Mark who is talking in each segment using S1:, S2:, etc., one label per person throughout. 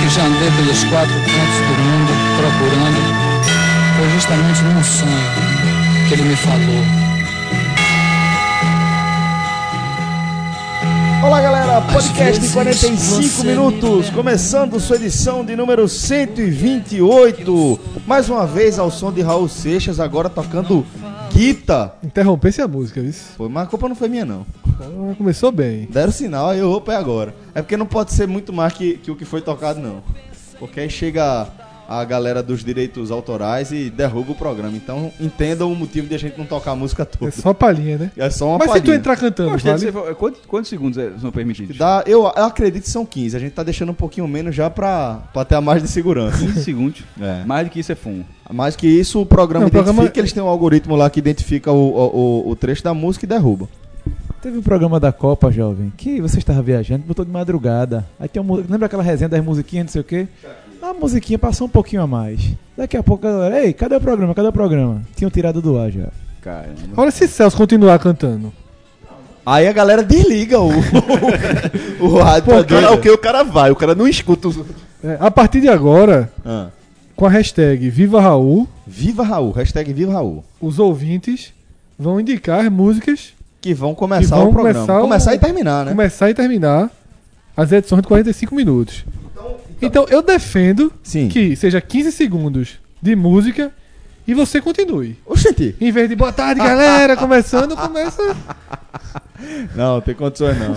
S1: já andei pelos 4 cantos do mundo procurando. Foi justamente num sonho que ele me falou.
S2: Olá galera, podcast de 45 minutos, começando sua edição de número 128. Mais uma vez ao som de Raul Seixas, agora tocando guitarra.
S3: Interrompesse a música, viu?
S2: Foi, mas a culpa não foi minha não.
S3: Começou bem.
S2: Deram sinal, aí eu vou pra agora. É porque não pode ser muito mais que o que foi tocado não. Porque aí chega a galera dos direitos autorais e derruba o programa. Então entendam o motivo de a gente não tocar a música toda.
S3: É só palhinha, né?
S2: É só uma
S3: Mas
S2: palhinha.
S3: se tu entrar cantando, vale?
S4: Quantos segundos são permitidos?
S2: Eu acredito que são 15. A gente tá deixando um pouquinho menos já pra ter a margem de segurança.
S4: 15 segundos.
S2: É.
S4: Mais do que isso é fumo.
S2: Mais que isso, o programa
S3: Não,
S2: identifica, eles têm um algoritmo lá que identifica o trecho da música e derruba.
S5: Teve um programa da Copa, jovem, que você estava viajando, botou de madrugada. Aí tem lembra aquela resenha das musiquinhas, não sei o quê? A musiquinha passou um pouquinho a mais. Daqui a pouco a galera, ei, cadê o programa? Cadê o programa? Tinham tirado do ar já.
S4: Caramba.
S3: Olha se Celso continuar cantando.
S2: Aí a galera desliga o rádio.
S6: O cara vai, o cara não escuta os...
S3: A partir de agora, com a hashtag Viva Raul,
S2: Viva Raul, hashtag Viva Raul.
S3: os ouvintes vão indicar músicas
S2: Que vão começar o programa. Começar e terminar, né?
S3: Começar e terminar as edições de 45 minutos. Então eu defendo que seja 15 segundos de música e você continue.
S2: Oxente.
S3: Em vez de boa tarde, galera, começa...
S2: Não tem condições não.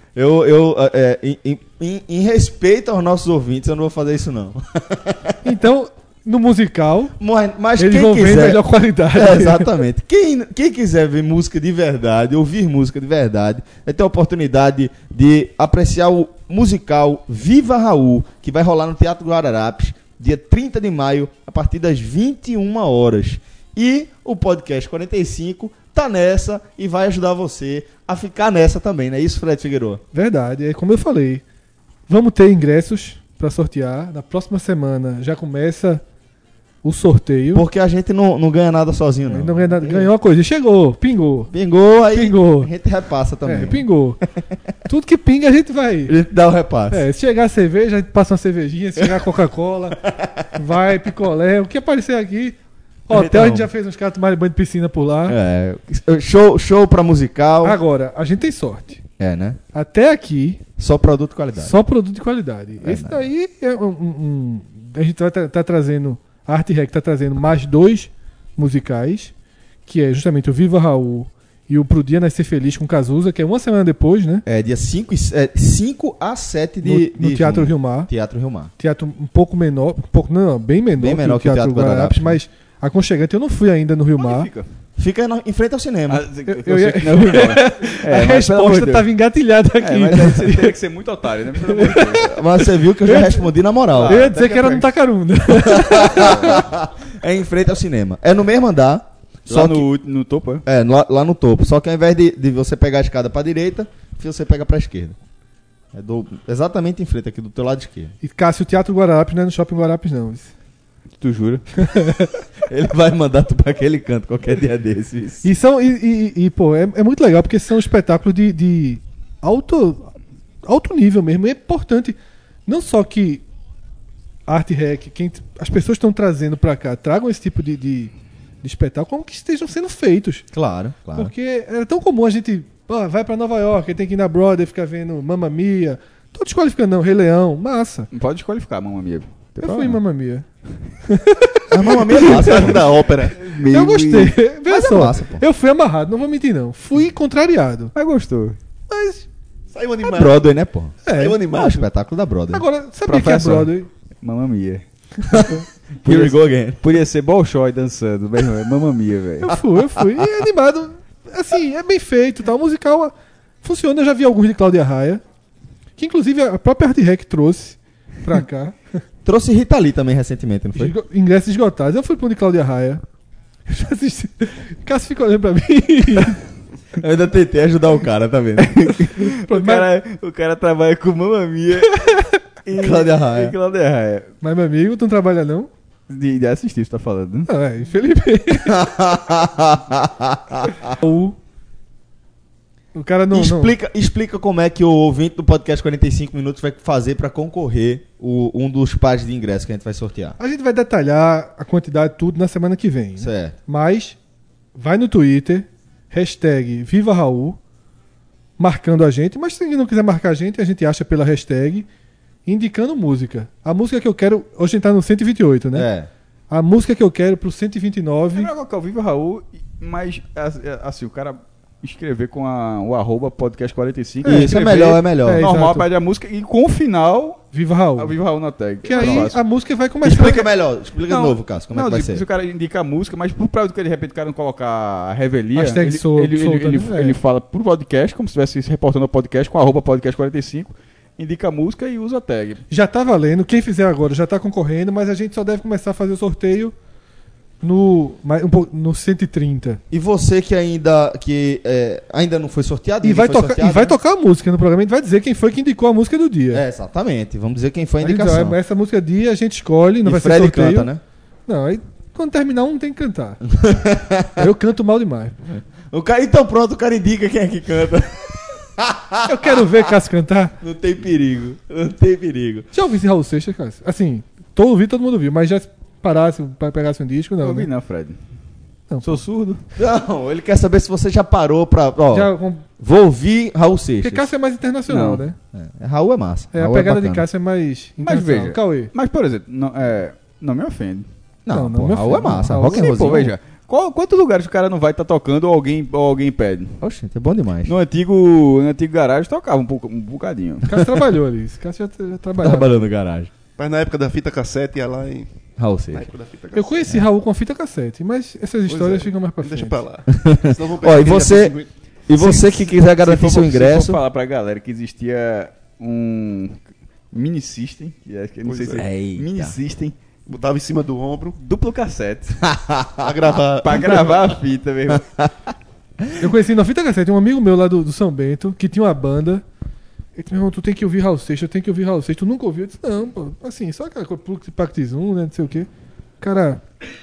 S2: Em respeito aos nossos ouvintes, eu não vou fazer isso não.
S3: Então, no musical,
S2: mas
S3: eles
S2: quem
S3: vão ver
S2: quiser,
S3: melhor qualidade.
S2: Exatamente. Quem quiser ver música de verdade, ouvir música de verdade, vai ter a oportunidade de apreciar o musical Viva Raul, que vai rolar no Teatro Guararapes, dia 30 de maio, a partir das 21 horas. E o podcast 45 tá nessa e vai ajudar você a ficar nessa também, não é isso, Fred Figueiredo?
S3: Verdade, é como eu falei. Vamos ter ingressos para sortear. Na próxima semana já começa o sorteio.
S2: Porque a gente não ganha nada sozinho, não.
S3: Não ganha nada, ganhou uma coisa. Chegou, pingou.
S2: Pingou, aí
S3: Pingou.
S2: a gente repassa também.
S3: Pingou. Tudo que pinga a gente vai.
S2: A gente dá o repasse.
S3: Se chegar a cerveja, a gente passa uma cervejinha. Se chegar Coca-Cola, vai, picolé. O que aparecer aqui. Hotel, a gente já fez uns caras tomarem banho de piscina por lá.
S2: Show pra musical.
S3: Agora, a gente tem sorte.
S2: Né?
S3: Até aqui.
S2: Só produto de qualidade.
S3: Só produto de qualidade. Esse daí é a gente tá trazendo. A Arte Rec tá trazendo mais 2 musicais. Que é justamente o Viva Raul e o Pro Dia Nascer Feliz com Cazuza, que é uma semana depois, né?
S2: Dia 5 a 7
S3: no Teatro Rio Mar.
S2: Teatro Rio Mar.
S3: Teatro um pouco menor. bem menor que o Teatro Guararapes, mas aconchegante. Eu não fui ainda no Rio Mar.
S2: Fica em frente ao cinema.
S3: A resposta estava engatilhada aqui.
S4: Mas aí você teria que ser muito otário, né?
S2: Mas você viu que eu já respondi na moral.
S3: Eu ia dizer que era no Tacarunda.
S2: É em frente ao cinema. É no mesmo andar.
S4: Só no topo,
S2: lá no topo. Só que ao invés de você pegar a escada pra direita, você pega pra esquerda. Exatamente em frente, aqui do teu lado esquerdo.
S3: E Cássio, o Teatro Guararapes não é no Shopping Guararapes, não.
S4: Tu jura?
S2: Ele vai mandar tu pra aquele canto qualquer dia desses.
S3: Pô, é muito legal porque são espetáculos de alto nível mesmo. E é importante, não só que a Arte Rec, as pessoas estão trazendo pra cá, tragam esse tipo de espetáculo, como que estejam sendo feitos.
S2: Claro.
S3: Porque é tão comum a gente vai pra Nova York, tem que ir na Broadway, ficar vendo Mamma Mia. Tô desqualificando não, Rei Leão, massa.
S4: Não pode desqualificar, Mamma Mia.
S3: Eu fui em Mamma Mia.
S2: A Mamma Mia é massa, da ópera.
S3: Eu gostei. Veja só,
S2: massa, pô.
S3: eu fui amarrado, não vou mentir não. Fui contrariado.
S4: Mas gostou.
S3: Mas
S6: Saiu animado.
S2: Broadway, né, pô?
S6: Saiu
S2: É o
S6: animado.
S2: espetáculo da Broadway.
S3: agora, sabe o que é Broadway?
S4: Mamma Mia.
S2: Here we go again.
S4: Podia ser Bolshoi dançando, mas não, é Mamma Mia, velho.
S3: Eu fui. E é animado. Assim, é bem feito, tá? O musical funciona. Eu já vi alguns de Cláudia Raia. Que inclusive a própria Arte Rec trouxe pra cá.
S2: Trouxe Rita Lee também recentemente, não foi?
S3: Ingressos esgotados. Eu fui pro de Cláudia Raia. Eu já assisti. O Cássio ficou olhando pra mim.
S2: Eu ainda tentei ajudar o cara, tá vendo?
S4: O cara trabalha com Mamma Mia e
S2: Cláudia Raia.
S3: Mas, meu amigo, tu não trabalha não?
S4: De assistir, você tá falando, né?
S3: Infelizmente. O cara não...
S2: Explica como é que o ouvinte do podcast 45 Minutos vai fazer pra concorrer um dos pares de ingressos que a gente vai sortear.
S3: A gente vai detalhar a quantidade tudo na semana que vem. Né?
S2: Certo.
S3: Mas vai no Twitter, hashtag Viva Raul, marcando a gente. Mas se não quiser marcar a gente acha pela hashtag, indicando música. A música que eu quero... Hoje a gente tá no 128, né?
S2: É.
S3: A música que eu quero pro 129...
S4: É melhor colocar o Viva Raul, mas assim, o cara escrever com o arroba podcast 45.
S2: Isso, é melhor.
S3: É,
S4: Normal,
S3: exato.
S4: pede a música e com o final,
S3: Viva Raul.
S4: o Viva Raul na tag.
S3: Que aí
S4: Fácil.
S3: a música vai começar...
S2: Explica melhor. Explica
S4: Não,
S2: de novo, Cássio, como é que vai
S4: tipo,
S2: ser.
S4: se o cara indica a música, mas pra de repente o cara não colocar a revelia,
S3: Hashtag solta, né?
S4: ele fala pro podcast, como se estivesse se reportando ao podcast, com arroba podcast 45, indica a música e usa a tag.
S3: Já tá valendo. Quem fizer agora já tá concorrendo, mas a gente só deve começar a fazer o sorteio no 130.
S2: E você que ainda não foi sorteado?
S3: E
S2: ninguém
S3: vai,
S2: foi
S3: tocar,
S2: sorteado,
S3: e vai
S2: né?
S3: tocar a música no programa. A gente vai dizer quem foi que indicou a música do dia.
S2: É, exatamente. Vamos dizer quem foi a
S3: A gente
S2: indicação.
S3: vai- essa música dia a gente escolhe, não
S2: E
S3: vai
S2: Fred
S3: ser sorteio.
S2: canta, né?
S3: Não, aí quando terminar um tem que cantar. Eu canto mal demais.
S2: Então pronto, o cara indica quem é que canta.
S3: Eu quero ver Cássio cantar.
S2: Não tem perigo. Não tem perigo.
S3: Já ouvi esse Raul Seixas, Cássio? Assim, todo mundo viu, mas já parasse, pegasse um disco, não.
S4: Não ouvi
S3: Né?
S4: não, Fred.
S3: Não.
S4: Sou surdo.
S2: Não, ele quer saber se você já parou pra... Ó,
S3: Já,
S2: vou ouvir Raul Seixas.
S3: porque Cássio é mais internacional,
S4: Não.
S3: né?
S2: Raul é massa.
S3: É, a
S2: Raul
S3: pegada de
S2: bacana.
S3: Cássio é mais
S4: Mas
S3: internacional.
S4: veja,
S3: Cauê.
S4: mas por exemplo, não me ofende.
S2: Não,
S3: Não,
S2: pô,
S3: meu
S2: Raul é
S3: filho,
S2: massa.
S3: Raul
S2: Rock and
S4: Sim,
S2: rollzinho.
S4: pô, veja. Quantos lugares o cara não vai estar tocando ou alguém pede?
S2: Oxe, é bom demais.
S4: No antigo garagem tocava um bocadinho.
S3: Cássio trabalhou ali. Cássio já trabalhava.
S2: Trabalhando no garagem.
S6: Mas na época da fita cassete ia lá e.
S2: Raul
S6: Na
S2: Seixas.
S6: época da fita cassete.
S3: Eu conheci Raul com fita cassete, mas essas histórias
S6: é.
S3: ficam mais pra frente.
S6: Deixa pra lá. Senão vou
S2: Ó,
S6: pegar
S2: e
S6: quem já
S2: você-
S6: tem 50.
S2: E você que quiser garantir seu
S4: Se
S2: ingresso...
S4: for falar pra galera que existia um mini system, que acho que eu não sei
S6: Pois
S4: se
S2: é. Eita.
S4: mini system,
S6: Botava em cima do ombro
S4: duplo cassete,
S6: pra gravar.
S4: pra gravar a fita, meu irmão.
S3: Eu conheci na fita cassete um amigo meu lá do São Bento, que tinha uma banda. Ele disse, meu irmão, tu tem que ouvir Raul Seixas, eu tenho que ouvir Raul Seixas. Tu nunca ouviu? Eu disse, não, pô. Assim, só aquela coisa, Pacti Zoom, né, não sei o quê. Cara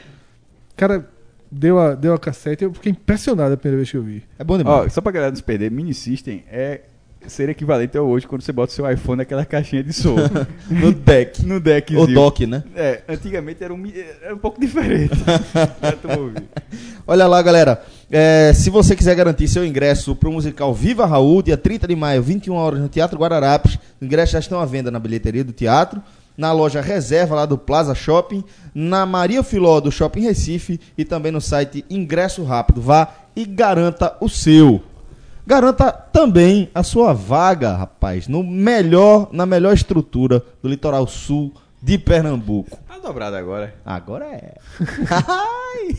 S3: deu a cassete, eu fiquei impressionado a primeira vez que eu vi.
S2: É bom demais.
S4: Ó, só pra galera não se perder, mini system seria equivalente a hoje quando você bota o seu iPhone naquela caixinha de som.
S2: No deck.
S4: No deckzinho.
S2: O dock, né?
S4: Antigamente era um pouco diferente. Já tô ouvindo.
S2: Olha lá, galera. Se você quiser garantir seu ingresso pro musical Viva Raul, dia 30 de maio, 21 horas, no Teatro Guararapes, os ingressos já estão à venda na bilheteria do teatro, na loja Reserva lá do Plaza Shopping, na Maria Filó do Shopping Recife e também no site Ingresso Rápido. Vá e garanta o seu. Garanta também a sua vaga, rapaz, na melhor estrutura do litoral sul de Pernambuco.
S4: Tá dobrado agora.
S2: Agora é. Ai.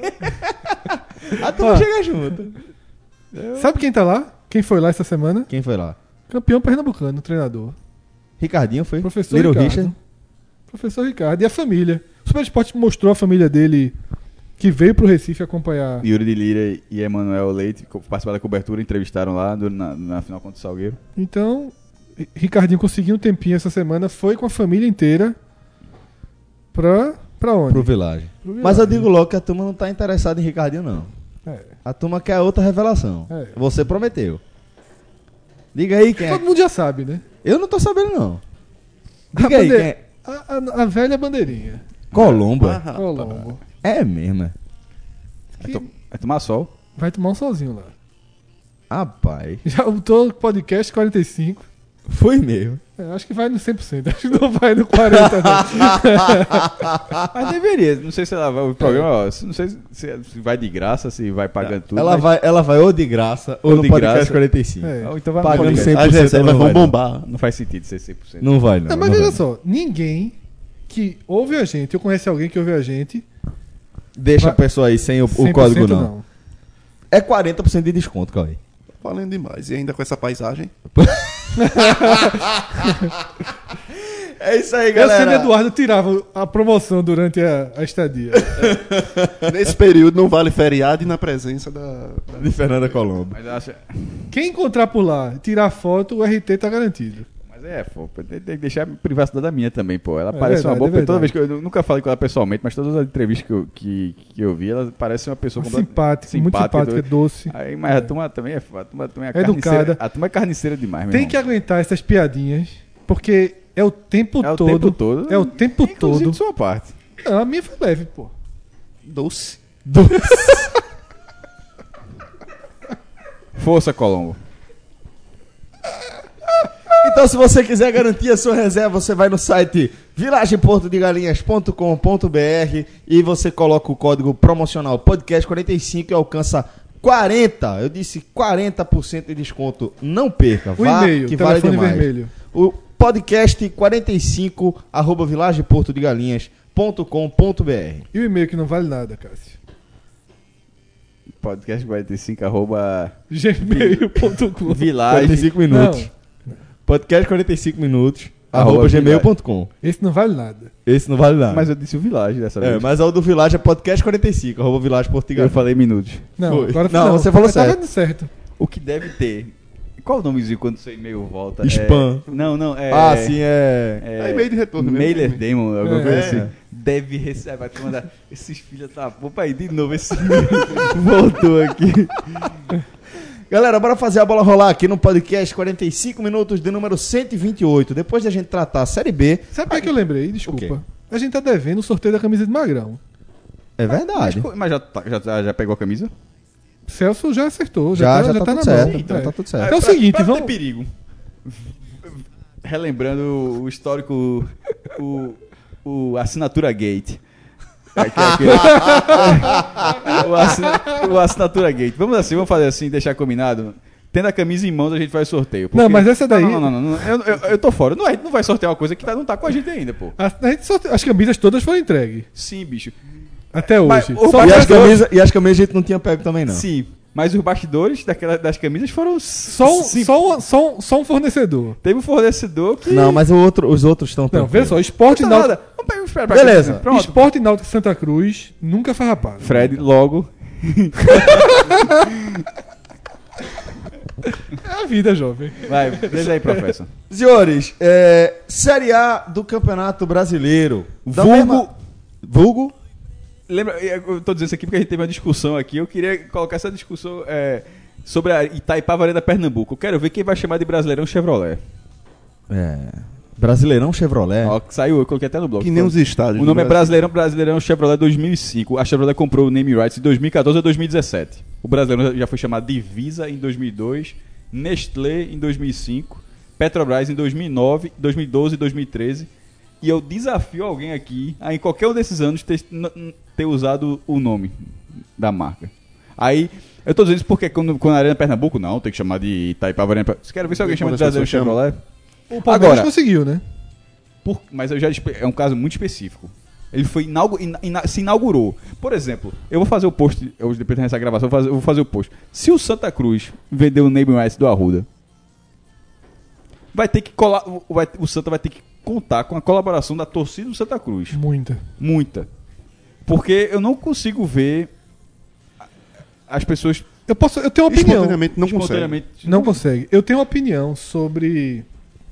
S2: A turma
S3: Ó.
S2: chega junto.
S3: Sabe quem tá lá? Quem foi lá essa semana?
S2: Quem foi lá?
S3: Campeão pernambucano, treinador.
S2: Ricardinho foi?
S3: Professor
S2: Little
S3: Ricardo.
S2: Richard.
S3: Professor Ricardo. E a família. O Super Esporte mostrou a família dele que veio pro Recife acompanhar.
S4: Yuri de Lira e Emanuel Leite participaram da cobertura, entrevistaram lá na final contra o Salgueiro.
S3: Então, Ricardinho conseguiu um tempinho essa semana, foi com a família inteira pra onde?
S2: Pro Village.
S3: Pro
S2: Mas eu
S3: Village.
S2: digo logo que a turma não tá interessada em Ricardinho, não.
S3: É.
S2: A turma quer outra revelação.
S3: É.
S2: Você prometeu. Diga aí quem é.
S3: Todo mundo já sabe, né?
S2: Eu não tô sabendo, não.
S3: A
S2: Diga aí
S3: bande-
S2: quem é.
S3: A velha bandeirinha.
S2: Colombo.
S6: Ah, rapaz.
S3: Colombo.
S2: É mesmo, é.
S4: Vai tomar sol.
S3: Vai tomar um solzinho lá.
S2: Rapaz.
S3: Já botou o podcast 45.
S2: Foi mesmo.
S3: Acho que vai no 100%. Acho que não vai no 40%. Não.
S4: Mas deveria. Não sei se ela vai. O programa, ó, não sei se vai de graça, se vai pagando tudo.
S2: Ela vai ou de graça ou no
S4: de
S2: podcast
S4: graça.
S2: 45.
S3: É.
S4: Ou então vai
S2: Pagando
S4: no
S2: 100%.
S6: As reservas
S2: não
S6: vão
S2: vai, não.
S6: bombar.
S4: Não faz sentido ser 100%.
S2: Não vai, não.
S3: Não, mas
S2: não
S3: veja
S2: vai.
S3: só. Ninguém que ouve a gente, eu conheço alguém que ouve a gente.
S2: Deixa
S3: Vai-
S2: a pessoa aí sem o
S3: 100%
S2: código, não. É 40% de desconto, Cauê.
S6: Falando demais. E ainda com essa paisagem.
S2: É isso aí,
S3: Eu sendo Eduardo tirava a promoção durante a estadia.
S6: Nesse período não vale feriado e na presença da.
S2: De Fernanda Colombo.
S4: Mas, acho,
S3: Quem encontrar por lá e tirar foto, o RT tá garantido.
S4: mas Mas pô, tem que deixar a privacidade da minha também, pô. Ela parece uma boa
S3: verdade.
S4: toda vez que eu nunca falei com ela pessoalmente, mas todas as entrevistas que eu vi, ela parece uma pessoa
S3: Simpática, muito simpática, doce.
S4: Aí, mas a turma também é
S3: Educada.
S4: carniceira. A turma é carniceira demais, meu
S3: Tem
S4: irmão.
S3: que aguentar essas piadinhas, porque é o tempo todo. É o tempo
S4: inclusive
S3: todo.
S4: de sua parte.
S3: Não, a minha foi leve, pô.
S6: Doce.
S4: Força, Colombo.
S2: Então, se você quiser garantir a sua reserva, você vai no site vilagemportodegalinhas.com.br e você coloca o código promocional podcast45 e alcança 40% de desconto. Não perca,
S3: O
S2: vá,
S3: e-mail,
S2: que vale
S3: telefone
S2: demais.
S3: vermelho.
S2: O podcast45 @vilagemportodegalinhas.com.br.
S3: E o e-mail que não vale nada, Cássio.
S4: Podcast 45
S3: gmail.com.
S4: Village.
S2: 45 minutos.
S3: Não,
S2: Podcast 45 minutos
S4: Arroba
S2: @gmail.com.
S3: esse não vale nada.
S2: Esse não vale nada.
S4: Mas eu disse o Village dessa vez.
S2: Mas o do Village é podcast 45 @Village
S4: Eu
S2: Portugal.
S4: falei minutos.
S3: Não,
S2: Foi.
S3: agora
S2: Não, você falou
S3: mas tá
S2: certo.
S3: dando certo.
S4: O que deve ter. Qual o nomezinho quando seu e-mail volta?
S2: Spam.
S4: Não, é.
S2: Ah, sim, é.
S6: É e-mail de retorno mesmo.
S4: Mailer Demon, alguma
S3: É.
S4: coisa assim. Deve receber. Vai te mandar. Esses filhos da puta aí, de novo esse e-mail voltou aqui.
S2: Galera, bora fazer a bola rolar aqui no podcast 45 minutos de número 128. Depois de a gente tratar a Série B.
S3: Sabe o que é que eu lembrei?
S2: O quê?
S3: Desculpa. A gente tá devendo o sorteio da camisa de Magrão.
S2: É verdade.
S4: Mas já pegou a camisa?
S3: Celso já acertou,
S2: Já
S3: tá
S2: tá
S3: na
S2: tudo
S3: mão.
S2: certo.
S3: É.
S2: Então tá tudo certo.
S3: Então é o seguinte,
S4: pra
S3: vamos.
S4: ter perigo. Relembrando o histórico, o Assinatura Gate. O Assinatura Gate. Vamos fazer assim, deixar combinado. Tendo a camisa em mãos, a gente faz sorteio.
S3: Não, mas essa daí-
S4: Não. Eu tô fora. A gente não vai sortear uma coisa que não tá com a gente ainda, pô.
S3: As camisas todas foram entregues.
S4: Sim, bicho.
S3: Até
S4: Mas
S3: hoje.
S4: o
S3: Só
S2: E
S4: bastidor-
S2: as camisas a gente não tinha pego também, não.
S4: Sim. Mas os bastidores das camisas foram.
S3: só um fornecedor.
S4: Teve um fornecedor que.
S2: Não, mas os outros estão
S3: Não, veja só,
S4: Não
S3: Esporte
S4: tá
S3: Náutico.
S4: nada. Vamos pegar os
S2: Beleza.
S4: Pronto.
S3: Esporte Náutico Santa Cruz nunca farrapado.
S4: Fred, logo.
S3: É a vida, jovem.
S4: Vai, veja aí, professor.
S2: Senhores, Série A do Campeonato Brasileiro. Da
S4: Vulgo-
S2: mesma- Vulgo?
S4: Lembra, eu tô dizendo isso aqui porque a gente teve uma discussão aqui. Eu queria colocar essa discussão sobre a Itaipava Arena Pernambuco. Eu quero ver quem vai chamar de Brasileirão Chevrolet.
S2: Brasileirão Chevrolet.
S4: Ó, que saiu, eu coloquei até no blog.
S6: Que nem os estádios.
S4: O nome é Brasileirão Chevrolet 2005. A Chevrolet comprou o name rights de 2014 a 2017. O Brasileirão já foi chamado de Visa em 2002, Nestlé em 2005, Petrobras em 2009, 2012 e 2013. E eu desafio alguém aqui a em qualquer um desses anos ter usado o nome da marca. Aí, eu tô dizendo isso porque quando a Arena Pernambuco, não, tem que chamar de Itaipava Arena Pernambuco. Você quer ver se alguém chama de Brasileirão Chevrolet?
S3: O Palmeiras
S4: Agora-
S3: conseguiu, né?
S4: Mas é um caso muito específico. Ele foi se inaugurou. Por exemplo, eu vou fazer o post, hoje depois dessa gravação, eu vou fazer o post. Se o Santa Cruz vender o name rights do Arruda, vai ter que o Santa vai ter que contar com a colaboração da torcida do Santa Cruz. Muita. Porque eu não consigo ver as pessoas
S3: Eu tenho uma opinião.
S6: Espontaneamente não consegue.
S4: espontaneamente.
S3: Não consegue. Eu tenho uma opinião sobre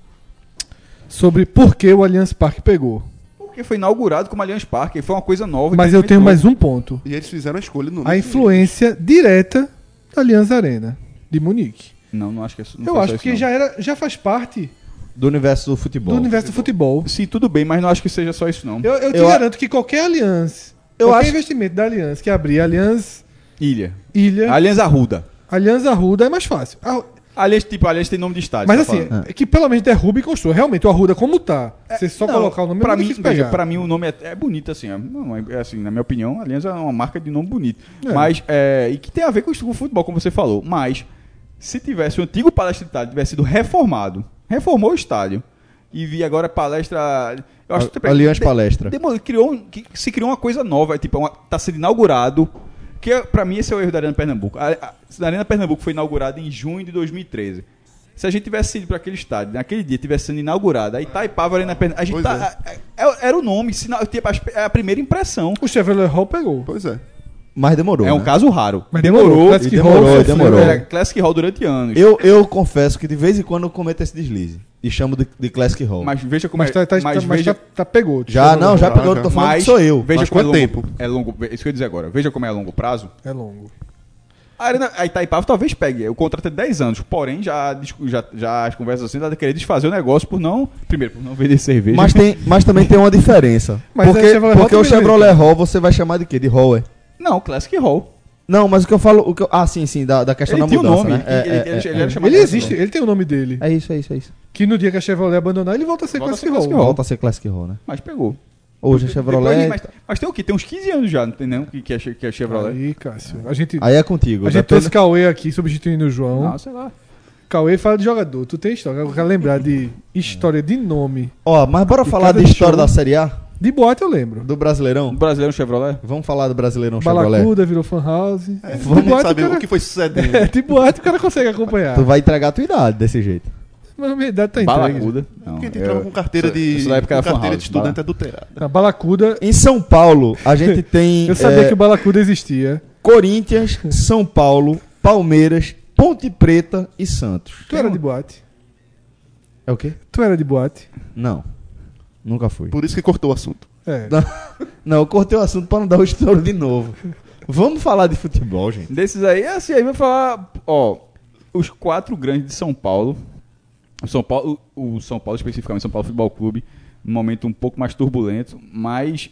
S3: por que o Allianz Parque pegou.
S4: Porque foi inaugurado como Allianz Parque, foi uma coisa nova.
S3: Mas eu tenho mais um ponto.
S6: E eles fizeram a escolha no
S3: A influência direta da Allianz Arena, de Munique.
S4: Não acho que é não
S3: Eu
S4: foi
S3: acho
S4: só
S3: que
S4: isso, não.
S3: já faz parte
S2: Do universo do futebol.
S3: do universo do futebol.
S4: Sim, tudo bem, mas não acho que seja só isso, não.
S3: Eu te
S2: Eu a-
S3: garanto que qualquer Allianz,
S2: Eu
S3: qualquer
S2: acho-
S3: investimento da Allianz que abrir Allianz
S4: Ilha.
S3: Ilha,
S4: Allianz Arruda.
S3: Allianz Arruda é mais fácil.
S4: Aliás, tem nome de estádio.
S3: Mas
S4: tá
S3: assim,
S4: falando.
S3: é que pelo menos derruba e construa. Realmente, o Arruda como tá. Você só
S4: Não,
S3: colocar o nome
S4: pra
S3: é muito
S4: mim,
S3: difícil
S4: veja,
S3: pegar.
S4: pra mim o nome é bonito, assim. Assim, na minha opinião, a Aliança é uma marca de nome bonito.
S3: É.
S4: Mas, e que tem a ver com o futebol, como você falou. Mas, se tivesse o antigo Palestra Itália tivesse sido reformado, reformou o estádio, e vi agora palestra... Eu acho que
S2: Allianz Palestra.
S4: se criou uma coisa nova, tipo, tá sendo inaugurado, que pra mim esse é o erro da Arena Pernambuco. A Arena Pernambuco foi inaugurada em junho de 2013. Se a gente tivesse ido para aquele estádio, naquele dia tivesse sendo inaugurada, a Itaipava Arena Pernambuco, a gente
S6: Pois
S4: era o nome, a primeira impressão.
S3: O Chevrolet Hall pegou.
S6: Pois é.
S2: Mas demorou.
S4: É um
S2: né?
S4: caso raro.
S3: Mas demorou. Classic
S2: Demorou,
S3: Hall,
S2: demorou.
S4: É, Classic Hall durante anos.
S2: Eu confesso que de vez em quando eu cometo esse deslize. E chamo de Classic Hall.
S4: Mas veja como
S3: Mas, pegou.
S2: Já pegou,
S6: já.
S2: não tô falando
S4: mas
S2: que sou eu.
S4: Veja
S6: Mas
S4: como é
S6: quanto
S4: longo.
S6: tempo?
S4: É longo. Isso que eu ia dizer agora. Veja como é a longo prazo.
S3: É longo.
S4: A Itaipava talvez pegue. O contrato é de 10 anos. Porém, já as conversas assim, ela querer desfazer o negócio por não vender cerveja.
S2: Mas também tem uma diferença.
S3: Mas
S2: porque
S3: a Chevrolet Hall
S2: porque o
S3: também
S2: Chevrolet Hall você vai chamar de quê? De Hall, é?
S4: Não, Classic Hall.
S2: Não, mas o que eu falo... sim, da questão
S4: Ele
S2: da
S4: tinha o
S2: mudança,
S4: nome.
S2: né?
S4: Ele era chamado
S3: Ele
S4: de
S3: existe, ele tem o nome dele.
S2: É isso.
S3: Que no dia que a Chevrolet abandonar, ele volta a ser
S4: Volta a
S3: Classic
S4: ser Classic
S3: Hall.
S4: Hall.
S2: Volta a ser Classic Hall, né?
S4: Mas pegou.
S2: Hoje a Chevrolet...
S4: Mas tem o quê? Tem uns 15 anos já, não tem não? Que é Chevrolet.
S3: Aí, Cássio. A gente
S2: Aí é contigo.
S3: a gente trouxe Cauê aqui substituindo o João.
S4: Não, sei lá.
S3: Cauê fala de jogador. Tu tem história. Eu quero lembrar de história de nome.
S2: Ó, mas bora falar
S3: cada
S2: de história
S3: show-
S2: da Série A?
S3: De boate eu lembro.
S2: Do Brasileirão?
S4: O brasileiro Chevrolet?
S2: Vamos falar do Brasileirão Chevrolet.
S3: Balacuda virou fan house.
S6: Vamos
S3: boate,
S6: saber
S3: cara-
S6: o que foi sucedendo.
S3: De boate o cara consegue acompanhar.
S2: Tu vai entregar a tua idade desse jeito.
S3: Mas a minha idade tá entregue.
S4: Balacuda. Não,
S6: Porque a gente entrava com carteira
S4: isso
S6: de
S4: da época era fan
S6: carteira
S4: house,
S6: de estudante adulterada.
S3: A Balacuda.
S2: Em São Paulo, a gente tem
S3: Eu sabia que o Balacuda existia.
S2: Corinthians, São Paulo, Palmeiras, Ponte Preta e Santos.
S3: Tu era de boate?
S2: É o quê?
S3: Tu era de boate?
S2: Não. Nunca fui.
S6: Por isso que cortou o assunto.
S3: É.
S2: Não, eu cortei o assunto pra não dar o estouro de novo. Vamos falar de futebol, gente.
S4: Desses aí, assim, aí vai falar, ó, os 4 grandes de São Paulo. O São Paulo especificamente, São Paulo Futebol Clube, num momento um pouco mais turbulento, mas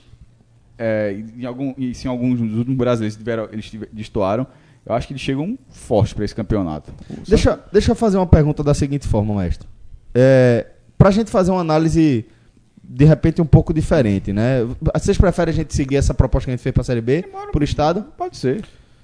S4: em alguns dos últimos brasileiros eles destoaram. Eu acho que eles chegam fortes para esse campeonato.
S2: Deixa eu fazer uma pergunta da seguinte forma, mestre. Pra gente fazer uma análise de repente um pouco diferente, né? Vocês preferem a gente seguir essa proposta que a gente fez pra Série B, por estado?
S4: Pode ser.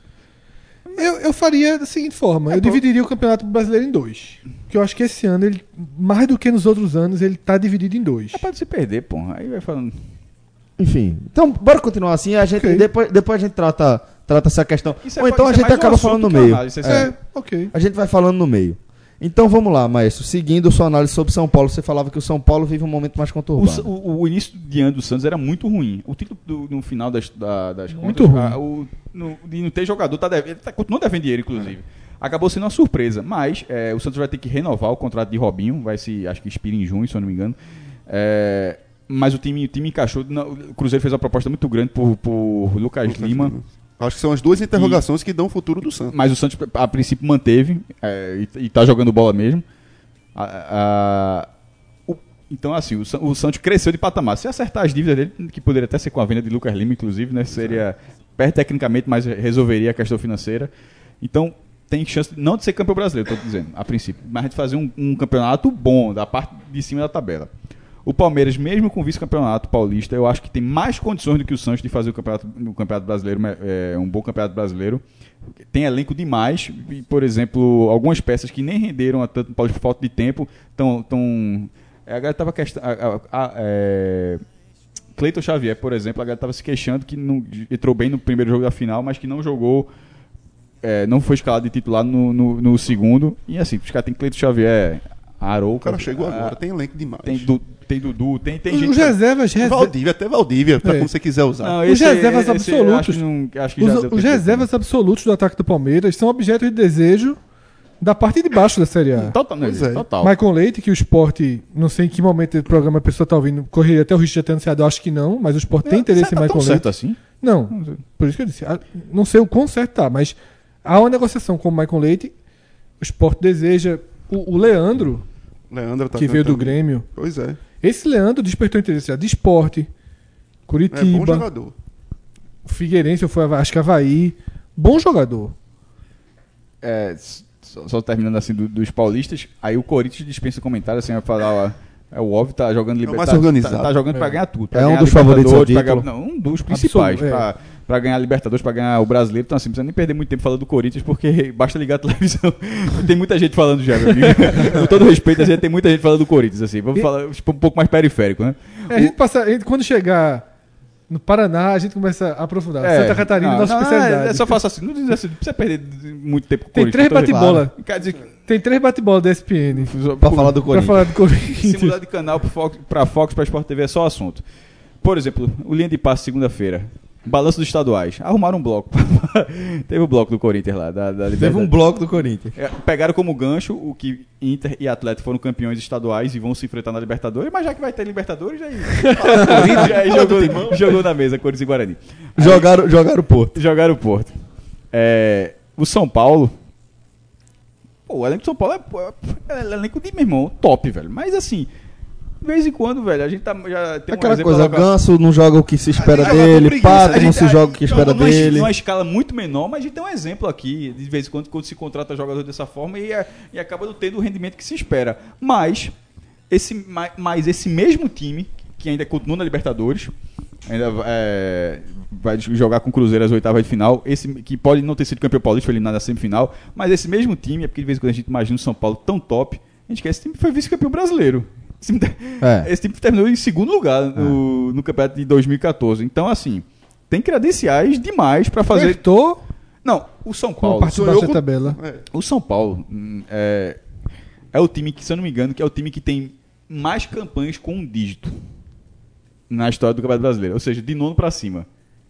S3: Eu faria da seguinte forma. Eu dividiria o Campeonato Brasileiro em 2. Porque eu acho que esse ano, ele, mais do que nos outros anos, ele tá dividido em 2.
S4: Pode se perder, porra. Aí vai falando.
S2: Enfim, então bora continuar assim, a gente,
S3: Ok.
S2: depois a gente trata essa questão.
S4: Isso
S2: Ou
S4: é-
S2: então a
S4: isso é
S2: gente
S4: mais um
S2: acaba
S4: assunto
S2: falando no
S4: que
S2: meio.
S4: análise, isso
S3: É, ok.
S2: A gente vai falando no meio. Então vamos lá, maestro. Seguindo sua análise sobre São Paulo, você falava que o São Paulo vive um momento mais conturbado.
S4: O início de ano do Santos era muito ruim. O título no final das
S3: Muito
S4: contas,
S3: ruim.
S4: de não ter jogador, ele continua devendo dinheiro, inclusive. Acabou sendo uma surpresa. Mas o Santos vai ter que renovar o contrato de Robinho. Acho que expira em junho, se eu não me engano. Mas o time encaixou. O Cruzeiro fez uma proposta muito grande por Lucas Lima.
S6: Acho que são as duas interrogações que dão o futuro do Santos.
S4: Mas o Santos, a princípio, manteve e tá jogando bola mesmo. Então, assim, o Santos cresceu de patamar. Se acertar as dívidas dele, que poderia até ser com a venda de Lucas Lima, inclusive, né? Seria perto tecnicamente, mas resolveria a questão financeira. Então, tem chance não de ser campeão brasileiro, estou dizendo, a princípio, mas de fazer um campeonato bom, da parte de cima da tabela. O Palmeiras, mesmo com o vice-campeonato paulista, eu acho que tem mais condições do que o Santos de fazer o campeonato brasileiro, um bom campeonato brasileiro. Tem elenco demais, e, por exemplo, algumas peças que nem renderam a tanto no Paulista por falta de tempo, a galera estava Cleiton Xavier, por exemplo, a galera estava se queixando que não entrou bem no primeiro jogo da final, mas que não jogou, não foi escalado de titular no segundo. E assim, os caras tem Cleiton Xavier, Arouca.
S6: O cara chegou agora, tem elenco demais.
S4: Tem Dudu, tem
S3: Os
S4: gente.
S3: reservas.
S6: Até Valdívia, pra
S3: É.
S6: como você quiser usar.
S4: Não,
S3: Os reservas absolutos.
S4: Acho que já deu
S3: Os
S4: tempo.
S3: reservas absolutos do ataque do Palmeiras são objeto de desejo da parte de baixo da Série A.
S4: Total.
S6: Pois é.
S4: Total.
S3: Michael Leite, que o Sport, não sei em que momento do programa a pessoa tá ouvindo, correria até o risco de já ter anunciado, eu acho que não, mas o Sport tem interesse em
S4: Tá
S3: Michael
S4: tão
S3: Leite.
S4: certo assim?
S3: Não, por isso que eu disse. Não sei o quão certo tá, mas há uma negociação com o Michael Leite. O Sport deseja. O Leandro,
S6: Leandro tá
S3: que veio do
S6: tentando.
S3: Grêmio.
S6: Pois é.
S3: Esse Leandro despertou interesse já de Sport,
S6: É bom
S3: Curitiba,
S6: jogador.
S3: Figueirense, acho que Havaí. Bom jogador.
S4: Só terminando assim dos paulistas, aí o Corinthians dispensa comentário, assim, vai falar, o óbvio tá jogando
S6: mais
S4: Libertadores.
S6: organizado.
S4: Tá jogando pra ganhar tudo. pra
S2: É um
S4: ganhar
S2: dos favoritos ao
S4: Libertadores, pra
S2: título.
S4: ganhar- Não, um dos principais.
S3: Absoluto,
S4: Pra ganhar a Libertadores, pra ganhar o Brasileiro. Então assim, não precisa nem perder muito tempo falando do Corinthians, porque basta ligar a televisão. Tem muita gente falando já, meu amigo. Com todo respeito, assim, tem muita gente falando do Corinthians, assim. Vamos falar tipo, um pouco mais periférico, né?
S3: A gente, quando chegar no Paraná, a gente começa a aprofundar. Santa Catarina, nossa especialidade.
S4: É só faço assim, não precisa perder muito tempo com o
S3: Tem
S4: Corinthians.
S3: 3 bate-bola.
S4: Quer dizer,
S3: Tem 3 bate-bola da ESPN
S2: Pra falar do
S3: pra
S2: Corinthians.
S3: falar do
S4: se
S3: Corinthians.
S4: mudar de canal pra Fox, pra Sport TV é só assunto. Por exemplo, o Linha de Passe segunda-feira. Balanço dos estaduais. Arrumaram um bloco. Teve o bloco do Corinthians lá. Da
S2: Teve
S4: Libertadores.
S2: um bloco do Corinthians.
S4: Pegaram como gancho o que Inter e Atlético foram campeões estaduais e vão se enfrentar na Libertadores, mas já que vai ter Libertadores, aí jogou na mesa, Corinthians e Guarani.
S2: Jogaram o Porto.
S4: Jogaram o Porto. O São Paulo. Pô, o elenco do São Paulo é elenco de, meu irmão, top, velho. Mas assim, de vez em quando, velho, a gente já tem
S2: Aquela
S4: exemplo
S2: coisa,
S4: lá-
S2: Ganso não joga o que se espera
S6: joga
S2: dele,
S6: com preguiça.
S2: Pato
S6: A
S2: não
S6: gente-
S2: se joga o que espera dele.
S4: Numa escala muito menor, mas a gente tem um exemplo aqui, de vez em quando se contrata jogador dessa forma e acaba não tendo o rendimento que se espera. Mas esse mesmo time, que ainda continua na Libertadores, ainda vai jogar com o Cruzeiro às oitavas de final, esse que pode não ter sido campeão paulista, foi eliminado na semifinal, mas esse mesmo time, é porque de vez em quando a gente imagina o São Paulo tão top, a gente quer esse time foi vice-campeão brasileiro. Esse time terminou em segundo lugar no campeonato de 2014. Então, assim, tem credenciais demais pra fazer.
S3: Acertou
S4: Não, o São
S3: com a
S4: Paulo.
S3: parte de baixo da tabela.
S4: O São Paulo é o time que, se eu não me engano, que é o time que tem mais campanhas com um dígito na história do Campeonato Brasileiro. Ou seja, de nono pra cima.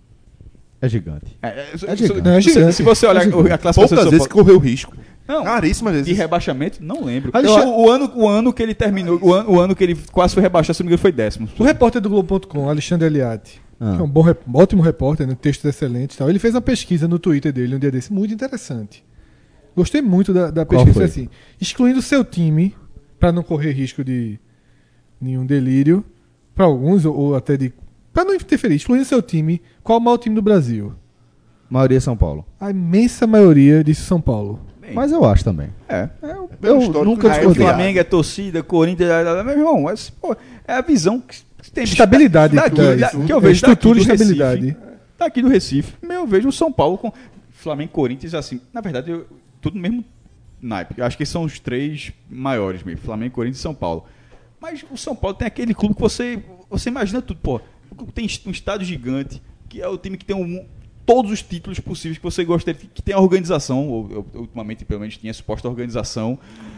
S2: É gigante.
S3: gigante. Não, é gigante.
S4: Se você olhar a classificação
S6: Poucas
S4: do São
S6: vezes
S4: Paulo...
S6: correu risco.
S4: Não,
S6: Raríssimas vezes.
S4: de rebaixamento, não lembro.
S3: Alexandre-
S4: O ano que ele terminou, o ano que ele quase foi rebaixado, se não me engano, foi 10º.
S3: O repórter do Globo.com, Alexandre Eliade, que é um ótimo repórter, né, textos excelentes e tal, ele fez uma pesquisa no Twitter dele um dia desse, muito interessante. Gostei muito da
S2: Qual
S3: pesquisa.
S2: foi?
S3: Assim, excluindo o seu time, para não correr risco de nenhum delírio, para alguns, ou até de... Para não interferir, excluindo o seu time, qual é o maior time do Brasil?
S2: Maioria São Paulo.
S3: A imensa maioria disse São Paulo.
S2: Mas eu acho também.
S6: Pelo
S2: Eu
S6: histórico
S2: nunca
S6: de-
S4: Aí o
S2: discordei.
S4: Flamengo é torcida, Corinthians, meu irmão, é a visão que tem
S3: Estabilidade.
S4: daqui, que eu
S3: É
S4: vejo
S3: estrutura e
S4: daqui do
S3: estabilidade.
S4: Recife, daqui do Recife, eu vejo o São Paulo com Flamengo e Corinthians assim, na verdade, tudo no mesmo naipe. Eu acho que são os três maiores mesmo, Flamengo, Corinthians e São Paulo. Mas o São Paulo tem aquele clube que você imagina tudo, pô. Tem um estádio gigante, que é o time que tem todos os títulos possíveis que você gostaria, que tem a organização, ou ultimamente pelo menos tinha suposta organização.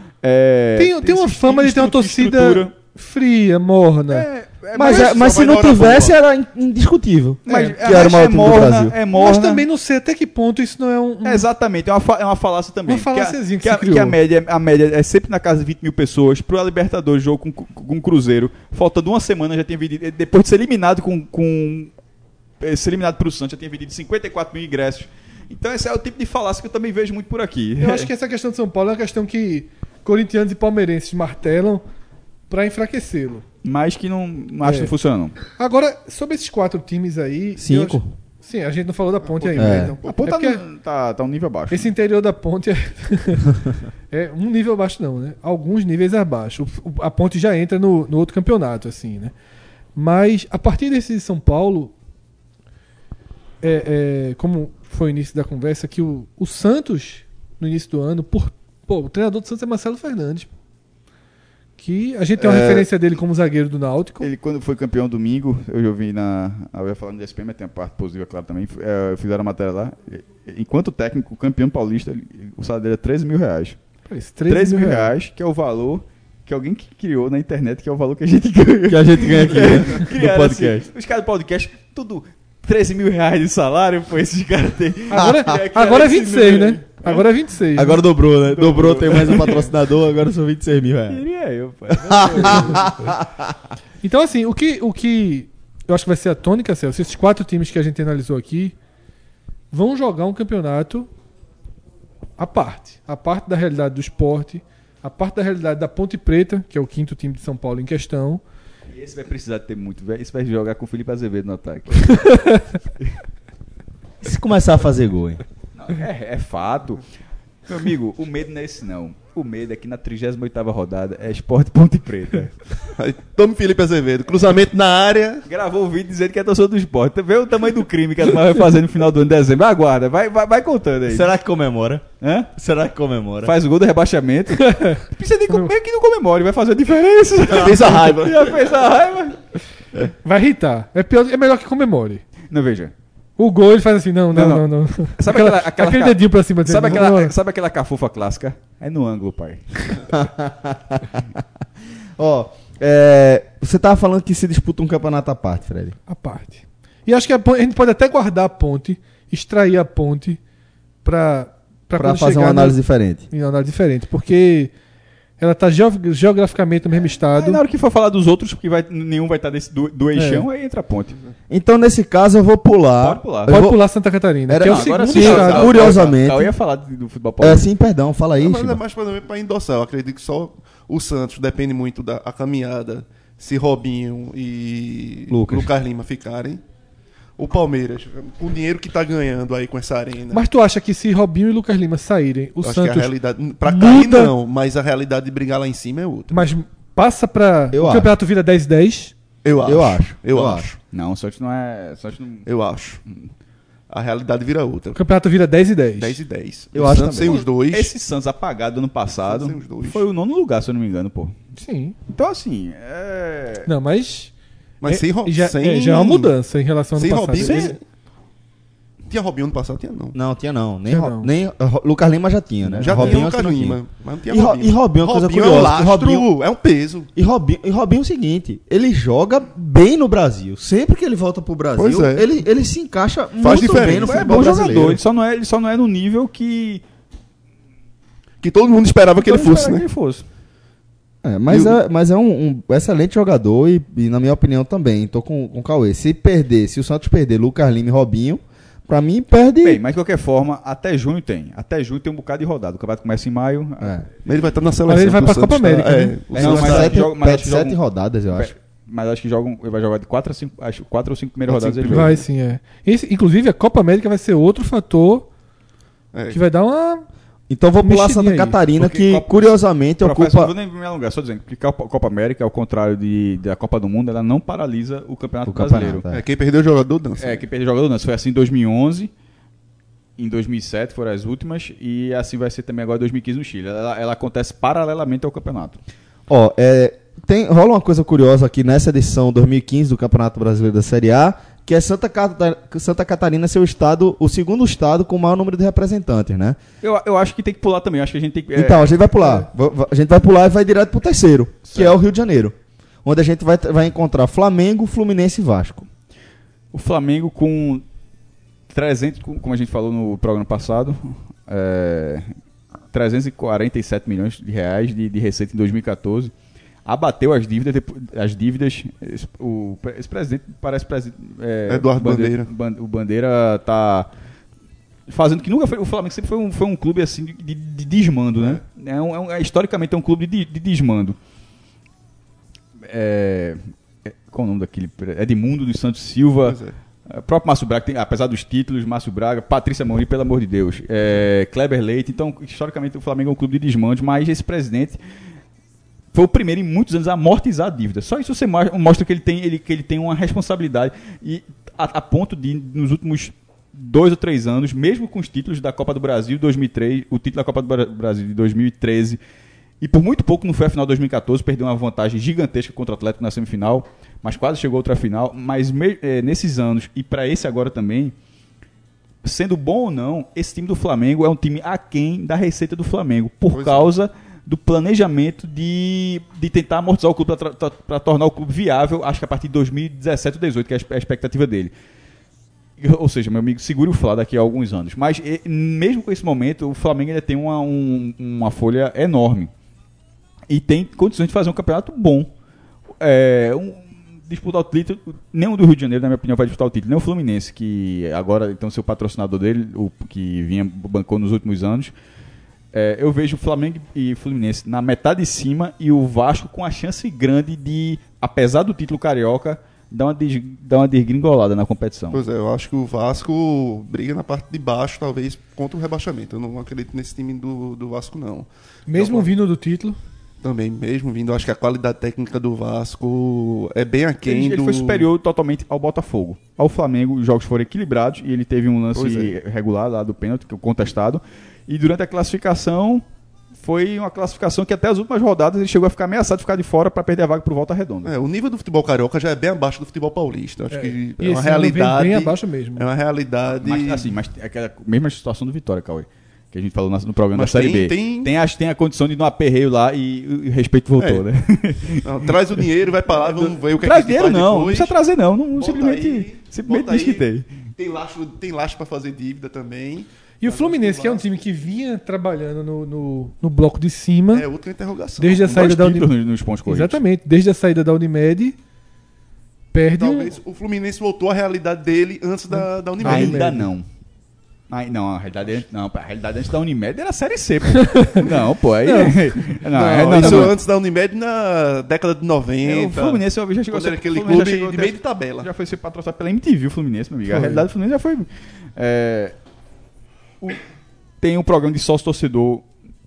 S3: Tem uma fama de ter uma torcida fria, morna.
S2: Mas
S6: só
S2: se
S6: vai
S2: não
S6: na hora
S2: tivesse,
S6: boa.
S2: era indiscutível.
S4: Mas
S2: que era o maior time do Brasil.
S4: É morna.
S3: Mas também não sei até que ponto isso não é um...
S4: Exatamente, é uma falácia também.
S3: Uma faláciazinha que
S4: que
S3: se
S4: a
S3: criou.
S4: média é sempre na casa de 20 mil pessoas. Pro Libertadores, jogo com Cruzeiro, faltando uma semana já tinha vendido. Depois de ser eliminado ser eliminado pro Santos, já tinha vendido 54 mil ingressos. Então esse é o tipo de falácia que eu também vejo muito por aqui.
S3: Eu acho que essa questão de São Paulo é uma questão que corintianos e palmeirenses martelam para enfraquecê-lo.
S4: Mas que não acho que não funciona, não.
S3: Agora, sobre esses 4 times aí...
S2: 5?
S3: Sim, a gente não falou da Ponte ainda.
S2: É.
S3: Então.
S4: A ponta
S3: porque
S4: tá um nível abaixo.
S3: esse interior da Ponte é um nível abaixo não, né? Alguns níveis abaixo. A Ponte já entra no outro campeonato, assim, né? Mas, a partir desse São Paulo, como foi o início da conversa, que o Santos, no início do ano, o treinador do Santos é Marcelo Fernandes, que a gente tem uma referência dele como zagueiro do Náutico.
S4: Ele, quando foi campeão domingo, eu já vi eu ia falando de SPM, mas tem a parte positiva, claro, também. Fizeram a matéria lá. Enquanto técnico, campeão paulista, o salário dele é 13 mil reais. 13 mil reais, que é o valor que alguém que criou na internet, que é o valor que a gente ganha.
S2: Que a gente ganha aqui, né? No
S4: Criaram,
S2: podcast.
S4: assim, os caras do podcast, tudo 13 mil reais de salário, pô, esses caras têm.
S3: Agora é 26, né? Agora é 26.
S2: Agora dobrou, né? Dobrou, tem mais um patrocinador, agora são 26 mil reais.
S4: Queria eu, pai.
S3: Então, assim, o que eu acho que vai ser a tônica, Celso, esses 4 times que a gente analisou aqui vão jogar um campeonato à parte da realidade do esporte, a parte da realidade da Ponte Preta, que é o 5º time de São Paulo em questão.
S4: E esse vai precisar ter muito, velho. Esse vai jogar com o Felipe Azevedo no ataque.
S2: E se começar a fazer gol, hein?
S4: Não, é fato. Meu amigo, o medo não é esse, não. O medo é que na 38ª rodada é Sport Ponte Preta.
S6: Aí, tome Felipe Azevedo. Cruzamento na área.
S4: Gravou o vídeo dizendo que é torcedor do Sport. Vê o tamanho do crime que a turma vai fazer no final do ano de dezembro. Aguarda, vai contando aí.
S2: Será que comemora?
S4: Hã?
S2: Será que comemora?
S4: Faz o gol do rebaixamento. Precisa de comer que não comemore, vai fazer a diferença.
S6: Fez a raiva.
S4: Já fez a raiva.
S3: Vai irritar. É melhor que comemore.
S4: Não, veja.
S3: O gol ele faz assim, não.
S4: Sabe aquela
S3: aquele dedinho pra cima.
S4: Sabe
S3: dizendo,
S4: sabe aquela cafufa clássica? É no ângulo, pai.
S2: Ó, você tava falando que se disputa um campeonato à parte, Fred.
S3: A parte. E acho que a gente pode até guardar a Ponte, extrair a Ponte pra quando
S2: fazer
S3: chegar
S2: uma análise diferente.
S3: em uma análise diferente, porque ela tá geograficamente no mesmo estado.
S4: Aí na hora que for falar dos outros, porque nenhum vai estar do eixão, aí entra a Ponte.
S2: Então, nesse caso, eu vou pular.
S4: Pode pular.
S2: Eu
S3: Pode
S2: vou-
S3: pular Santa Catarina,
S2: Era-
S3: que é o
S2: não,
S3: segundo
S2: sim,
S3: estado.
S2: curiosamente-
S4: Eu ia falar do futebol
S2: É,
S4: paulista.
S2: sim, perdão, fala aí,
S6: Mas é
S2: Chiba.
S6: mais para endossar. Eu acredito que só o Santos depende muito da caminhada. Se Robinho e
S2: Lucas
S6: Lima ficarem. O Palmeiras, com o dinheiro que tá ganhando aí com essa arena.
S3: Mas tu acha que se Robinho e Lucas Lima saírem, o
S6: eu acho que a
S3: Santos
S6: realidade. Pra cair
S3: muda-
S6: não, mas a realidade de brigar lá em cima é outra.
S3: mas passa pra...
S2: Eu
S3: o
S2: acho.
S3: campeonato vira 10-10?
S6: Eu acho.
S2: Eu
S6: Eu
S2: acho.
S6: acho.
S4: Não, o Santos não é. O Santos não...
S6: Eu acho. A realidade vira outra.
S3: O campeonato vira 10-10.
S6: 10 e 10.
S2: Eu
S6: O
S2: acho
S6: Santos
S2: também.
S6: sem os dois.
S4: Esse Santos apagado ano passado
S6: Sem os dois.
S4: foi o 9º lugar, se eu não me engano, pô.
S3: Sim.
S4: Então, assim,
S3: Não, mas...
S6: Mas sem Robinho.
S3: já é uma mudança em relação ao ano
S6: Sem
S3: passado.
S6: Robinho.
S3: Sim.
S6: Tinha Robinho ano passado? Tinha não.
S2: Não, tinha não. Nem,
S3: Tinha
S2: Ro-
S3: não.
S2: nem Lucas Lima já tinha, né?
S6: Já
S2: Robinho
S6: tinha o
S2: é que
S6: Lucas
S2: não tinha.
S6: Lima. Mas não tinha
S2: E
S6: Robinho.
S2: Robinho é uma coisa
S6: Robinho
S2: curiosa.
S6: é um
S2: que
S6: lastro,
S2: Robinho,
S6: é um peso.
S2: e Robinho é o seguinte, ele joga bem no Brasil. Sempre que ele volta pro Brasil,
S6: Pois é.
S2: ele se encaixa
S6: Faz
S2: muito
S6: diferença.
S2: bem no
S6: É
S2: futebol
S4: bom
S2: brasileiro.
S4: jogador, ele só não é no nível que
S6: Que todo mundo esperava que ele
S4: todo mundo
S6: fosse,
S4: esperava
S6: né?
S4: que ele fosse.
S2: É, mas é um excelente jogador e, na minha opinião, também. Tô com o Cauê. Se o Santos perder Lucas Lima e Robinho, pra mim, perde...
S4: Bem, mas de qualquer forma, até junho tem. Até junho tem um bocado de rodada. O campeonato começa em maio.
S2: É.
S6: Ele vai estar na seleção.
S3: Mas ele vai
S6: que o
S3: pra
S6: Santos
S3: Copa América,
S6: tá-
S3: né?
S6: o
S4: É,
S6: Santos
S4: não, mas
S6: tá-
S4: acho que joga- mas acho que
S2: sete
S4: joga-
S2: rodadas, eu acho.
S4: Mas acho que ele vai jogar de 4 ou 5 primeiras
S6: 4
S4: rodadas. Ele
S6: cinco
S4: joga.
S3: Vai sim, é. Inclusive, a Copa América vai ser outro fator
S6: É.
S3: que vai dar uma...
S2: Então vou pular
S3: Mexidinha
S2: Santa
S3: aí,
S2: Catarina,
S4: porque
S2: que
S4: Copa-
S2: curiosamente
S4: Professor, não
S2: ocupa...
S4: vou nem me alongar, só dizendo que a Copa América, ao contrário da Copa do Mundo, ela não paralisa o Campeonato
S2: O campeonato,
S4: Brasileiro.
S2: é.
S6: É, quem perdeu o jogador dança.
S4: É, que perdeu o jogador não. Foi assim em 2011, em 2007 foram as últimas, e assim vai ser também agora em 2015 no Chile. Ela acontece paralelamente ao campeonato.
S2: Ó, rola uma coisa curiosa aqui nessa edição 2015 do Campeonato Brasileiro da Série A, que é Santa Catarina ser o segundo estado com o maior número de representantes, né?
S4: Eu acho que tem que pular também. Eu acho que a gente tem que.
S2: Então, a gente vai pular. A gente vai pular e vai direto pro terceiro, que é o Rio de Janeiro. Onde a gente vai encontrar Flamengo, Fluminense e Vasco.
S4: O Flamengo com 300, como a gente falou no programa passado, 347 milhões de reais de receita em 2014. Abateu as dívidas. Esse presidente parece presidente.
S6: Eduardo Bandeira.
S4: O Bandeira tá fazendo que nunca foi. O Flamengo sempre foi um clube assim de desmando, né? Historicamente é um clube de desmando. Qual o nome daquele? Edmundo dos Santos Silva.
S6: Pois é.
S4: O próprio Márcio Braga, apesar dos títulos, Márcio Braga, Patrícia Mourinho, pelo amor de Deus, Kleber Leite. Então, historicamente, o Flamengo é um clube de desmando, mas esse presidente foi o primeiro em muitos anos a amortizar a dívida. Só isso você mostra que ele tem uma responsabilidade. E a ponto de, nos últimos 2 ou 3 anos, mesmo com os títulos da Copa do Brasil 2003, o título da Copa do Brasil de 2013, e por muito pouco não foi a final de 2014, perdeu uma vantagem gigantesca contra o Atlético na semifinal, mas quase chegou a outra final. Mas nesses anos, e para esse agora também, sendo bom ou não, esse time do Flamengo é um time aquém da receita do Flamengo, por causa do planejamento de tentar amortizar o clube para tornar o clube viável, acho que a partir de 2017 ou 2018, que é a expectativa dele. Ou seja, meu amigo, segure o Flá daqui a alguns anos. Mas mesmo com esse momento, o Flamengo ainda tem uma folha enorme. E tem condições de fazer um campeonato bom. Disputar o título, nenhum do Rio de Janeiro, na minha opinião, vai disputar o título. Nem o Fluminense, que agora então seu patrocinador dele, que bancou nos últimos anos. Eu vejo o Flamengo e o Fluminense na metade de cima e o Vasco com a chance grande de, apesar do título carioca, dar uma desgringolada na competição.
S6: Pois é, eu acho que o Vasco briga na parte de baixo, talvez, contra o rebaixamento. Eu não acredito nesse time do Vasco, não.
S3: Mesmo vindo do título.
S6: Também, mesmo vindo, eu acho que a qualidade técnica do Vasco é bem aquém
S4: Ele foi superior totalmente ao Botafogo. Ao Flamengo, os jogos foram equilibrados e ele teve um lance regular lá do pênalti, que é contestado. E durante a classificação, foi uma classificação que até as últimas rodadas ele chegou a ficar ameaçado de ficar de fora para perder a vaga para o Volta Redonda.
S6: O nível do futebol carioca já é bem abaixo do futebol paulista. Eu acho que
S3: E
S6: é uma
S3: esse ano vem
S6: realidade.
S3: bem abaixo mesmo.
S6: É uma realidade.
S4: Mas é aquela mesma situação do Vitória, Cauê. que a gente falou no programa
S6: Mas
S4: da Série
S6: tem-
S4: B. Tem a condição de ir no aperreio lá e o respeito voltou, né?
S6: Não, traz o dinheiro, vai pra lá, vamos ver o que
S4: Traz
S6: é que
S4: dinheiro
S6: faz
S4: não, não
S6: depois.
S4: precisa trazer não.
S6: Bota
S4: Simplesmente
S6: bota
S4: diz que tem.
S6: Tem lastro pra fazer dívida também.
S3: E o Fluminense, que é um time que vinha trabalhando no bloco de cima,
S6: É outra interrogação.
S3: desde a
S4: Com
S3: saída
S4: 2
S3: da
S4: títulos
S3: Unimed.
S4: nos pontos corridos.
S3: Exatamente, desde a saída da Unimed, perde
S6: Talvez o Fluminense voltou à realidade dele antes da Unimed.
S4: Ainda não. Não, a realidade antes da Unimed era a Série C, pô. Não, pô, aí...
S6: Não, isso antes da Unimed na década de 90.
S4: O Fluminense já chegou a
S6: Quando
S4: ser
S6: era aquele
S4: o Fluminense
S6: clube
S4: já chegou
S6: de
S4: a
S6: meio de tabela.
S4: Já foi ser patrocinado pela MTV, o Fluminense, meu amigo. A
S3: Foi.
S4: realidade do Fluminense já foi... Tem um programa de sócio-torcedor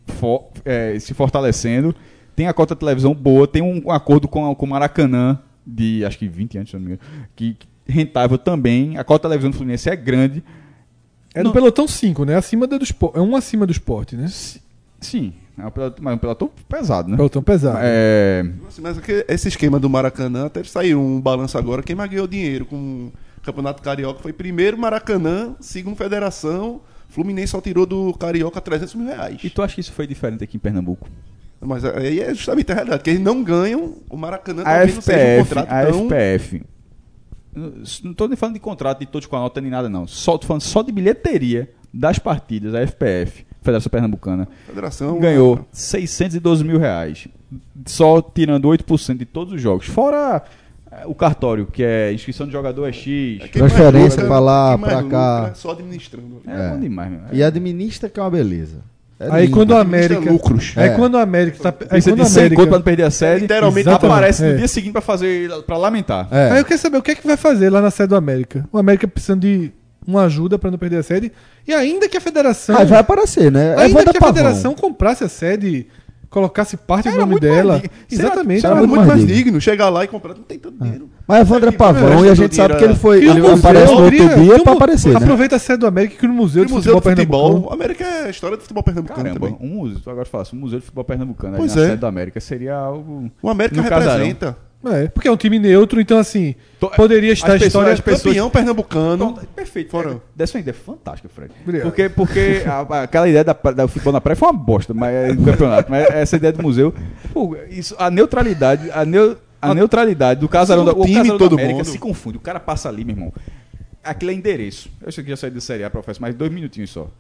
S4: se fortalecendo, tem a cota de televisão boa, tem um acordo com o Maracanã de, acho que 20 anos, se não me engano, que rentável também. A cota de televisão do Fluminense é grande.
S3: É
S4: Não-
S3: do pelotão 5, né? Acima do Sport. É um acima do Sport, né?
S4: Sim, mas um pelotão pesado, né?
S3: Pelotão pesado.
S6: Nossa, mas esse esquema do Maracanã, até saiu um balanço agora. Quem mais ganhou dinheiro com o Campeonato Carioca foi primeiro Maracanã, segundo Federação. Fluminense só tirou do Carioca R$300 mil.
S4: E tu acha que isso foi diferente aqui em Pernambuco?
S6: Mas aí é justamente a realidade, que eles não ganham o Maracanã,
S4: A
S6: talvez não seja um contrato tão...
S4: FPF. Não tô nem falando de contrato de todos com a nota nem nada, não. Tô falando só de bilheteria das partidas, a FPF, Federação Pernambucana,
S6: Federação
S4: ganhou 612 mil reais. Só tirando 8% de todos os jogos. Fora o cartório, que é inscrição de jogador é X.
S6: quem mais
S2: Transferência
S6: lucra-
S2: pra lá,
S6: quem mais
S2: pra cá.
S6: lucra, só administrando.
S4: É bom demais, meu.
S2: E administra que é uma beleza. É
S3: Aí
S2: lindo.
S3: quando a
S6: Administra
S3: América.
S6: lucros.
S3: Aí
S2: É.
S3: quando a América tá. Aí
S4: Precisa
S3: quando a
S4: de 100
S3: América.
S4: conto pra não perder a série,
S6: Literalmente
S3: Exatamente.
S4: aparece no
S3: É.
S4: dia seguinte pra lamentar.
S2: É.
S3: Aí eu quero saber o que é que vai fazer lá na sede do América. O América precisando de uma ajuda pra não perder a sede. E ainda que a federação.
S2: Aí vai aparecer, né? É
S3: ainda
S2: Wanda
S3: que a
S2: Pavão.
S3: federação comprasse a sede, colocasse parte do
S4: Era
S3: nome
S4: muito mais
S3: dela.
S4: digno.
S3: Exatamente.
S6: Era
S2: muito
S6: muito mais
S2: mais
S6: digno. Chegar lá e comprar, não tem tanto dinheiro.
S2: Mas é Evandro Pavão e a gente sabe que ele foi.
S3: E o
S2: Ele
S3: museu,
S2: aparece no outro
S3: cria-
S2: dia
S3: e o
S2: pra
S3: mu-
S2: aparecer, né?
S3: Aproveita a sede do América que no Museu de
S6: E o Museu
S3: Futebol
S6: de Futebol,
S3: Pernambucano.
S6: a América é a história do futebol pernambucano
S4: Caramba,
S6: também.
S4: um museu, agora fala assim, um museu de futebol pernambucano aí
S6: Pois
S4: na
S6: é.
S4: sede da América seria algo...
S6: O América
S4: No casarão.
S6: representa.
S3: É, porque é um time neutro, então assim,
S4: To-
S3: poderia estar a
S4: as pessoas-
S3: história.
S4: as pessoas-
S6: Campeão pernambucano.
S4: Perfeito.
S6: Fora.
S4: Dessa ideia é fantástica, Fred.
S3: Obrigado.
S4: Porque aquela ideia da futebol na praia foi uma bosta, mas do campeonato. Mas essa ideia do museu, pô, isso, a neutralidade, a neutralidade do casarão da,
S6: O
S4: o
S6: time,
S4: casarão da
S6: todo
S4: América
S6: mundo.
S4: se confunde. O cara passa ali, meu irmão. Aquilo é endereço. Eu sei que já saí da Série A, professor, mas 2 minutinhos só.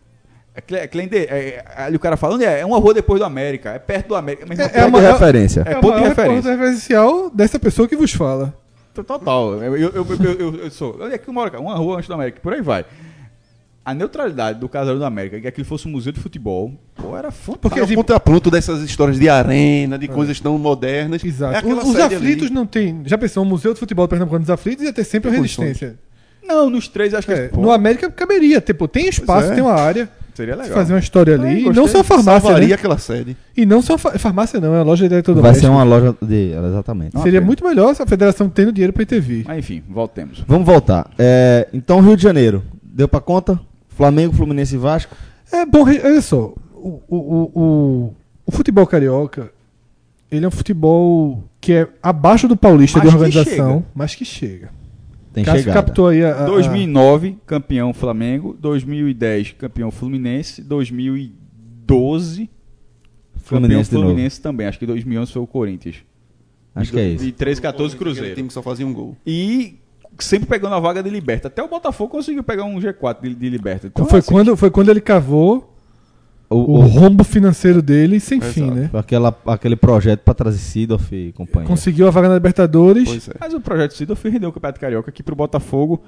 S4: Ali o cara falando, é uma rua depois do América, é perto do América. Meu irmão,
S3: É uma-
S2: de referência.
S4: é
S3: É
S4: ponto de
S3: maior
S4: referência.
S3: referencial dessa pessoa que vos fala.
S4: Total. Eu sou. Onde é que eu moro, cara? Uma rua antes do América, por aí vai. A neutralidade do casarão da América, que aquilo fosse um museu de futebol, pô, era fantástico.
S6: Porque é o contraponto dessas histórias de arena, de coisas tão modernas.
S3: Exato.
S6: É aquela
S3: Os
S6: sede
S3: aflitos
S6: ali.
S3: não tem. Já pensou, o Museu de Futebol Pernambucano dos Aflitos ia ter sempre a
S6: Tem
S3: resistência.
S4: Não, nos 3 acho que
S3: É,
S4: pô,
S3: no América caberia. Tipo, tem espaço,
S6: Pois é.
S3: tem uma área.
S4: seria
S3: Se
S4: legal.
S3: fazer uma história ali. E
S4: gostei.
S3: não só farmácia,
S6: Salvaria
S3: né?
S6: aquela sede.
S3: E não só farmácia, não. É uma loja de eletrodoméstico.
S2: Vai ser uma loja de. Exatamente.
S4: Não,
S3: Seria
S4: pena.
S3: muito melhor se a federação tendo dinheiro pra ITV.
S4: Mas enfim, voltemos.
S2: Vamos voltar. Então, Rio de Janeiro. Deu pra conta? Flamengo, Fluminense e Vasco?
S3: É bom, olha só. O futebol carioca, ele é um futebol que é abaixo do paulista
S4: Mas
S3: de
S4: que
S3: organização,
S4: chega.
S3: mas que chega.
S2: Tem
S3: Cássio
S2: chegada.
S3: captou aí a
S4: 2009, campeão Flamengo. 2010, campeão Fluminense. 2012,
S2: Fluminense de
S4: campeão
S2: novo.
S4: Fluminense também. Acho que 2011 foi o Corinthians.
S2: Acho que é isso.
S4: E 13, 14
S6: Aquele
S4: Cruzeiro.
S6: time que só fazia um gol.
S4: E sempre pegando a vaga de Liberta. Até o Botafogo conseguiu pegar um G4 de Liberta. Então,
S3: Foi,
S4: assim,
S3: foi quando ele cavou o
S2: O,
S3: rombo financeiro dele sem fim,
S6: Exato.
S3: né?
S2: aquele projeto pra trazer Sidoff e companhia.
S3: Conseguiu a vaga na Libertadores.
S6: Pois é.
S4: Mas o projeto Sidoff rendeu o Campeonato Carioca que pro Botafogo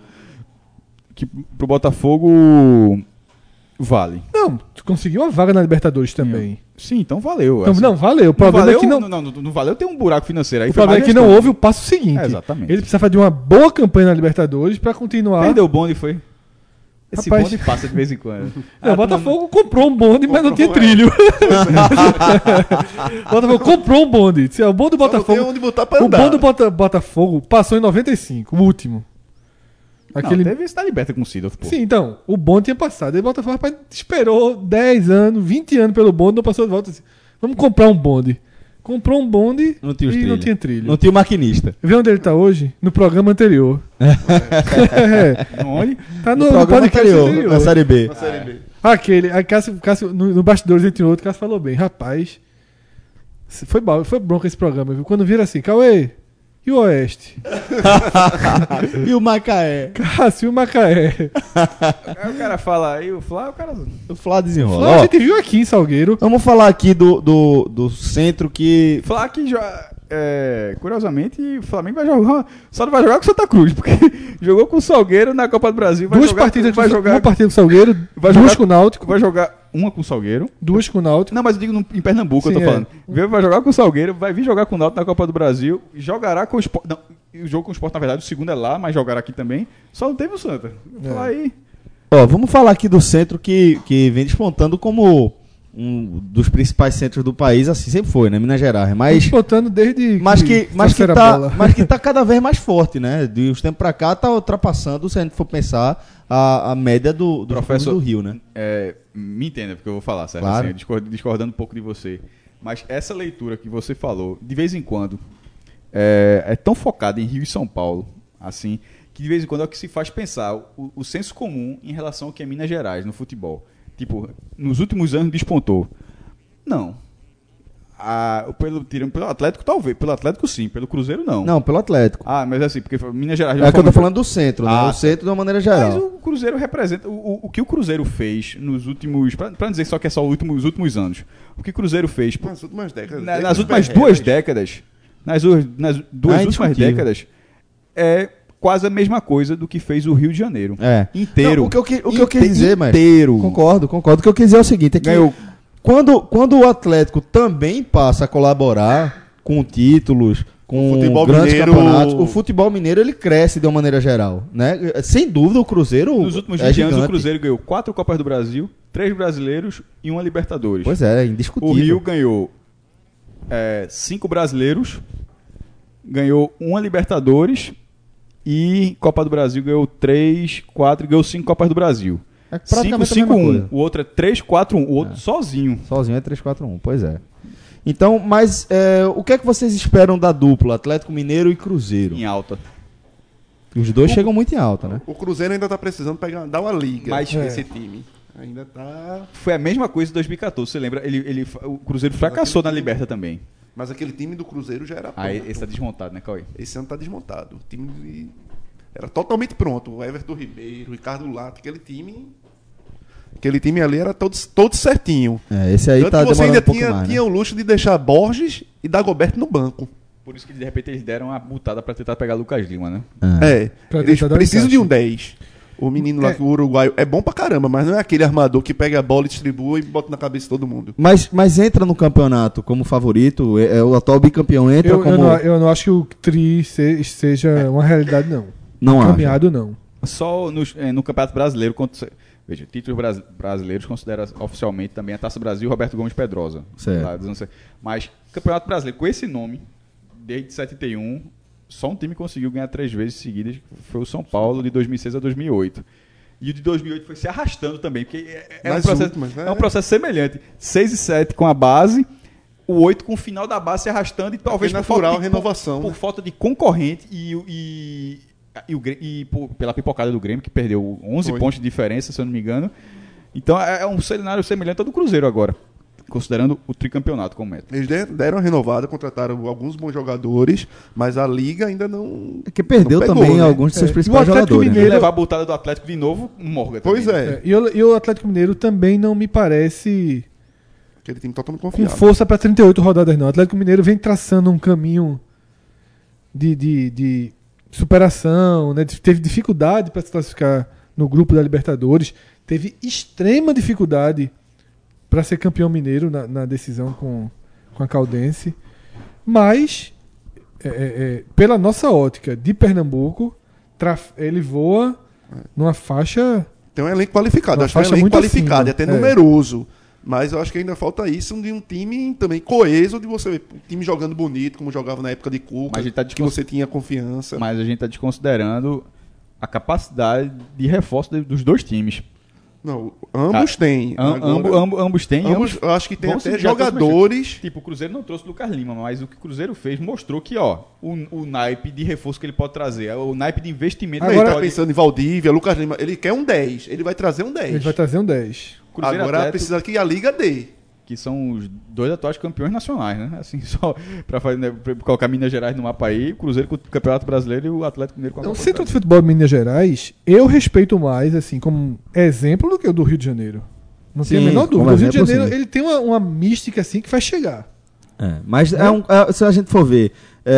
S4: vale.
S3: Não, conseguiu a vaga na Libertadores também.
S4: Sim, então valeu.
S3: Então,
S4: assim.
S3: não, valeu. O
S4: Não
S3: problema
S4: valeu,
S3: é que não.
S4: não valeu ter um buraco financeiro. Aí
S3: O
S4: foi
S3: problema é
S4: mais
S3: que não
S4: gestão.
S3: houve o passo seguinte.
S4: É, exatamente.
S3: Ele precisava de uma boa campanha na Libertadores pra continuar.
S4: Perdeu o bonde, foi? Esse
S3: Rapaz.
S4: bonde passa de vez em quando.
S3: Não, o Botafogo comprou um bonde, mas não tinha
S6: Comprou,
S3: trilho. O Botafogo comprou um bonde. Disse, o bonde do
S6: Só não tem
S3: Botafogo.
S6: onde botar pra
S3: O
S6: andar.
S3: bonde do Botafogo passou em 95, o último. Aquele...
S4: Não, teve esse da Liberta com o Sidoff, pô.
S3: Sim, então, o bonde tinha passado. Aí o Botafogo rapaz, esperou 10 anos, 20 anos pelo bonde, não passou de volta. Assim, vamos comprar um bonde. Comprou um bonde
S2: Não tinha os
S3: e não
S2: trilhos.
S3: tinha trilho.
S2: Não tinha o maquinista.
S3: Vê onde ele tá hoje? No programa anterior. É,
S4: Onde?
S3: tá
S2: No
S3: no
S2: programa
S3: podcast
S2: anterior, na Série B.
S6: Na Série B.
S3: Aí Cássio, no bastidores entre outros, Cássio falou bem, rapaz. Foi bronca esse programa, viu? Quando vira assim, Cauê, e o Oeste?
S2: E o Macaé?
S3: Cássio e o Macaé.
S4: Aí o cara fala, aí o Flá, o cara...
S2: O Flá desenrola.
S3: A
S2: Ó,
S3: gente viu aqui em Salgueiro.
S2: vamos falar aqui do centro que...
S4: Flá que já... curiosamente, o Flamengo vai jogar... Só não vai jogar com o Santa Cruz, porque jogou com o Salgueiro na Copa do Brasil. Vai
S3: Duas
S4: jogar,
S3: partidas
S4: vai jogar,
S3: uma partida com o Salgueiro,
S4: vai
S3: duas
S4: jogar-
S3: com o Náutico,
S4: vai jogar uma com o Salgueiro.
S3: duas com o Náutico.
S4: Não, mas eu digo em Pernambuco,
S3: Sim,
S4: eu tô falando. Vai jogar com o Salgueiro, vai vir jogar com o Náutico na Copa do Brasil, jogará com o Sport. Não, o jogo com o Sport, na verdade, o segundo é lá, mas jogará aqui também. Só não teve o Santa. Falar aí.
S2: Ó, vamos falar aqui do centro que vem despontando como um dos principais centros do país, assim sempre foi, né? Minas Gerais. Mas
S3: Disputando desde
S2: mas que
S3: trouxeram a
S2: tá,
S3: bola.
S2: mas que tá cada vez mais forte, né? De uns tempos pra cá tá ultrapassando, se a gente for pensar, a média do
S4: Professor-
S2: do Rio, né?
S4: Me entenda, porque eu vou falar, certo?
S2: Claro.
S4: Assim, discordando um pouco de você. Mas essa leitura que você falou, de vez em quando, é tão focada em Rio e São Paulo, assim, que de vez em quando é o que se faz pensar o senso comum em relação ao que é Minas Gerais no futebol. Tipo, nos últimos anos despontou. Não. Pelo Atlético, talvez. Pelo Atlético, sim. Pelo Cruzeiro, não.
S2: Não, pelo Atlético.
S4: Ah, mas assim, porque Minas Gerais...
S2: É que eu tô falando do centro, né?
S4: Ah,
S2: O centro de uma maneira
S4: Mas
S2: geral.
S4: o Cruzeiro representa... O que o Cruzeiro fez nos últimos... Pra não dizer só que é só os últimos anos. O que o Cruzeiro fez...
S6: Nas últimas décadas.
S4: nas últimas duas décadas... Nas duas últimas
S2: indiscutível.
S4: décadas... É quase a mesma coisa do que fez o Rio de Janeiro.
S2: É.
S4: Inteiro.
S2: Não, o que eu quis dizer, mas
S4: inteiro.
S2: Concordo. O que eu quis dizer é o seguinte, é que
S4: Ganhou.
S2: quando o Atlético também passa a colaborar com títulos, com
S6: futebol
S2: grandes
S6: mineiro-
S2: campeonatos, o futebol mineiro ele cresce de uma maneira geral, né? Sem dúvida o Cruzeiro
S4: Nos últimos
S2: é
S4: 20 anos,
S2: gigante.
S4: o Cruzeiro ganhou 4 Copas do Brasil, 3 brasileiros e 1 Libertadores.
S2: Pois é,
S4: O
S2: indiscutível.
S4: Rio ganhou 5 brasileiros, ganhou 1 Libertadores e Copa do Brasil ganhou 3, 4 e ganhou 5 Copas do Brasil.
S2: É praticamente a mesma
S4: 5-5-1.
S2: coisa.
S4: O outro é 3-4-1. O outro sozinho.
S2: Sozinho é 3-4-1, pois é. Então, mas o que é que vocês esperam da dupla Atlético Mineiro e Cruzeiro?
S4: Em alta.
S2: Os dois chegam muito em alta, né?
S6: O Cruzeiro ainda tá precisando dar uma liga.
S4: Mas-
S6: esse time. Ainda tá.
S4: Foi a mesma coisa em 2014. Você lembra? O Cruzeiro fracassou na Liberta também.
S6: Mas aquele time do Cruzeiro já era
S4: Aí
S6: pronto.
S4: esse tá desmontado, né, Cauê?
S6: Esse ano tá desmontado. O time era totalmente pronto. O Everton Ribeiro, o Ricardo Lata, aquele time ali era todo certinho.
S2: Esse aí
S6: Tanto
S2: tá
S6: que você
S2: demorando
S6: ainda
S2: um pouco mais,
S6: tinha
S2: né?
S6: o luxo de deixar Borges e Dagoberto no banco.
S4: Por isso que de repente eles deram uma butada pra tentar pegar Lucas Lima, né?
S3: Pra
S6: Eles
S3: tentar dar um
S6: precisam de um
S3: encaixe.
S6: 10. O menino lá, o uruguaio, é bom pra caramba, mas não é aquele armador que pega a bola, distribui e bota na cabeça de todo mundo.
S2: Mas entra no campeonato como favorito, o atual bicampeão entra como...
S3: Eu não acho que o Tri seja uma realidade, não.
S2: Não acho.
S3: Caminhado, não.
S4: Só no Campeonato Brasileiro, veja, títulos brasileiros considera oficialmente também a Taça Brasil Roberto Gomes Pedrosa.
S2: Certo.
S4: Lá dos anos 70. Mas Campeonato Brasileiro, com esse nome, desde 71, só um time conseguiu ganhar 3 vezes seguidas, que foi o São Paulo, de 2006 a 2008. E o de 2008 foi se arrastando também, porque
S6: Nas últimas, né?
S4: é um processo semelhante. 6 e 7 com a base, o 8 com o final da base se arrastando e talvez
S6: É natural,
S4: falta de,
S6: renovação,
S4: por
S6: né?
S4: falta de concorrente pela pipocada do Grêmio, que perdeu 11
S6: Foi.
S4: pontos de diferença, se eu não me engano. Então é um cenário semelhante ao do Cruzeiro agora, considerando o tricampeonato como meta.
S6: Eles deram uma renovada, contrataram alguns bons jogadores, mas a liga ainda não.
S2: Que perdeu
S6: não pegou,
S2: também
S6: né?
S2: alguns de seus
S3: É.
S2: principais
S3: E o Atlético
S2: jogadores.
S4: E
S2: né?
S3: Mineiro-
S4: levar a butada do Atlético de novo, Morgan
S6: Pois
S4: também, né?
S6: é.
S3: E o Atlético Mineiro também não me parece
S6: Aquele time totalmente
S3: com
S6: confiável.
S3: força para 38 rodadas, não. O Atlético Mineiro vem traçando um caminho de superação, né? Teve dificuldade para se classificar no grupo da Libertadores, teve extrema dificuldade para ser campeão mineiro na decisão com a Caldense, mas pela nossa ótica de Pernambuco, ele voa numa faixa.
S6: Tem um elenco qualificado.
S3: Uma
S6: Acho que é um
S3: faixa
S6: elenco
S3: muito
S6: qualificado,
S3: acima.
S6: até numeroso. Mas eu acho que ainda falta isso de um time também coeso, de você ver um time jogando bonito, como jogava na época de Cuca,
S4: Mas a gente tá
S6: que você tinha confiança.
S4: Mas a gente está desconsiderando a capacidade de reforço dos dois times.
S6: Não, ambos têm. Agora,
S4: Ambos têm.
S6: ambos, eu acho que tem
S4: vão
S6: até
S4: se- já estão se
S6: jogadores.
S4: Tipo, o Cruzeiro não trouxe o Lucas Lima, mas o que o Cruzeiro fez mostrou que, ó, o naipe de reforço que ele pode trazer, o naipe de investimento que
S6: Ele
S4: ele
S6: tá
S4: pode...
S6: pensando em Valdívia, Lucas Lima. Ele quer um 10. Ele vai trazer um 10.
S3: Ele vai trazer um 10.
S4: Cruzeiro
S6: Agora
S4: Atlético,
S6: precisa que a Liga dê.
S4: que são os 2 atuais campeões nacionais, né? Assim, só pra colocar Minas Gerais no mapa aí, o Cruzeiro com o Campeonato Brasileiro e o Atlético Mineiro com a
S3: Então, o
S4: Copa do
S3: Centro de
S4: Brasil.
S3: Futebol de Minas Gerais, eu respeito mais, assim, como exemplo do que o do Rio de Janeiro. Não tem a
S2: Sim,
S3: menor
S2: como
S3: dúvida. O Rio de
S2: exemplo,
S3: Janeiro,
S2: sim.
S3: ele tem uma mística, assim, que vai chegar.
S2: Mas se a gente for ver,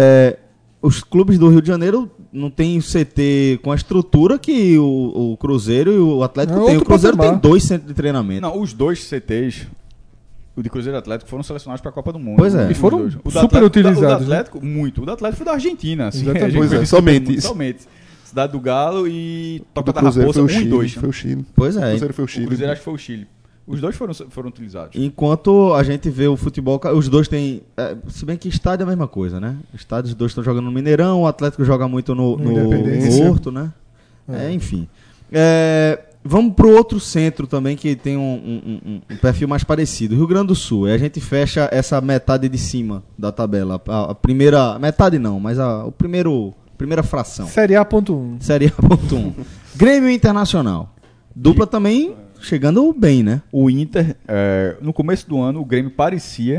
S2: os clubes do Rio de Janeiro não tem CT com a estrutura que o Cruzeiro e o Atlético
S3: É
S2: tem. O
S3: outro
S2: Cruzeiro
S3: patamar.
S2: tem 2 centros de treinamento.
S4: Não, os 2 CTs, o de Cruzeiro e Atlético, foram selecionados para a Copa do Mundo.
S2: Pois é.
S3: E foram
S4: Os dois. O do
S3: super
S4: Atlético-
S3: utilizados,
S4: O do Atlético, muito. O do Atlético foi da Argentina. Assim,
S3: Exatamente.
S4: a gente
S6: Pois é,
S4: foi
S6: somente
S4: muito,
S6: isso.
S4: somente. Cidade do Galo e
S6: O
S4: Toca
S6: do
S4: da
S6: Cruzeiro
S4: Raposa,
S6: foi o
S4: 1 e
S6: Chile.
S4: 2.
S6: Foi o Chile.
S2: Pois
S6: O
S2: é.
S6: Cruzeiro foi o
S4: O
S6: Chile.
S4: Cruzeiro acho que foi o Chile. Os 2 foram utilizados.
S2: Enquanto a gente vê o futebol, os dois têm. Se bem que estádio é a mesma coisa, né? Estádio, os dois estão jogando no Mineirão, o Atlético joga muito no
S3: Independência.
S2: Horto, né? Enfim. Vamos pro outro centro também que tem um perfil mais parecido. Rio Grande do Sul. E a gente fecha essa metade de cima da tabela. A primeira. Metade não, mas primeira fração.
S3: Série A.1.
S2: Série A.1. Grêmio Internacional. Dupla também chegando bem, né?
S4: O Inter, no começo do ano, o Grêmio parecia...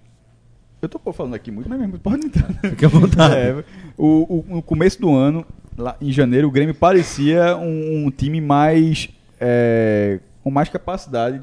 S4: Eu tô falando aqui muito, mas mesmo pode entrar.
S2: Fique à vontade.
S4: No começo do ano, lá em janeiro, o Grêmio parecia um time mais... com mais capacidade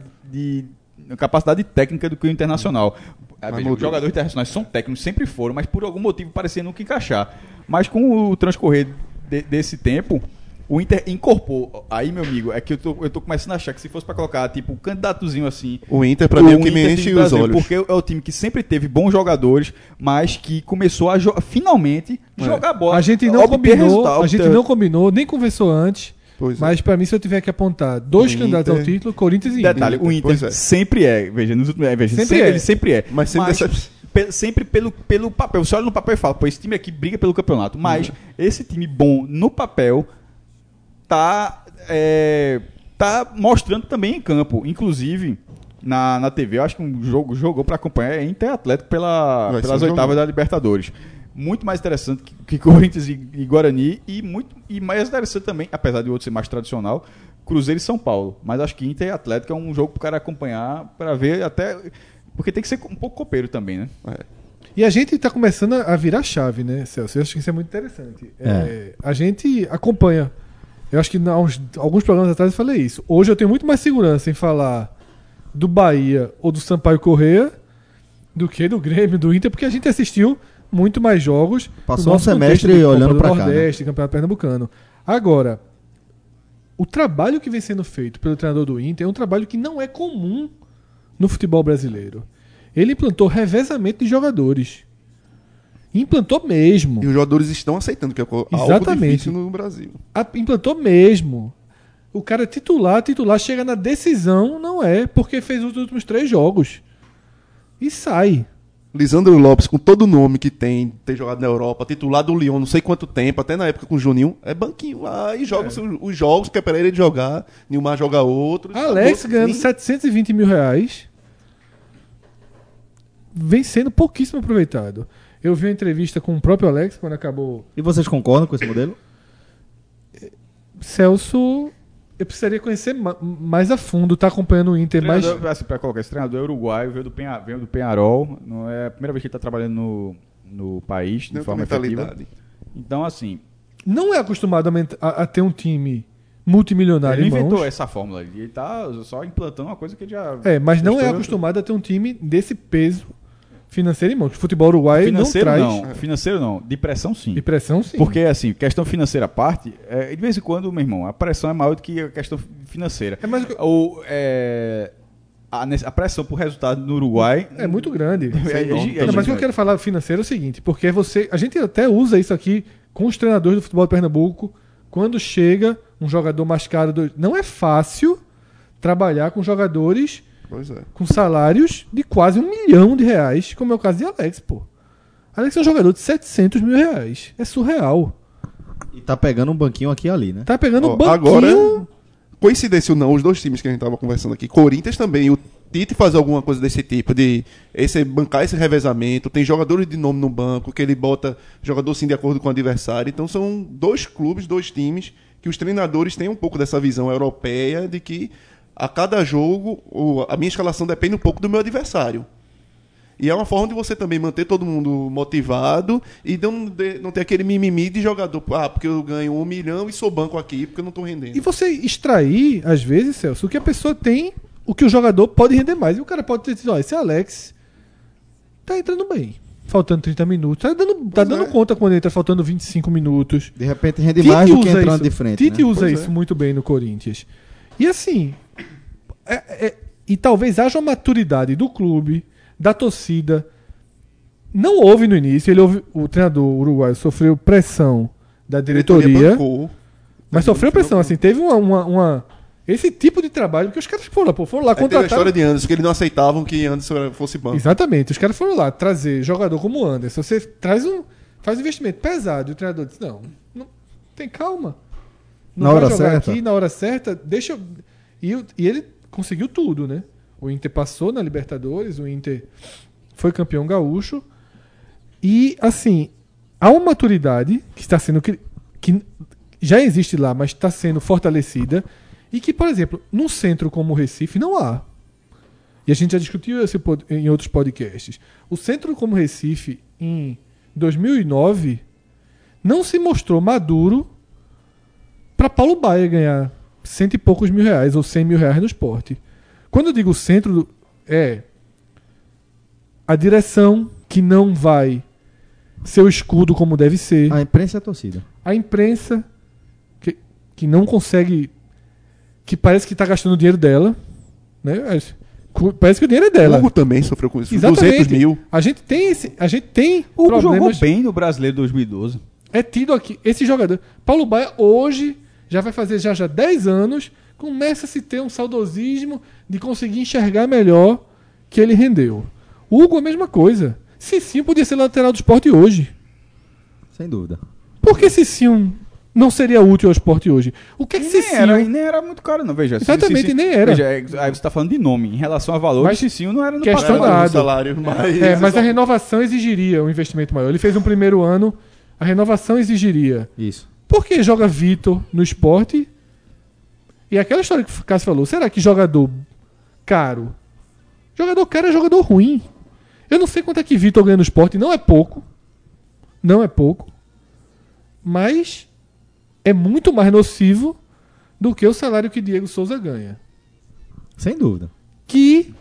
S4: técnica do que o Internacional. Veja, os jogadores internacionais são técnicos, sempre foram, mas por algum motivo parecia nunca encaixar. Mas com o transcorrer desse tempo... O Inter incorporou. Aí, meu amigo, é que eu tô começando a achar que se fosse pra colocar, tipo, um candidatozinho assim...
S6: O Inter, pra mim, é o que me
S4: Inter
S6: enche
S4: do
S6: os
S4: Brasil,
S6: olhos.
S4: Porque é o time que sempre teve bons jogadores, mas que começou a finalmente jogar bola.
S3: A gente não combinou, nem conversou antes.
S6: Pois é.
S3: Mas pra mim, se eu tiver que apontar 2
S6: Inter.
S3: candidatos ao título, Corinthians e Inter.
S4: Detalhe, o Inter
S6: Pois é.
S4: sempre é. Veja, nos últimos, ele sempre é.
S6: Mas sempre
S4: sempre pelo papel. Você olha no papel e fala, pô, esse time aqui briga pelo campeonato. Mas esse time bom no papel tá mostrando também em campo. Inclusive, na TV, eu acho que um jogo jogou para acompanhar é Inter e Atlético pelas oitavas da Libertadores. Muito mais interessante que Corinthians e Guarani e mais interessante também, apesar de o outro ser mais tradicional, Cruzeiro e São Paulo. Mas acho que Inter e Atlético é um jogo pro cara acompanhar, para ver até... Porque tem que ser um pouco copeiro também, né?
S3: E a gente tá começando a virar chave, né, Celso? Eu acho que isso é muito interessante. A gente acompanha. Eu acho que alguns programas atrás eu falei isso. Hoje eu tenho muito mais segurança em falar do Bahia ou do Sampaio Corrêa do que do Grêmio, do Inter, porque a gente assistiu muito mais jogos.
S2: Passou
S3: no nosso
S2: um semestre
S3: contexto de
S2: olhando
S3: Copa do
S2: pra cá,
S3: Nordeste, Campeonato Pernambucano. Agora, o trabalho que vem sendo feito pelo treinador do Inter é um trabalho que não é comum no futebol brasileiro. Ele implantou revezamento de jogadores. Implantou mesmo.
S6: E os jogadores estão aceitando, que é algo
S3: Exatamente.
S6: difícil no Brasil.
S3: Implantou mesmo. O cara titular, chega na decisão, não é, porque fez os últimos 3 jogos. E sai.
S6: Lisandro Lopes, com todo o nome que tem, ter jogado na Europa, titular do Lyon não sei quanto tempo, até na época com o Juninho, é banquinho lá e joga os jogos que é pra ele jogar, Nilmar joga outros.
S3: Alex ganhando R$720 mil. Vem sendo pouquíssimo aproveitado. Eu vi uma entrevista com o próprio Alex quando acabou.
S2: E vocês concordam com esse modelo?
S3: Celso, eu precisaria conhecer mais a fundo, tá acompanhando o Inter mais.
S4: Assim, pra colocar, esse treinador é uruguaio, veio do Peñarol, não é a primeira vez que ele tá trabalhando no país, de forma efetiva. Então, assim...
S3: Não é acostumado a ter um time multimilionário
S4: ele
S3: em mãos.
S4: inventou essa fórmula, ele tá só implantando uma coisa que ele já...
S3: Mas não é acostumado a ter um time desse peso financeiro em mãos. O futebol uruguaio
S4: financeiro
S3: não traz...
S4: Financeiro não, de pressão sim.
S3: De pressão sim.
S4: Porque, assim, questão financeira à parte, de vez em quando, meu irmão, a pressão é maior do que a questão financeira. A pressão por resultado no Uruguai...
S3: É muito grande.
S4: Mas
S3: o que eu quero falar financeiro é o seguinte, porque a gente até usa isso aqui com os treinadores do futebol de Pernambuco, quando chega um jogador mais caro... Não é fácil trabalhar com jogadores com salários de quase R$1 milhão, como é o caso de Alex, pô. Alex é um jogador de R$700 mil. É surreal.
S2: E tá pegando um banquinho aqui e ali, né?
S3: Tá pegando um banquinho...
S6: Agora, coincidência ou não, os dois times que a gente tava conversando aqui, Corinthians também, o Tite faz alguma coisa desse tipo, de bancar esse revezamento, tem jogadores de nome no banco, que ele bota jogador sim de acordo com o adversário, então são 2 clubes, 2 times, que os treinadores têm um pouco dessa visão europeia de que a cada jogo, a minha escalação depende um pouco do meu adversário. E é uma forma de você também manter todo mundo motivado e não ter aquele mimimi de jogador. Porque eu ganho 1 milhão e sou banco aqui porque eu não estou rendendo.
S3: E você extrair, às vezes, Celso, o que a pessoa tem, o que o jogador pode render mais. E o cara pode ter dito, esse Alex tá entrando bem. Faltando 30 minutos. Tá dando conta quando entra faltando 25 minutos.
S2: De repente rende mais do que entrando de frente.
S3: Tite
S2: né?
S3: usa isso muito bem no Corinthians. E assim, e talvez haja uma maturidade do clube, da torcida. Não houve no início, o treinador uruguaio sofreu pressão da diretoria,
S6: bancou.
S3: mas sofreu pressão, assim, teve esse tipo de trabalho, porque os caras foram lá
S6: Teve a
S3: contrataram.
S6: história de Anderson, que eles não aceitavam que Anderson fosse banco.
S3: Exatamente, os caras foram lá trazer jogador como o Anderson, você faz um investimento pesado, e o treinador disse, não tem calma. Não
S2: Na
S3: vai
S2: hora
S3: jogar
S2: certa.
S3: aqui, na hora certa, deixa eu... E ele conseguiu tudo, né? O Inter passou na Libertadores, o Inter foi campeão gaúcho. E, assim, há uma maturidade que está sendo... que já existe lá, mas está sendo fortalecida. E que, por exemplo, num centro como o Recife não há. E a gente já discutiu isso em outros podcasts. O centro como o Recife, em 2009, não se mostrou maduro para Paulo Baier ganhar 100 e poucos mil reais ou 100 mil reais no esporte. Quando eu digo centro, é a direção que não vai ser o escudo como deve ser.
S2: A imprensa e a torcida.
S3: A imprensa que não consegue, que parece que está gastando o dinheiro dela, né? Parece que o dinheiro é dela.
S6: O Hugo também sofreu com isso.
S3: Exatamente.
S6: 200 mil.
S3: A gente tem
S4: O Hugo jogou
S3: problemas.
S4: bem no Brasileiro 2012.
S3: É tido aqui esse jogador. Paulo Baier hoje já vai fazer já 10 anos, começa a se ter um saudosismo de conseguir enxergar melhor que ele rendeu. O Hugo a mesma coisa. Cicinho podia ser lateral do esporte hoje.
S2: Sem dúvida.
S3: Por que Cicinho não seria útil ao esporte hoje? O que é que Cicinho...
S4: Nem era muito caro, não. Veja,
S3: Exatamente, nem era.
S4: Veja, aí você está falando de nome. Em relação a valor,
S3: Mas
S4: Cicinho não era no
S3: questão
S4: patamar.
S3: da-
S6: Um salário,
S3: mas a renovação exigiria um investimento maior. Ele fez um primeiro ano, a renovação exigiria.
S2: Isso.
S3: Por que joga Vitor no esporte? E aquela história que o Cássio falou, será que jogador caro? Jogador caro é jogador ruim. Eu não sei quanto é que Vitor ganha no esporte, não é pouco. Não é pouco. Mas é muito mais nocivo do que o salário que Diego Souza ganha.
S2: Sem dúvida.
S3: Que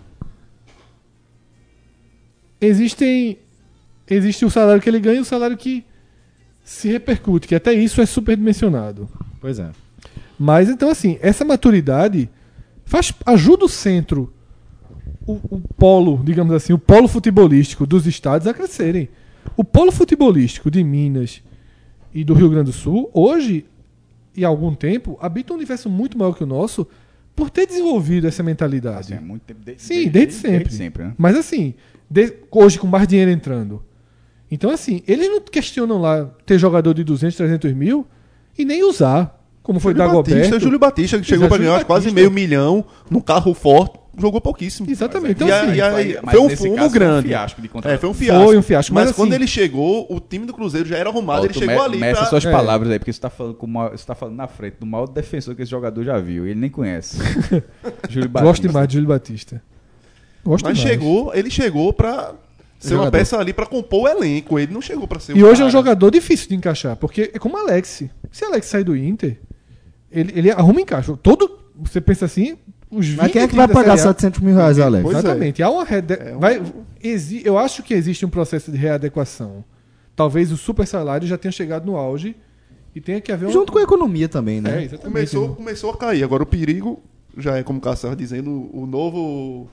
S3: existe o salário que ele ganha e o salário que se repercute, que até isso é superdimensionado.
S2: Pois é.
S3: Mas então, assim, essa maturidade ajuda o centro, o polo, digamos assim, o polo futebolístico dos estados a crescerem. O polo futebolístico de Minas e do Rio Grande do Sul, hoje e há algum tempo, habita um universo muito maior que o nosso por ter desenvolvido essa mentalidade.
S4: Assim, é muito tempo,
S3: Sim, desde sempre.
S4: Desde sempre, né?
S3: Mas assim, hoje com mais dinheiro entrando. Então, assim, eles não questionam lá ter jogador de 200, 300 mil e nem usar. Como foi Dagoberto.
S6: Júlio Batista, que chegou para
S3: Júlio
S6: ganhar quase
S3: Batista.
S6: meio milhão num carro forte, jogou pouquíssimo.
S3: Exatamente. Então,
S6: E
S3: assim,
S6: aí,
S4: mas
S6: foi um
S4: nesse
S6: fumo
S4: caso
S6: grande.
S4: Foi um fiasco de contratação.
S6: Foi um fiasco.
S3: Foi um fiasco,
S6: Mas
S3: mas
S6: quando
S3: assim-
S6: ele chegou, o time do Cruzeiro já era arrumado. Ele chegou ali
S4: Meça
S6: pra...
S4: suas
S3: É.
S4: palavras aí, porque você está falando, você tá falando na frente do maior defensor que esse jogador já viu. Ele nem conhece. Júlio Batista.
S3: gosto demais de Júlio Batista. Gosto
S6: Mas
S3: demais.
S6: ele chegou pra ser uma
S2: Jogador.
S6: peça ali pra compor o elenco. Ele não chegou pra ser
S3: E hoje é
S6: cara.
S3: um jogador difícil de encaixar, porque é como Alex. Se Alex sair do Inter, ele arruma encaixe. Você pensa assim, os 20
S2: Mas quem é que
S3: times
S2: vai
S3: da
S2: pagar
S3: Série A-
S2: 700 mil reais, Alex?
S6: Pois é.
S3: Exatamente. Há uma eu acho que existe um processo de readequação. Talvez o super salário já tenha chegado no auge e tenha que haver
S2: Junto com a economia também, né?
S3: É, exatamente.
S6: Começou a cair. Agora o perigo já é, como o Cássio estava dizendo, o novo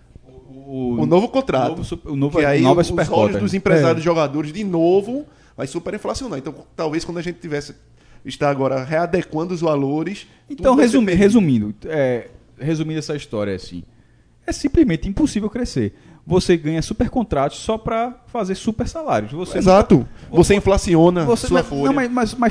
S6: contrato.
S4: O novo
S6: que aí
S4: nova
S6: os
S4: supercota.
S6: olhos dos empresários
S3: É.
S6: e jogadores de novo vai superinflacionar. Então, talvez quando a gente está agora readequando os valores...
S4: Então,
S6: tudo vai ser
S4: resumindo essa história assim, é simplesmente impossível crescer. Você ganha super contratos só para fazer super salários. Você
S6: Exato. Você inflaciona sua folha.
S4: Não,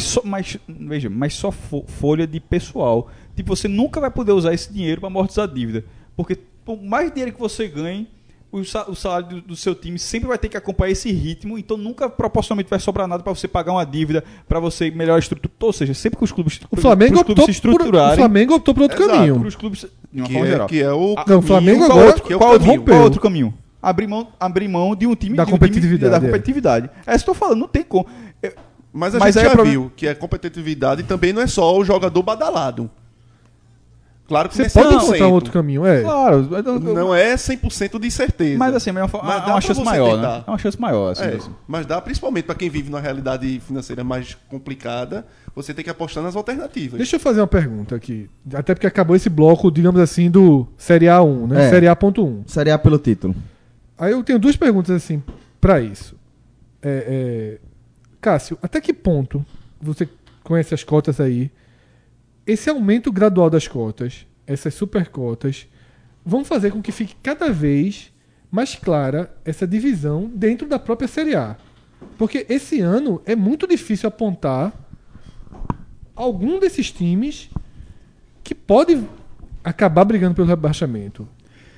S4: mas só folha de pessoal. Tipo, você nunca vai poder usar esse dinheiro para amortizar a dívida. Porque por mais dinheiro que você ganhe, o salário do seu time sempre vai ter que acompanhar esse ritmo, então nunca proporcionalmente vai sobrar nada para você pagar uma dívida, para você melhorar a estrutura. Ou seja, sempre que os clubes,
S3: O Flamengo
S4: se estruturarem...
S3: o Flamengo optou por outro
S6: Exato.
S3: caminho.
S4: Para os clubes, de uma forma geral.
S6: Que é o
S3: Não, o Flamengo
S6: caminho-
S3: agora
S6: que é o
S4: Qual
S6: caminho.
S4: outro caminho? Abrir mão de um time...
S3: Da
S4: de um
S3: competitividade,
S4: time da competitividade. É isso que eu tô falando, não tem como.
S6: Mas a
S4: Mas
S6: gente
S4: aí
S6: já
S4: o problema-
S6: viu que a competitividade também não é só o jogador badalado. Claro que
S3: Você
S6: não é
S3: pode
S6: 100%.
S3: encontrar um outro caminho, é.
S4: Claro,
S6: Não é 100% de certeza.
S4: mas assim, é
S6: Mas
S4: uma
S6: dá pra
S4: chance
S6: você
S4: maior,
S6: tentar.
S4: né? É uma chance maior, assim.
S6: É,
S4: assim.
S6: mas dá principalmente para quem vive numa realidade financeira mais complicada, você tem que apostar nas alternativas.
S3: Deixa eu fazer uma pergunta aqui. Até porque acabou esse bloco, digamos assim, do Série A1, né?
S2: É.
S3: Série A.1.
S2: Série A pelo título.
S3: Aí eu tenho duas perguntas assim pra isso. Cássio, até que ponto você conhece as cotas aí? Esse aumento gradual das cotas, essas supercotas, vão fazer com que fique cada vez mais clara essa divisão dentro da própria Série A. Porque esse ano é muito difícil apontar algum desses times que pode acabar brigando pelo rebaixamento.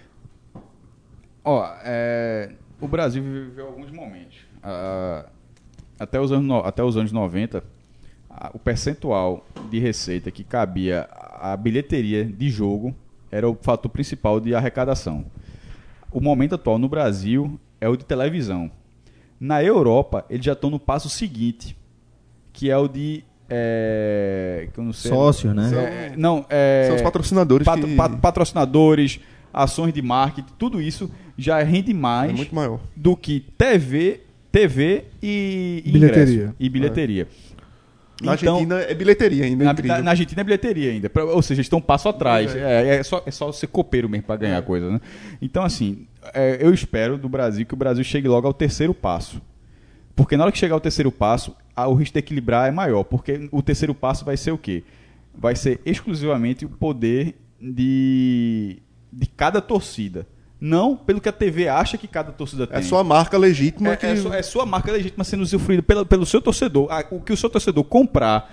S4: Ó, o Brasil viveu alguns momentos. Até os anos 90, o percentual de receita que cabia à bilheteria de jogo era o fator principal de arrecadação. O momento atual no Brasil é o de televisão. Na Europa, eles já estão no passo seguinte, que é o de... que eu não sei,
S2: Sócios, né?
S6: São os patrocinadores que...
S4: patrocinadores, ações de marketing, tudo isso já rende
S6: é
S4: mais
S6: muito maior.
S4: do que TV e
S3: Bilheteria.
S4: ingresso, e bilheteria.
S6: Na Argentina é bilheteria ainda. é incrível.
S4: Na Argentina é bilheteria ainda. Ou seja, estão um passo atrás. É só ser copeiro mesmo para ganhar coisa, né? Então, assim, eu espero do Brasil que o Brasil chegue logo ao terceiro passo. Porque na hora que chegar ao terceiro passo, o risco de equilibrar é maior. Porque o terceiro passo vai ser o quê? Vai ser exclusivamente o poder de cada torcida. Não pelo que a TV acha que cada torcida tem.
S6: É sua marca legítima.
S4: É sua marca legítima sendo usufruída pelo seu torcedor. O que o seu torcedor comprar,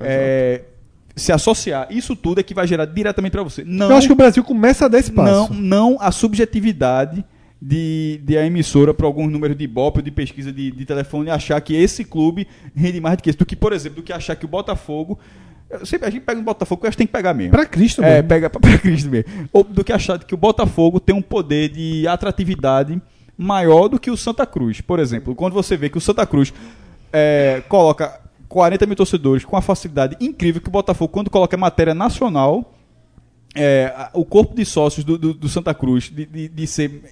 S4: se associar, isso tudo é que vai gerar diretamente para você. Não,
S3: Eu acho que o Brasil começa a dar esse passo.
S4: não a subjetividade de a emissora para alguns números de Ibope ou de pesquisa de telefone achar que esse clube rende mais do que esse. Do que, por exemplo, do que achar que o Botafogo... Sempre a gente pega no Botafogo, eu acho que tem que pegar mesmo.
S3: Pra Cristo mesmo.
S4: Pega pra Cristo mesmo. Ou do que achar que o Botafogo tem um poder de atratividade maior do que o Santa Cruz. Por exemplo, quando você vê que o Santa Cruz coloca 40 mil torcedores com a facilidade incrível que o Botafogo, quando coloca matéria nacional, o corpo de sócios do Santa Cruz, de ser...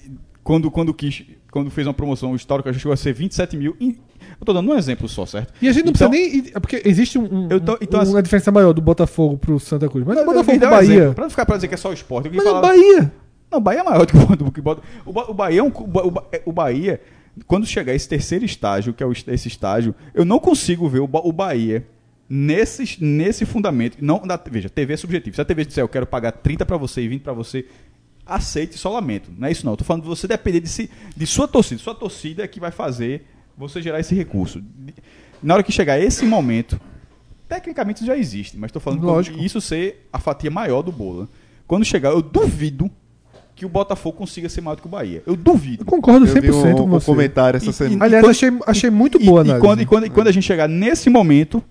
S4: Quando fez uma promoção histórica, já chegou a ser 27 mil. Eu tô dando um exemplo só, certo?
S3: E a gente não
S4: Então,
S3: precisa nem... Porque existe
S4: assim-
S3: uma diferença maior do Botafogo pro Santa Cruz. Mas o Botafogo
S4: dá
S3: pro
S4: um exemplo,
S3: Bahia...
S4: pra não ficar pra dizer que é só o esporte. Eu
S3: Mas
S4: falar,
S3: o Bahia...
S4: Não, o Bahia é maior do que o Botafogo. O Bahia o Bahia, quando chegar esse terceiro estágio, que é esse estágio, eu não consigo ver o Bahia nesse fundamento. Não, veja, TV é subjetivo. Se a TV disser eu quero pagar 30 pra você e 20 pra você, aceite só lamento. Não é isso não. Eu tô falando de você depender de sua torcida. Sua torcida é que vai fazer você gerar esse recurso. Na hora que chegar esse momento, tecnicamente isso já existe, mas estou falando
S3: Lógico.
S4: de isso ser a fatia maior do bolo. Quando chegar, eu duvido que o Botafogo consiga ser maior do que o Bahia. Eu duvido.
S3: Eu concordo
S6: Eu vi
S3: 100% com
S6: um
S3: você.
S6: comentário essa
S4: E-
S6: semana.
S3: Aliás, achei muito boa a análise.
S4: Quando a gente chegar nesse momento,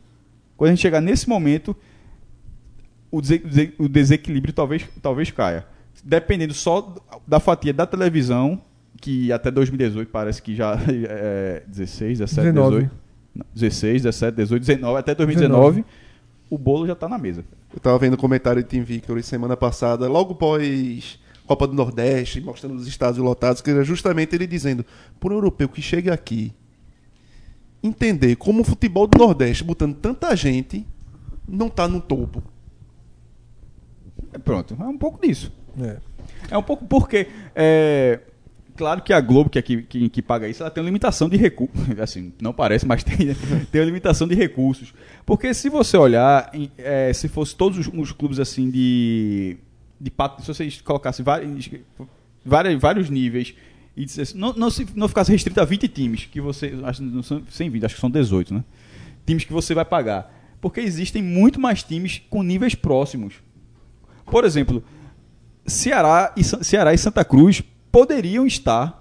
S4: o desequilíbrio talvez caia. Dependendo só da fatia da televisão, que até 2018 parece que já 16, 17,
S3: 19.
S4: 18, não, 16, 17, 18, 19, até 2019, o bolo já está na mesa.
S6: Eu tava vendo o comentário de Team Victory semana passada, logo pós Copa do Nordeste, mostrando os estádios lotados, que era justamente ele dizendo, por um europeu que chega aqui, entender como o futebol do Nordeste, botando tanta gente, não tá no topo.
S4: Pronto, é um pouco disso.
S3: É.
S4: É um pouco porque... claro que a Globo, que paga isso, ela tem uma limitação de recursos. Assim, não parece, mas tem uma limitação de recursos. Porque se você olhar, se fosse todos os clubes assim se vocês colocassem vários níveis e dissesse, não ficasse restrito a 20 times, que você, acho que não são 120, acho que são 18, né? Times que você vai pagar. Porque existem muito mais times com níveis próximos. Por exemplo, Ceará e Santa Cruz poderiam estar.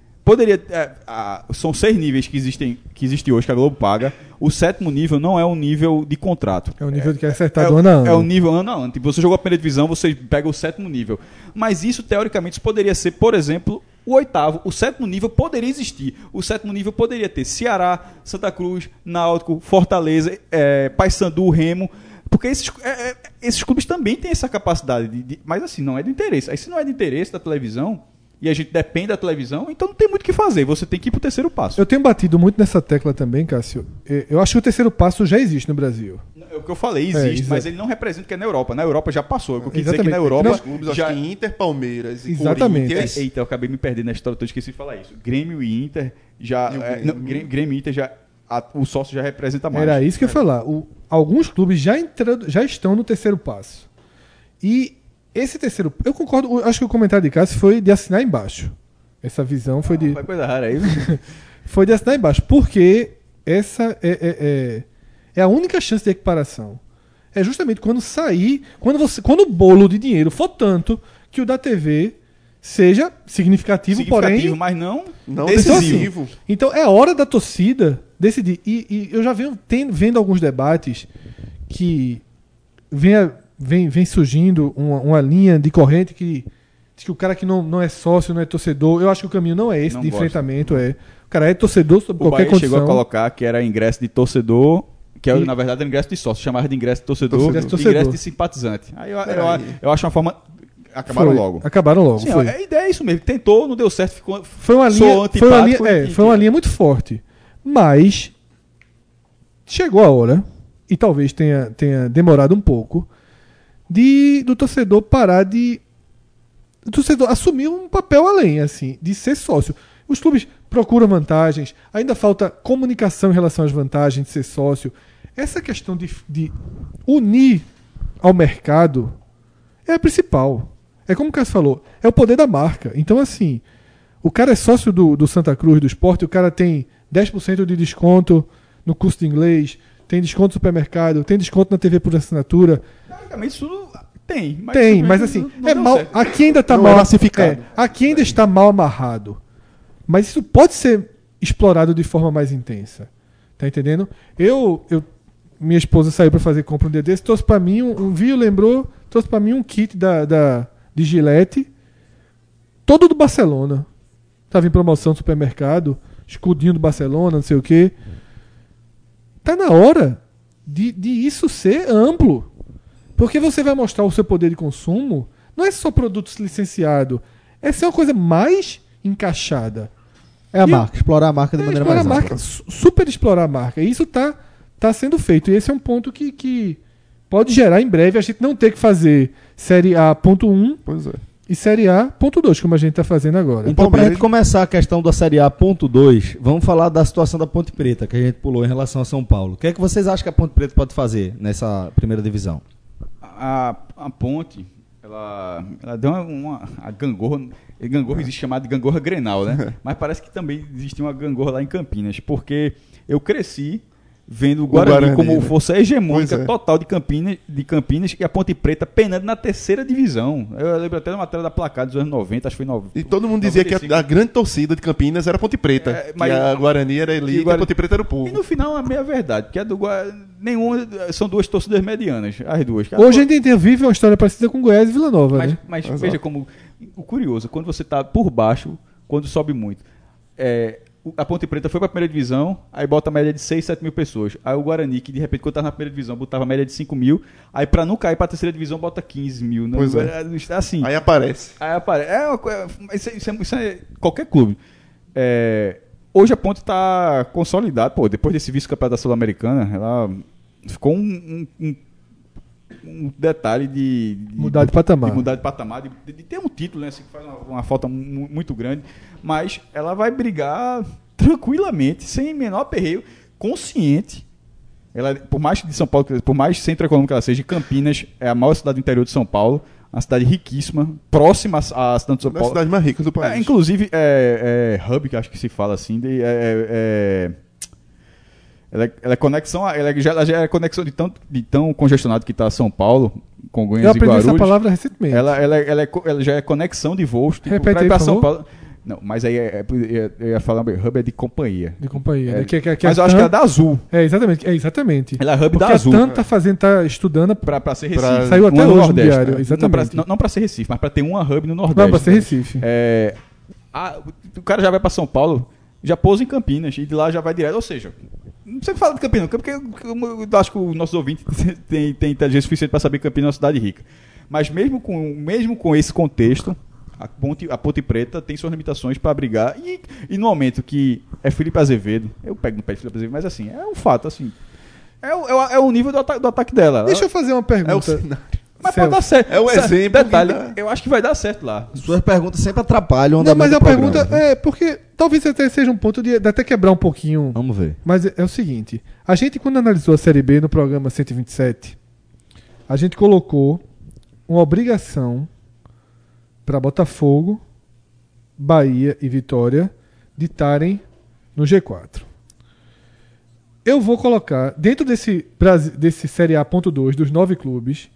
S4: São 6 níveis que existem hoje, que a Globo paga. O 7º nível não é um nível de contrato.
S3: É um nível que é acertado ano a ano.
S4: É o nível ano a ano. Tipo, você jogou a primeira divisão, você pega o 7º nível. Mas isso, teoricamente, isso poderia ser, por exemplo, o 8º. O 7º nível poderia existir. O 7º nível poderia ter Ceará, Santa Cruz, Náutico, Fortaleza, Paysandu, Remo. Porque esses clubes também têm essa capacidade. Mas assim, não é do interesse. Aí se não é do interesse da televisão, e a gente depende da televisão, então não tem muito o que fazer. Você tem que ir pro terceiro passo.
S3: Eu tenho batido muito nessa tecla também, Cássio. Eu acho que o terceiro passo já existe no Brasil.
S4: É o que eu falei, existe, mas ele não representa o que é na Europa. Na Europa já passou. Eu quis dizer que
S3: Exatamente.
S4: na Europa...
S6: Os clubes, acho que Inter, Palmeiras e
S3: Exatamente.
S6: Corinthians.
S4: Eita, eu acabei me perdendo na história, eu esqueci de falar isso. Grêmio e Inter já... Grêmio e Inter já... o sócio já representa mais.
S3: Era isso que eu ia falar. Alguns clubes já estão no terceiro passo. E esse terceiro... Eu concordo, acho que o comentário de Cássio foi de assinar embaixo. Essa visão foi de...
S4: Foi coisa rara aí.
S3: Foi de assinar embaixo. Porque essa é a única chance de equiparação. É justamente quando sair... Quando o bolo de dinheiro for tanto que o da TV seja significativo, porém...
S4: mas não
S6: decisivo.
S3: Então é hora da torcida decidir. E eu já venho vendo alguns debates que vem surgindo uma linha de corrente que diz que o cara que não é sócio, não é torcedor. Eu acho que o caminho não é esse
S4: Não
S3: de
S4: gosto.
S3: enfrentamento. O cara é torcedor sob
S4: O
S3: qualquer
S4: Bahia
S3: condição.
S4: chegou a colocar que era ingresso de torcedor, que na verdade era ingresso de sócio, chamava de ingresso de torcedor,
S3: Torcedor.
S4: ingresso de simpatizante. Aí eu acho uma forma... Acabaram logo.
S3: Acabaram logo.
S4: Sim,
S3: foi.
S4: a ideia é isso mesmo. Tentou, não deu certo, ficou...
S3: Foi uma
S4: soou
S3: linha,
S4: antipático
S3: foi uma linha muito forte. Mas chegou a hora, e talvez tenha demorado um pouco, do torcedor parar de... O torcedor assumir um papel além, assim, de ser sócio. Os clubes procuram vantagens, ainda falta comunicação em relação às vantagens de ser sócio. Essa questão de unir ao mercado é a principal. É como o Cássio falou, é o poder da marca. Então, assim, o cara é sócio do Santa Cruz, do Sport, o cara tem 10% de desconto no curso de inglês, tem desconto no supermercado, tem desconto na TV por assinatura.
S4: Teoricamente isso não... Tem,
S3: mas assim,
S4: não
S3: é
S4: deu
S3: mal,
S4: certo.
S3: aqui ainda está
S6: Não
S3: mal
S6: é massificado.
S3: aqui ainda está mal amarrado. Mas isso pode ser explorado de forma mais intensa. Tá entendendo? Minha esposa saiu para fazer compra um dia desse, trouxe para mim trouxe para mim um kit de Gillette, todo do Barcelona. Tava em promoção no supermercado, escudinho do Barcelona, não sei o quê. Tá na hora de isso ser amplo. Porque você vai mostrar o seu poder de consumo, não é só produtos licenciados, é ser uma coisa mais encaixada.
S2: É a marca, explorar a marca de maneira mais
S3: explorar a
S2: ampla.
S3: marca, super explorar a marca. E isso tá sendo feito. E esse é um ponto que pode gerar em breve a gente não ter que fazer Série A.1
S6: Pois é.
S3: e Série A.2, como a gente tá fazendo agora.
S2: Então, para a gente começar a questão da Série A.2, vamos falar da situação da Ponte Preta, que a gente pulou em relação a São Paulo. O que é que vocês acham que a Ponte Preta pode fazer nessa primeira divisão?
S4: A Ponte, ela deu a gangorra. Gangorra existe chamada de gangorra Grenal, né? Mas parece que também existe uma gangorra lá em Campinas, porque eu cresci vendo o Guarani como
S6: né?
S4: força hegemônica
S6: Pois é.
S4: total de Campinas e a Ponte Preta penando na terceira divisão. Eu lembro até da matéria da Placar dos anos 90, acho que foi 90.
S6: E todo mundo dizia que a grande torcida de Campinas era a Ponte Preta.
S4: Mas
S6: que a Guarani era elite e a Ponte Preta era o
S4: E
S6: povo.
S4: no final é meia verdade, porque a do nenhuma são duas torcidas medianas, as duas.
S3: Hoje a gente vive uma história parecida com Goiás e Vila Nova, né?
S4: Mas veja como o curioso, quando você está por baixo, quando sobe muito. A Ponte Preta foi para a primeira divisão, aí bota a média de 6, 7 mil pessoas. Aí o Guarani, que de repente, quando estava na primeira divisão, botava a média de 5 mil. Aí para não cair para a terceira divisão, bota 15 mil. Né?
S6: Pois é.
S4: Assim.
S6: Aí aparece.
S4: Isso é qualquer clube. Hoje a Ponte está consolidada. Pô, depois desse vice-campeonato da Sul-Americana, ela ficou um detalhe de
S3: Mudar de patamar.
S4: De mudar de patamar, de ter um título, né, assim, que faz uma falta muito grande. Mas ela vai brigar tranquilamente, sem menor aperreio, consciente. Ela, por mais de São Paulo, por mais centro econômico que ela seja, Campinas é a maior cidade do interior de São Paulo, uma cidade riquíssima, próxima à cidade de São
S6: Uma das
S4: Paulo.
S6: cidades mais ricas do país.
S4: Inclusive, hub, que acho que se fala assim, Ela é conexão, ela já é conexão de tão congestionado que está São Paulo, Congonhas
S3: Eu
S4: e
S3: aprendi
S4: Guarulhos.
S3: essa palavra recentemente.
S4: Ela já é conexão de voos tipo,
S3: Repete
S4: pra ir
S3: aí,
S4: pra
S3: por
S4: São
S3: favor.
S4: Paulo. Não, mas aí eu ia falar, hub é de companhia.
S3: De companhia.
S4: É,
S3: né? Que
S4: mas eu acho que é da Azul.
S3: Exatamente.
S4: Ela é hub
S3: Porque
S4: da Azul.
S3: a TAM tá estudando.
S4: Pra ser Recife.
S3: Saiu até
S4: Uma no
S3: hoje no
S4: Nordeste,
S3: diário,
S4: né?
S3: exatamente.
S4: Não pra ser Recife, mas pra ter uma hub no Nordeste.
S3: Não, pra ser Recife.
S4: O cara já vai pra São Paulo, já pousa em Campinas e de lá já vai direto. Ou seja, não precisa falar de Campinas, porque eu acho que os nossos ouvintes têm inteligência suficiente pra saber que Campinas é uma cidade rica. Mas mesmo com esse contexto, a Ponte Preta tem suas limitações para brigar. E no momento que é Felipe Azevedo, eu pego no pé de Felipe Azevedo, mas assim, é um fato, assim. É o nível do ataque dela.
S3: Deixa eu fazer uma pergunta.
S6: É o cenário.
S4: Mas pode dar certo.
S6: É o exemplo
S4: Detalhe,
S6: que dá.
S4: eu acho que vai dar certo lá.
S2: Suas perguntas sempre atrapalham o
S3: Não, mas
S2: andamento
S3: a
S2: do programa,
S3: pergunta
S2: né?
S3: é porque talvez até seja um ponto de até quebrar um pouquinho.
S2: Vamos ver.
S3: Mas é o seguinte: a gente, quando analisou a Série B no programa 127, a gente colocou uma obrigação para Botafogo, Bahia e Vitória de estarem no G4. Eu vou colocar, dentro desse Série A.2, dos 9 clubes,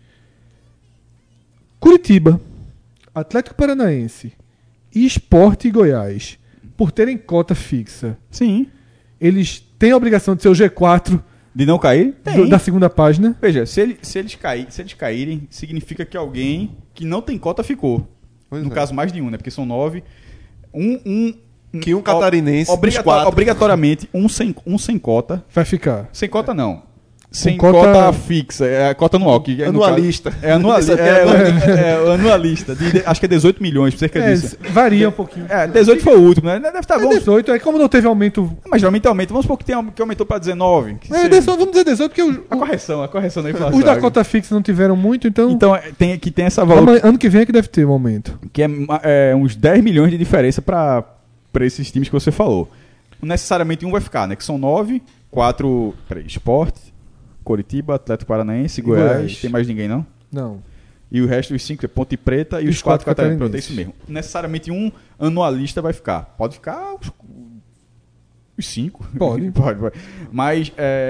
S3: Curitiba, Atlético Paranaense e Sport e Goiás, por terem cota fixa.
S4: Sim.
S3: Eles têm a obrigação de ser o G4
S4: De não cair? Tem.
S3: da segunda página.
S4: Veja, se eles caírem, significa que alguém que não tem cota ficou.
S6: Pois
S4: No
S6: é.
S4: caso, mais de um, né? Porque são 9.
S6: Que um catarinense dos quatro.
S4: Obrigatoriamente, um sem cota.
S3: Vai ficar.
S4: Sem cota, não. Sem
S3: cota-
S4: cota fixa. É a cota anual. Que
S6: Anualista.
S4: É anualista. Anualista. Acho que é 18 milhões, cerca disso.
S3: Varia um pouquinho.
S4: 18 foi o último, né? Deve estar
S3: É
S4: bom.
S3: 18, aí como não teve aumento.
S4: Mas geralmente aumenta. Vamos supor que aumentou para 19. Que
S3: É,
S4: seja.
S3: 18, vamos dizer 18, porque
S4: A correção da inflação.
S3: os da cota fixa não tiveram muito, então.
S4: Então, tem essa valor.
S3: Ano que vem é que deve ter um aumento.
S4: Que é uns 10 milhões de diferença para esses times que você falou. Não necessariamente um vai ficar, né? Que são 9, 4... Peraí, Sport, Coritiba, Atlético Paranaense, Goiás. Tem mais ninguém, não?
S3: Não.
S4: E o resto, os 5 é Ponte Preta e os 4
S3: catarinenses.
S4: Pronto, é isso mesmo. Necessariamente um anualista vai ficar. Pode ficar os 5.
S3: Pode.
S4: pode. Mas,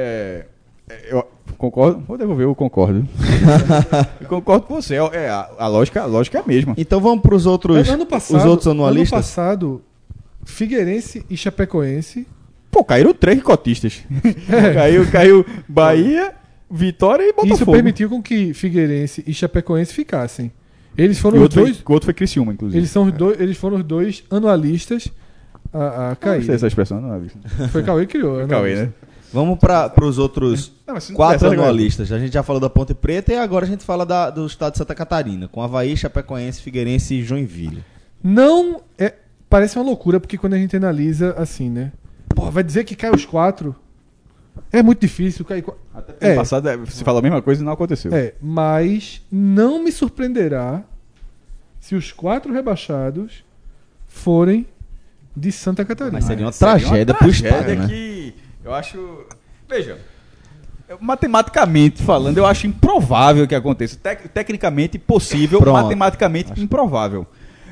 S4: eu concordo. Vou devolver o concordo. Eu concordo com você. A lógica é a mesma.
S2: Então vamos para os outros,
S3: Ano passado,
S2: os outros
S3: ano
S2: anualistas.
S3: passado, Figueirense e Chapecoense.
S4: Pô, caíram 3 cotistas. Caiu Bahia, Vitória e Botafogo.
S3: Isso permitiu com que Figueirense e Chapecoense ficassem. Eles
S4: E
S3: foram
S4: o
S3: os
S4: outro,
S3: dois.
S4: o outro foi Criciúma, inclusive.
S3: Eles foram os dois anualistas a
S4: Não sei
S3: cair.
S4: essa expressão, não é isso.
S3: Foi Cauê que criou.
S4: Cauê, né?
S2: Vamos para os outros
S4: Não, mas se não
S2: 4
S4: tivesse,
S2: anualistas. A gente já falou da Ponte Preta e agora a gente fala do estado de Santa Catarina, com Avaí, Chapecoense, Figueirense e Joinville.
S3: Não é. Parece uma loucura, porque quando a gente analisa assim, né? Pô, vai dizer que cai os 4. É muito difícil cair.
S4: Até ano passado você fala a mesma coisa e não aconteceu.
S3: Mas não me surpreenderá se os 4 rebaixados forem de Santa Catarina.
S2: Mas seria uma tragédia pro estado, né?
S4: Que eu acho... Veja, matematicamente falando, eu acho improvável que aconteça. Tecnicamente possível,
S2: Pronto.
S4: matematicamente improvável.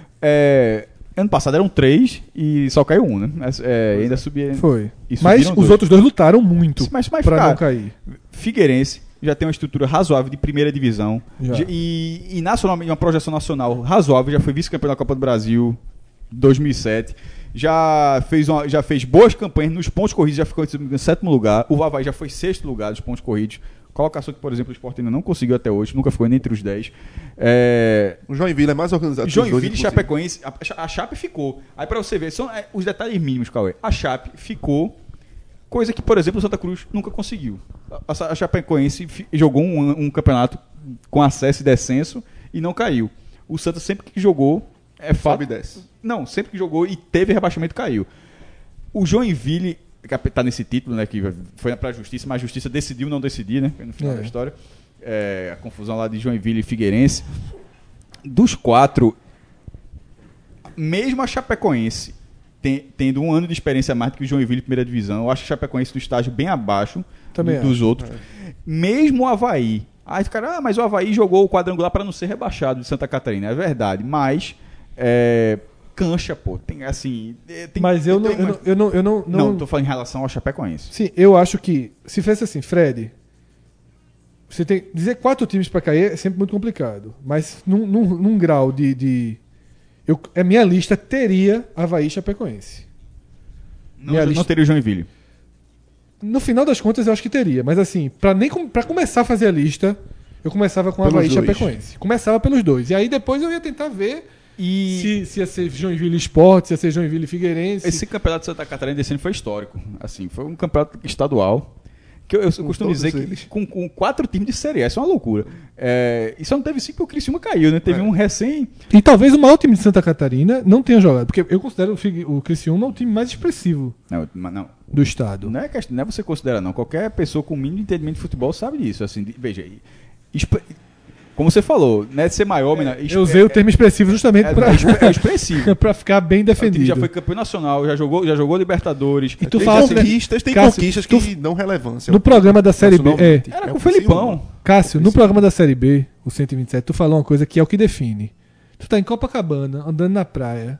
S4: Ano passado eram 3 e só caiu 1, né? Ainda subia...
S3: Foi.
S4: E
S3: Mas
S4: subiram
S3: os
S4: 2.
S3: outros dois lutaram muito
S4: Mas
S3: pra
S4: ficar-
S3: não cair.
S4: Figueirense já tem uma estrutura razoável de primeira divisão.
S3: Já.
S4: E nacionalmente, uma projeção nacional razoável. Já foi vice-campeão da Copa do Brasil 2007. Já fez boas campanhas nos pontos corridos, já ficou em 7º lugar. O Avaí já foi 6º lugar nos pontos corridos. Colocação que, por exemplo, o Sport ainda não conseguiu até hoje, nunca ficou nem entre os 10.
S6: O Joinville é mais organizado que os dois,
S4: Joinville e
S6: inclusive.
S4: Chapecoense, a Chape ficou. Aí pra você ver, são os detalhes mínimos, Cauê. A Chape ficou, coisa que, por exemplo, o Santa Cruz nunca conseguiu. A Chapecoense jogou um campeonato com acesso e descenso e não caiu. O Santa sempre que jogou,
S6: Sobe e desce.
S4: Não, sempre que jogou e teve rebaixamento, caiu. O Joinville, que tá nesse título, né, que foi pra Justiça, mas a Justiça decidiu não decidir, né, no final da história. A confusão lá de Joinville e Figueirense. Dos 4, mesmo a Chapecoense tendo um ano de experiência a mais do que o Joinville em primeira divisão, eu acho a Chapecoense no estágio bem abaixo dos outros. Mesmo o Avaí. Aí o cara, mas o Avaí jogou o quadrangular para não ser rebaixado de Santa Catarina. É verdade, mas cancha, pô. Tem assim.
S3: Mas eu não.
S4: Não, tô falando em relação ao Chapecoense.
S3: Sim, eu acho que se fosse assim, Fred, você tem dizer 4 times pra cair é sempre muito complicado. Mas num grau a minha lista teria Avaí e Chapecoense.
S4: Não teria o Joinville.
S3: No final das contas, eu acho que teria. Mas assim, pra começar a fazer a lista, eu começava com Avaí e Chapecoense. Começava pelos dois. E aí depois eu ia tentar ver se ia ser Joinville Sport, se ia ser Joinville Figueirense.
S4: Esse campeonato de Santa Catarina desse ano foi histórico. Assim, foi um campeonato estadual. Que eu costumo dizer que com 4 times de Série A, isso é uma loucura. E só não teve 5 porque o Criciúma caiu, né? Teve um recém...
S3: E talvez o maior time de Santa Catarina não tenha jogado. Porque eu considero o Criciúma o time mais expressivo do estado.
S4: Não é você considera, não. Qualquer pessoa com mínimo entendimento de futebol sabe disso. Assim, veja, como você falou, né, de ser maior...
S3: eu usei o termo expressivo justamente para
S4: expressivo.
S3: para ficar bem defendido.
S4: O time já foi campeão nacional, já jogou Libertadores.
S3: E tu
S6: tem
S3: fala
S6: conquistas, tem
S3: Cássio,
S6: conquistas que dão relevância.
S3: No programa da Série B...
S4: Era com o Felipão.
S3: Cássio, no programa da Série B, o 127, tu falou uma coisa que é o que define. Tu tá em Copacabana, andando na praia.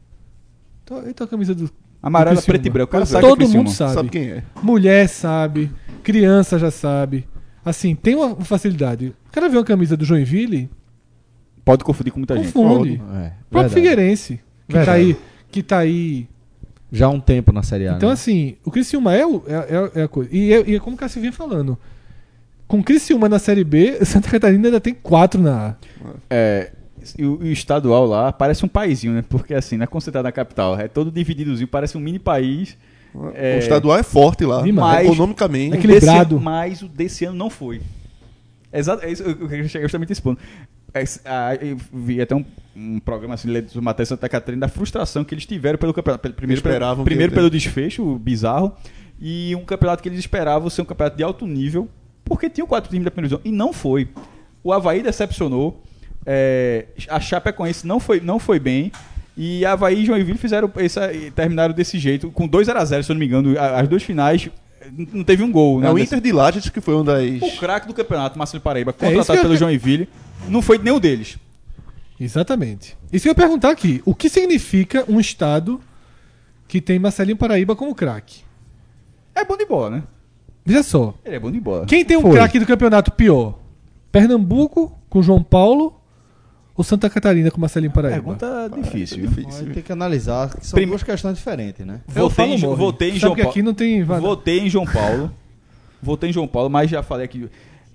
S3: E tua camisa do
S4: Amarela,
S3: Criciúma?
S4: preto e branco. O cara sabe
S3: Todo
S4: que é
S3: mundo
S4: Criciúma.
S3: sabe.
S6: Sabe quem é?
S3: Mulher sabe, criança já sabe. Assim, tem uma facilidade. O cara vê uma camisa do Joinville,
S4: Pode confundir com muita gente.
S3: confunde. O próprio Figueirense, que tá aí.
S2: Já há um tempo na Série A.
S3: Então,
S2: né?
S3: assim, o Criciúma é a coisa. E como o Cássio vinha falando, com o Criciúma na Série B, Santa Catarina ainda tem 4 na A.
S4: E o estadual lá parece um paísinho, né? Porque assim, não é concentrado na capital. É todo divididozinho, parece um mini país.
S6: O estadual é forte lá,
S3: Demais.
S6: economicamente.
S3: Equilibrado.
S4: Mas o desse ano não foi. Exato, é isso, eu queria chegar justamente nesse ponto. Eu vi até um programa assim, do Matheus Santa Catarina, da frustração que eles tiveram pelo campeonato. Primeiro pelo desfecho bizarro, e um campeonato que eles esperavam ser um campeonato de alto nível, porque tinham 4 times da primeira divisão, e não foi. O Avaí decepcionou, a Chapecoense não foi bem, e Avaí e Joinville terminaram desse jeito, com 2-0, se eu não me engano, as 2 finais. Não teve um gol.
S6: O Inter de Lages, que foi um das...
S4: O craque do campeonato, Marcelo Paraíba, contratado pelo Joinville, não foi nenhum deles.
S3: Exatamente. Isso que eu ia perguntar aqui. O que significa um estado que tem Marcelinho Paraíba como craque?
S4: É bom de bola, né?
S3: Veja só.
S4: Ele é bom de bola.
S3: Quem tem um craque do campeonato pior? Pernambuco com João Paulo ou Santa Catarina com Marcelinho Paraíba?
S4: Pergunta difícil.
S2: Vai ter que analisar, que são duas questões diferentes, né?
S4: Votei em João
S3: Sabe que aqui não tem...
S4: Votei em João Paulo, mas já falei aqui.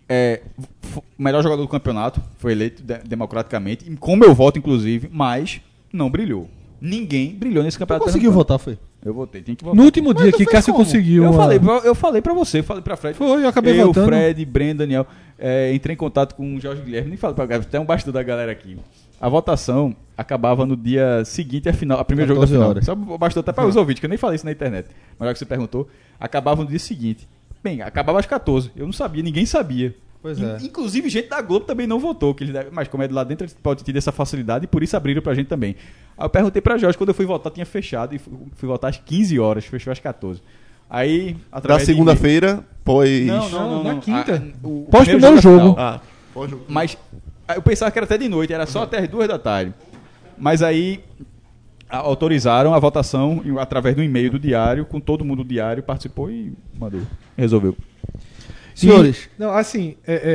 S4: O melhor jogador do campeonato foi eleito democraticamente, com meu voto, inclusive, mas não brilhou. Ninguém brilhou nesse campeonato.
S2: Conseguiu votar, foi?
S4: Eu votei, tinha que votar.
S3: No último dia que Cássio conseguiu...
S4: Eu falei pra você, falei pra Fred.
S3: Foi, eu acabei votando.
S4: Fred, Breno, Daniel. Entrei em contato com o Jorge Guilherme, nem falei pra galera, tem um bastidor da galera aqui. A votação acabava no dia seguinte a primeiro jogo da final. Só bastou até para os ouvintes, que eu nem falei isso na internet. Mas já que você perguntou, acabava no dia seguinte. Bem, acabava às 14. Eu não sabia, ninguém sabia.
S2: Pois é.
S4: Inclusive, gente da Globo também não votou. Mas como é de lá dentro, eles podem ter essa facilidade e por isso abriram pra gente também. Aí eu perguntei pra Jorge, quando eu fui votar, tinha fechado. E fui votar às 15 horas, fechou às 14. Aí,
S6: da segunda-feira, pós...
S4: Não.
S3: Na quinta.
S4: Pós
S3: primeiro jogo.
S6: Pós-jogo.
S4: Mas eu pensava que era até de noite, era só até as 2 da tarde. Mas aí autorizaram a votação através do e-mail do diário, com todo mundo do diário, participou e mandou. Resolveu.
S2: Senhores.
S3: Não, assim,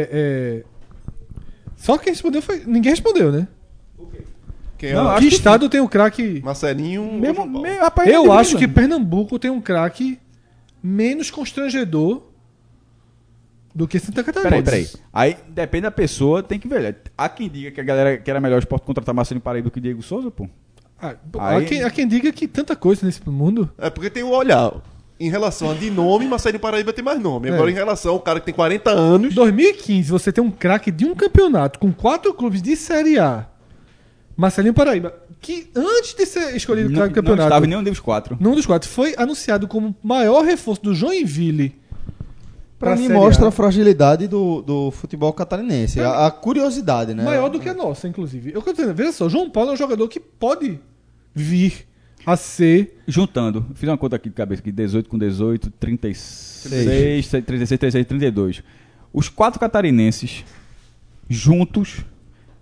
S3: só quem respondeu foi... Ninguém respondeu, né? Que estado tem o craque...
S6: Marcelinho...
S4: Rapaz,
S3: eu acho que Pernambuco tem um craque menos constrangedor do que Santa Catarina.
S4: Peraí. Aí depende da pessoa, tem que ver. Há quem diga que a galera que era melhor esporte contratar Marcelinho Paraíba do que Diego Souza, pô.
S3: Há quem diga que tanta coisa nesse mundo...
S6: É porque tem o olhar... Em relação a de nome, Marcelinho Paraíba tem mais nome. Agora, em relação ao cara que tem 40 anos...
S3: Em 2015, você tem um craque de um campeonato com 4 clubes de Série A. Marcelinho Paraíba, que antes de ser escolhido craque do campeonato...
S4: Não estava em nenhum dos 4.
S3: Num dos 4. Foi anunciado como maior reforço do Joinville.
S2: Pra mim mostra a fragilidade do futebol catarinense. A curiosidade, né?
S3: Maior do que a nossa, inclusive. Eu quero dizer, veja só, João Paulo é um jogador que pode vir a ser...
S4: Juntando, fiz uma conta aqui de cabeça, aqui, 18 com 18, 36, 36, 32. Os 4 catarinenses juntos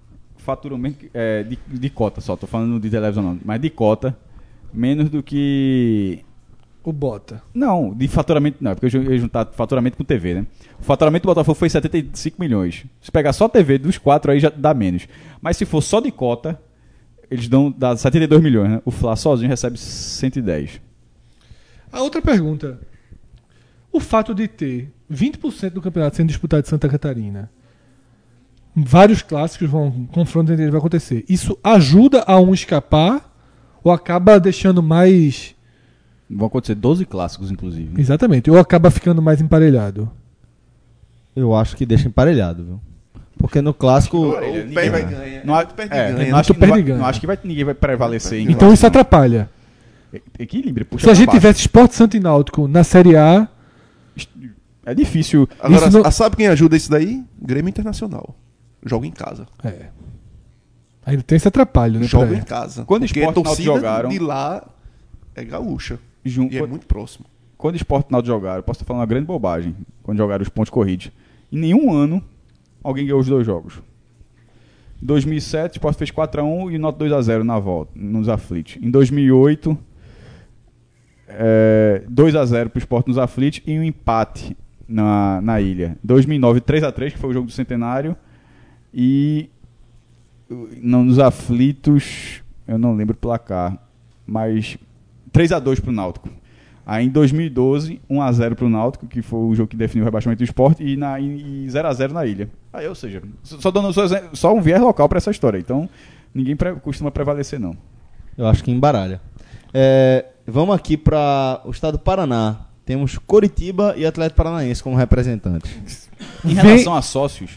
S4: faturamento de cota só, tô falando de televisão não, mas de cota, menos do que...
S3: O Bota.
S4: Não, de faturamento não, porque eu ia juntar faturamento com TV, né? O faturamento do Botafogo foi 75 milhões. Se pegar só TV dos 4 aí já dá menos. Mas se for só de cota, eles dá 72 milhões, né? O Fla sozinho recebe 110.
S3: A outra pergunta. O fato de ter 20% do campeonato sendo disputado em Santa Catarina, vários clássicos confrontos entre eles vai acontecer. Isso ajuda a um escapar ou acaba deixando mais...
S4: Vão acontecer 12 clássicos, inclusive.
S3: Exatamente. Ou acaba ficando mais emparelhado?
S2: Eu acho que deixa emparelhado, viu? Porque no clássico...
S6: O pé vai ganhar.
S4: Não, não acho que ninguém vai prevalecer em
S3: Então
S4: clássico,
S3: isso atrapalha.
S4: não. Equilíbrio. puxa
S3: Se a
S4: pra
S3: gente
S4: baixo.
S3: tivesse Sport Santo e Náutico na Série A...
S4: É difícil.
S6: Agora,
S3: Isso não-
S6: sabe quem ajuda isso daí? Grêmio Internacional. Joga em casa.
S3: Ainda tem esse atrapalho, né?
S6: Joga
S3: pra-
S6: em casa.
S4: Quando
S6: Porque
S4: Sport
S6: a
S4: e Náutico
S6: torcida
S4: jogaram-
S6: de lá é gaúcha.
S4: Jun-
S6: E é muito próximo.
S4: Quando o Sport e o Náutico jogaram, eu posso estar falando uma grande bobagem, quando jogaram os pontos corridos. Em nenhum ano, alguém ganhou os dois jogos. Em 2007, o Sport fez 4x1 e o Náutico 2x0 na volta, nos aflitos. Em 2008, 2x0 para o Sport nos aflitos e um empate na ilha. 2009, 3x3, que foi o jogo do Centenário. E não, nos aflitos, eu não lembro o placar, mas 3x2 para o Náutico. Aí em 2012, 1x0 para o Náutico, que foi o jogo que definiu o rebaixamento do Sport, e 0x0 na ilha. Aí, ou seja, só dando só um viés local para essa história. Então, ninguém costuma prevalecer, não.
S2: Eu acho que embaralha. Vamos aqui para o estado do Paraná. Temos Coritiba e Atlético Paranaense como representantes.
S4: Em relação a sócios,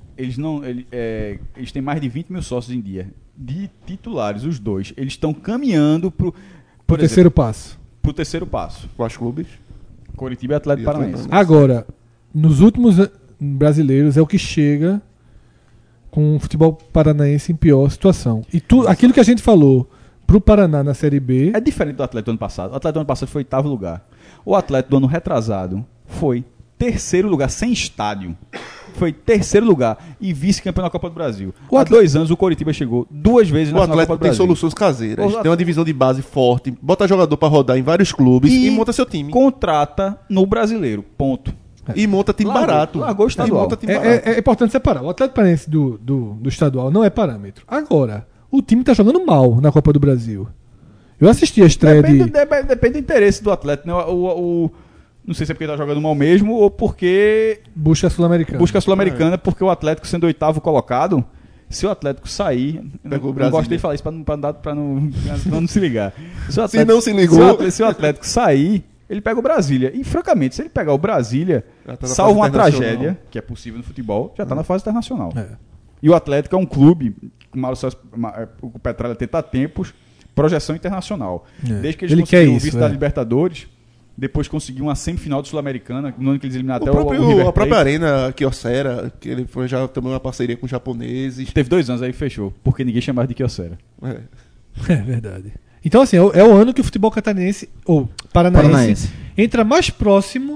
S4: eles têm mais de 20 mil sócios em dia. De titulares, os dois. Eles estão caminhando
S3: O terceiro passo.
S4: pro terceiro passo.
S6: Quais clubes?
S4: Coritiba e Atlético
S6: E Atlético
S4: Paranaense.
S3: Agora, nos últimos brasileiros é o que chega com o futebol paranaense em pior situação. E aquilo que a gente falou pro Paraná na Série B...
S4: É diferente do Atlético do ano passado. O Atlético do ano passado foi 8º lugar. O Atlético do ano retrasado foi 3º lugar, sem estádio. Foi 3º lugar e vice-campeão na Copa do Brasil. Há 2 anos o Coritiba chegou 2 vezes
S6: O
S4: na Copa
S6: Atlético
S4: do
S6: tem
S4: Brasil.
S6: soluções caseiras.
S4: O
S6: Tem uma divisão de base forte. Bota jogador pra rodar em vários clubes e monta seu time.
S4: Contrata no brasileiro. Ponto.
S6: E monta time barato.
S4: Largou o estadual.
S6: E monta time barato.
S3: É importante separar. O Atlético Paranaense do estadual não é parâmetro. Agora, o time tá jogando mal na Copa do Brasil. Eu assisti a estreia
S4: Depende do interesse do atleta. Né? Não sei se é porque tá jogando mal mesmo ou porque
S3: busca sul-americana.
S4: busca a Sul-Americana, porque o Atlético sendo 8º colocado, se o Atlético sair...
S6: Pegou o
S4: não
S6: Brasília.
S4: gostei de falar isso pra não se ligar. Se, o
S6: Se não se ligou-
S4: Se o Atlético sair, ele pega o Brasília. E, francamente, se ele pegar o Brasília,
S6: Já tá na
S4: salvo
S6: fase
S4: uma
S6: internacional.
S4: tragédia, que é possível no futebol, já tá na fase internacional.
S3: É.
S4: E o Atlético é um clube, o Petralha tenta há tempos, projeção internacional.
S3: É.
S4: Desde que eles
S3: Ele
S4: conseguiram
S3: quer
S4: o
S3: isso,
S4: vice
S3: é.
S4: da Libertadores, depois conseguiu uma semifinal do Sul-Americana, no ano que eles eliminaram até o
S6: A
S4: River
S6: própria
S4: Plate.
S6: Arena Kyocera, que ele foi já também uma parceria com japoneses.
S4: Teve 2 anos aí fechou, porque ninguém chamava de Kyocera.
S6: É.
S3: É verdade. Então, assim, é o ano que o futebol catarinense, ou paranaense, entra mais próximo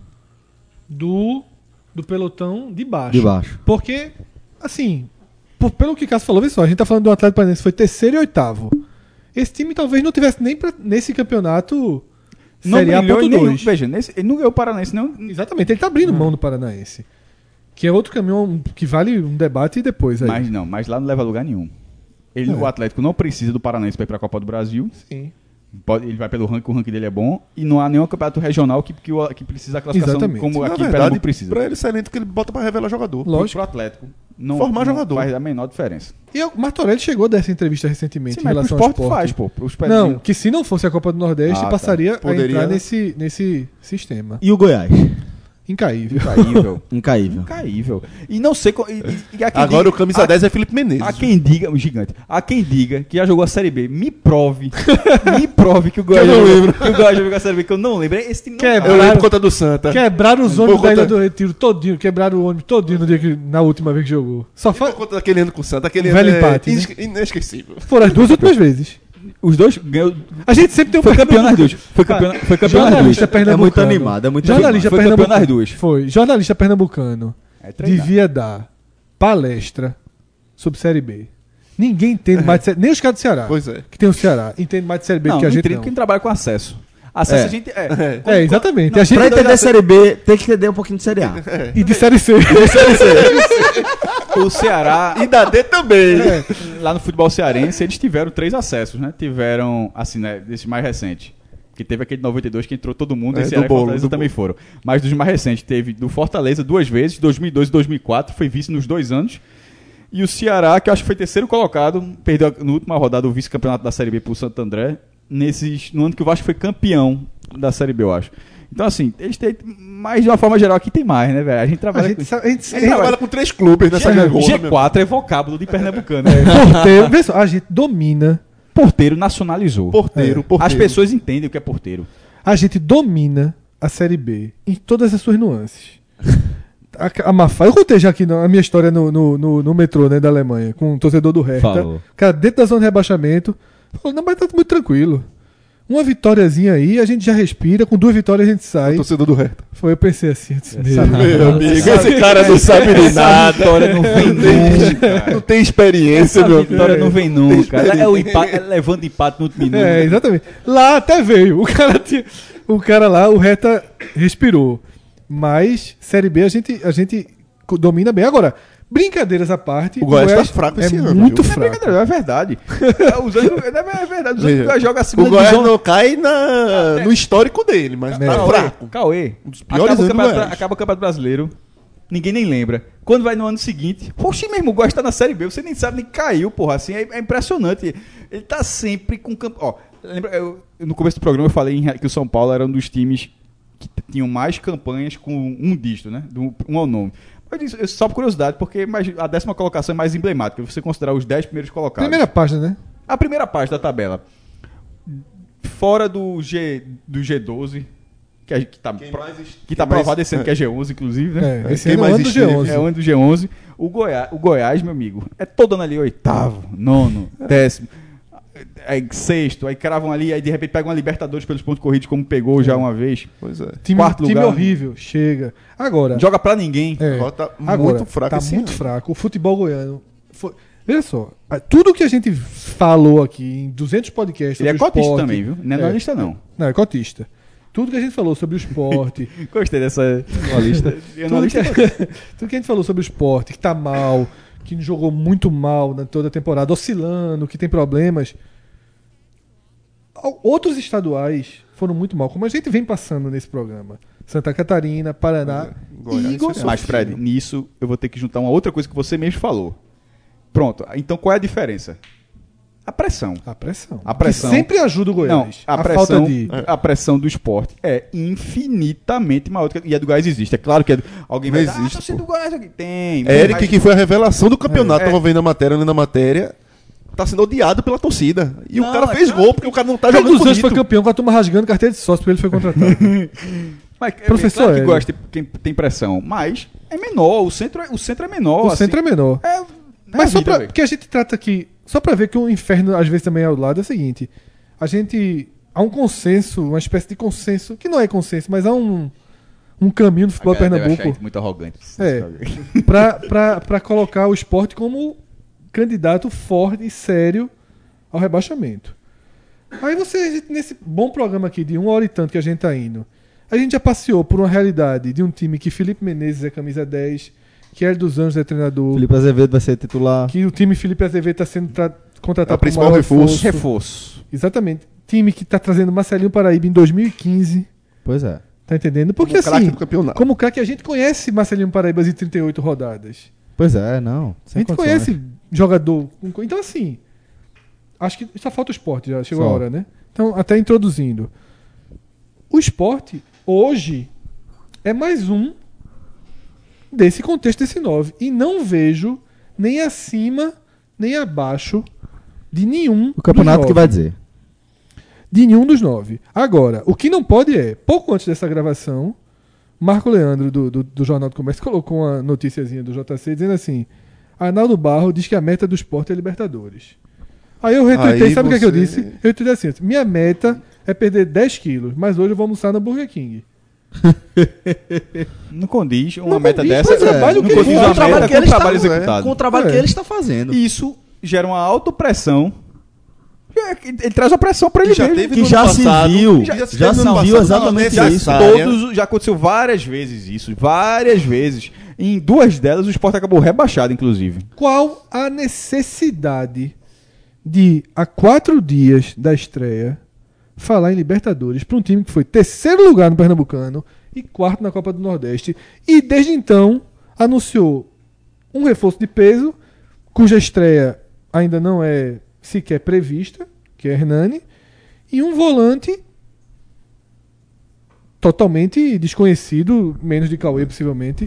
S3: do pelotão de baixo.
S2: De baixo.
S3: Porque, assim, pelo que o Cássio falou, vê só, a gente tá falando do Atlético Paranaense que foi 3º e 8º. Esse time talvez não tivesse nem nesse campeonato Série A
S4: brilhou em
S3: ponto
S4: nenhum.
S3: 2.
S4: Veja, ele não ganhou o Paranaense, não.
S3: Exatamente, ele tá abrindo mão do Paranaense. Que é outro caminho que vale um debate depois aí.
S4: Mas lá não leva a lugar nenhum. O Atlético não precisa do Paranaense para ir para a Copa do Brasil.
S3: Sim.
S4: Ele vai pelo ranking, o ranking dele é bom. E não há nenhum campeonato regional que precisa da classificação
S3: Exatamente.
S4: como
S6: Na
S4: aqui em
S6: verdade,
S4: Pernambuco precisa.
S6: pra ele é excelente que ele bota pra revelar jogador.
S3: Lógico.
S4: Pro Atlético. Não,
S6: Formar
S4: não
S6: jogador.
S4: faz a menor diferença.
S3: E o Martorelli chegou dessa entrevista recentemente em
S4: Mas
S3: relação
S4: pro
S3: ao
S4: esporte
S3: esporte.
S4: faz, pô. Pro
S3: Não, que se não fosse a Copa do Nordeste,
S4: Ah, tá.
S3: passaria a
S6: Poderia,
S3: entrar
S6: né?
S3: nesse sistema.
S2: E o Goiás?
S3: Incaível.
S4: Incaível.
S2: Incaível.
S4: Incaível. E não sei... E há quem
S6: Agora
S4: diga-
S6: o camisa 10 é Felipe Menezes.
S4: Há quem diga... O gigante. Há quem diga que já jogou a Série B. Me prove que o Goiás
S6: eu não lembro.
S4: Que o Goiás jogou a Série B, que eu não lembro. Esse time não
S3: Quebra.
S6: Eu lembro por conta do Santa.
S3: Quebraram os
S6: Por
S3: ônibus da
S6: conta-
S3: Ilha do Retiro todinho. Quebraram o ônibus todinho na última vez que jogou. Só
S6: Por
S3: fa...
S6: conta daquele ano com o Santa. Aquele
S3: Um velho
S6: ano
S3: empate, né?
S6: inesquecível.
S3: Foram as duas últimas vezes.
S4: Os dois ganhou...
S3: A gente sempre tem um
S4: Foi campeão nas
S3: pernambucano.
S4: duas. Foi campeão nas duas.
S3: Jornalista
S2: É
S3: pernambucano.
S2: muito animado, é muito
S3: Jornalista
S4: Foi campeão
S3: pernambucano.
S4: nas duas.
S3: Foi. Jornalista pernambucano
S4: É treinar.
S3: devia dar palestra sobre Série B. Ninguém entende mais de Série B. Nem os caras do Ceará.
S6: Pois é.
S3: Que tem o Ceará. Entende mais de Série B
S4: Não,
S3: que a
S4: não
S3: gente
S4: entendo
S3: não.
S4: quem trabalha com acesso. Acesso a gente...
S3: Exatamente.
S4: Não,
S3: A gente
S2: Pra entender Série B, tem que entender um pouquinho de Série A.
S3: E de Série C.
S4: O Ceará...
S6: E da D também.
S4: Lá no futebol cearense, eles tiveram 3 acessos, né? Tiveram, assim, né? Desses mais recentes. Que teve aquele 92 que entrou todo mundo,
S6: É,
S4: e Ceará
S6: do
S4: e
S6: bolo,
S4: Fortaleza
S6: do
S4: também foram. Mas dos mais recentes, teve do Fortaleza 2 vezes, 2002 e 2004, foi vice nos 2 anos. E o Ceará, que eu acho que foi terceiro colocado, perdeu na última rodada o vice-campeonato da Série B pro Santo André, no ano que o Vasco foi campeão da Série B, eu acho. Então, assim, eles têm, mas de uma forma geral aqui tem mais, né, velho? A gente trabalha
S3: A gente
S6: Trabalha com 3 clubes nessa gargona, meu.
S4: G4 é vocábulo de pernambucano.
S3: porteiro. Vê só, a gente domina.
S4: Porteiro nacionalizou.
S6: Porteiro.
S4: As pessoas entendem o que é porteiro.
S3: A gente domina a Série B em todas as suas nuances. A Mafra, eu contei já aqui a minha história no metrô, né, da Alemanha, com um torcedor do Hertha.
S2: Falou.
S3: Cara, dentro da zona de rebaixamento, falou, não, mas tá muito tranquilo. Uma vitóriazinha aí, a gente já respira, com 2 vitórias a gente sai.
S6: O torcedor do Hertha.
S3: Foi, eu pensei assim, eu disse,
S6: Meu amigo, esse cara não sabe de nada.
S4: Vitória não vem nunca.
S6: Não tem experiência,
S4: Essa
S6: meu amigo.
S4: vitória não vem nunca. É o empate, é levando empate no último minuto.
S3: É, exatamente. Lá até veio. O cara lá, o Hertha respirou. Mas, Série B, a gente domina bem. Agora, brincadeiras à parte.
S6: O Goiás tá fraco esse ano,
S3: muito
S6: viu?
S3: fraco.
S4: Não é verdade. É verdade. Os
S6: Veja,
S4: outros jogam a
S6: O
S4: segunda
S6: Goiás
S4: divisão.
S6: não cai no histórico dele, mas tá fraco.
S4: Cauê.
S6: Um dos piores anos do Goiás.
S4: Acaba o Campeonato Brasileiro. Ninguém nem lembra. Quando vai no ano seguinte, poxa, mesmo, o Goiás tá na Série B, você nem sabe, nem caiu, porra, assim, é impressionante. Ele tá sempre com campo. Ó, lembra, no começo do programa eu falei que o São Paulo era um dos times que tinham mais campanhas com um dígito, né? Um ao nome. Eu disse, só por curiosidade, porque a 10ª colocação é mais emblemática, você considerar os 10 primeiros colocados.
S3: Primeira página, né?
S4: A primeira página da tabela. Fora do G12, que tá provado esse ano que é G11, inclusive, né?
S3: Esse
S6: Quem
S3: ano é o
S6: mais
S3: ano do
S6: esteve?
S3: G11.
S4: É o ano do G11. O Goiás, meu amigo, é todo ano ali 8º, 9º, 10º, aí 6º, aí cravam ali, aí de repente pegam uma Libertadores pelos pontos corridos, como pegou já uma vez.
S6: Pois é.
S3: Time
S4: Quarto lugar.
S3: horrível, chega. Agora,
S4: Joga pra ninguém.
S6: Agora tá
S3: agora,
S6: muito fraco
S3: tá
S6: esse
S3: muito
S6: ano.
S3: fraco. O futebol goiano... Veja só, tudo que a gente falou aqui em 200 podcasts
S4: Ele é
S3: sobre o
S4: cotista
S3: esporte...
S4: também, viu? Não é analista, não.
S3: Não, é cotista. Tudo que a gente falou sobre o esporte...
S4: Gostei dessa analista.
S3: Tudo que a gente falou sobre o esporte, que tá mal, que jogou muito mal na toda a temporada, oscilando, que tem problemas. Outros estaduais foram muito mal, como a gente vem passando nesse programa. Santa Catarina, Paraná
S6: Goiás,
S3: e Goiás.
S4: Mas, Fred, nisso eu vou ter que juntar uma outra coisa que você mesmo falou. Pronto, então qual é a diferença? A pressão.
S3: A pressão.
S4: A pressão.
S3: Que sempre ajuda o
S4: Não,
S3: Goiás.
S4: a pressão do esporte é infinitamente maior do que e a do Goiás existe. É claro que alguém vai dizer,
S6: existe,
S4: torcida do Goiás aqui tem.
S6: Eric,
S4: mas-
S6: que foi a revelação do campeonato,
S4: É.
S6: tava vendo a matéria, lendo a matéria, tá sendo odiado pela torcida. E
S4: Não,
S6: o cara
S4: é
S6: fez
S4: claro.
S6: gol, porque o cara não tá
S3: Todos
S6: jogando
S3: os anos foi
S6: bonito.
S3: campeão com a turma rasgando carteira de sócio, porque ele foi contratado.
S4: Mas,
S3: Professor
S4: claro que
S3: Hélio.
S4: gosta, tem pressão, mas é menor, o centro é menor.
S3: O centro é menor. Mas só pra,
S4: velho.
S3: porque a gente trata aqui, só pra ver que o inferno às vezes também é ao lado, é o seguinte: há um consenso, uma espécie de consenso, que não é consenso, mas há um caminho do futebol de Pernambuco
S4: Muito arrogante.
S3: pra colocar o esporte como candidato forte e sério ao rebaixamento. Aí você, nesse bom programa aqui de 1 hora e tanto que a gente tá indo, a gente já passeou por uma realidade de um time que Felipe Menezes é camisa 10, que Hélio dos Anjos é treinador,
S2: Felipe Azevedo vai ser titular.
S3: que o time Felipe Azevedo está sendo contratado
S6: É o principal
S3: maior
S6: reforço.
S4: Reforço.
S3: Exatamente. Time que está trazendo Marcelinho Paraíba em 2015.
S2: Pois é.
S3: Tá entendendo? Porque
S6: Como craque
S3: assim,
S6: do campeonato.
S3: como craque, a gente conhece Marcelinho Paraíba em 38 rodadas.
S2: Pois é, não.
S3: A gente conhece jogador. Então, assim, acho que só falta o esporte, já chegou
S2: Só.
S3: a hora, né? Então, até introduzindo. O esporte, hoje, é mais um desse contexto desse 9. E não vejo nem acima, nem abaixo de nenhum
S2: O campeonato
S3: dos
S2: que
S3: 9.
S2: vai dizer.
S3: De nenhum dos 9. Agora, o que não pode é, pouco antes dessa gravação, Marco Leandro, do Jornal do Comércio, colocou uma noticiazinha do JC dizendo assim: Arnaldo Barro diz que a meta do esporte é Libertadores. Aí eu retuitei,
S6: Aí
S3: sabe o que é que eu
S6: você-
S3: disse? Eu retuitei assim: minha meta é perder 10 quilos, mas hoje eu vou almoçar no Burger King.
S4: Não condiz uma
S3: Não
S4: meta
S3: condiz
S4: dessa.
S3: com o trabalho
S4: não
S3: que
S4: condiz
S3: ele-
S4: uma
S3: com o
S2: trabalho
S4: meta
S2: que
S4: com o
S2: ele está
S4: trabalho
S2: fazendo.
S4: executado.
S2: Com o trabalho
S3: É.
S2: que ele está fazendo.
S4: Isso gera uma autopressão. Ele traz a pressão pra ele
S6: já
S4: mesmo.
S6: teve
S2: Que
S6: no
S2: já
S6: ano
S2: se
S6: passado,
S2: viu,
S6: já
S2: já
S6: teve no
S2: se
S6: ano
S2: viu
S6: passado,
S2: exatamente
S6: não,
S2: isso.
S4: Já aconteceu várias vezes isso. Várias vezes. Em 2 delas, o Sport acabou rebaixado, inclusive.
S3: Qual a necessidade de, há 4 dias da estreia, falar em Libertadores para um time que foi 3º lugar no Pernambucano e 4º na Copa do Nordeste, e desde então anunciou um reforço de peso, cuja estreia ainda não é sequer prevista, que é Hernani, e um volante totalmente desconhecido, menos de Cauê possivelmente,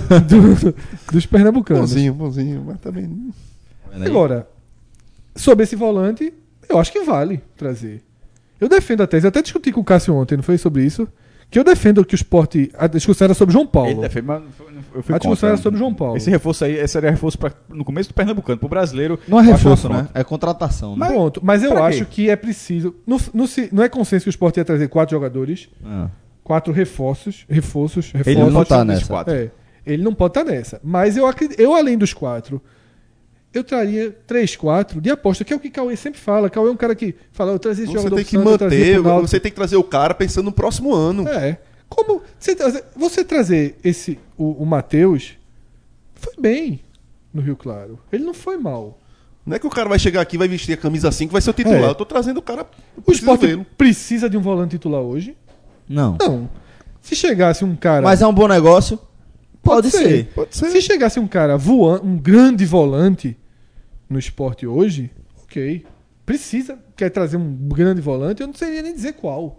S3: dos pernambucanos.
S6: Bonzinho, mas também...
S3: Agora, sobre esse volante, eu acho que vale trazer. Eu defendo a tese, eu até discuti com o Cássio ontem, não foi sobre isso? Que eu defendo que o Sport. A discussão era sobre João Paulo.
S4: Ele defende, mas eu fui
S3: A discussão
S4: contra.
S3: era sobre João Paulo.
S4: Esse reforço aí, esse seria reforço no começo do Pernambucano. Pro brasileiro.
S2: Não é
S4: eu acho
S2: reforço,
S4: uma
S2: né?
S4: afronta.
S2: É contratação, né?
S3: Pronto, mas eu
S4: Pra
S3: acho
S4: quê?
S3: que é preciso. Não é consenso que o Sport ia trazer 4 jogadores,
S2: Ah.
S3: 4 reforços.
S2: Ele não
S4: pode
S2: tá
S4: ser um desses
S2: nessa.
S4: 4.
S3: É, ele não pode estar nessa. Mas eu, além dos 4, eu traria 3, 4 de aposta, que é o que Cauê sempre fala. Cauê é um cara que fala, eu trazia esse
S6: Você
S3: jogador
S6: tem
S3: pro
S6: que
S3: Santos, eu trazia
S6: manter,
S3: pro Náutico.
S6: você tem que trazer o cara pensando no próximo ano.
S3: É. Como você trazer o Matheus foi bem no Rio Claro. Ele não foi mal.
S6: Não é que o cara vai chegar aqui e vai vestir a camisa 5 vai ser o titular.
S3: É.
S6: Eu tô trazendo o cara.
S3: O Sport precisa de um volante titular hoje?
S2: Não.
S3: Não. Se chegasse um cara.
S2: Mas é um bom negócio? Pode ser.
S6: Pode ser.
S3: Se chegasse um cara voando, um grande volante no Sport hoje, ok. Quer trazer um grande volante, eu não sei nem dizer qual.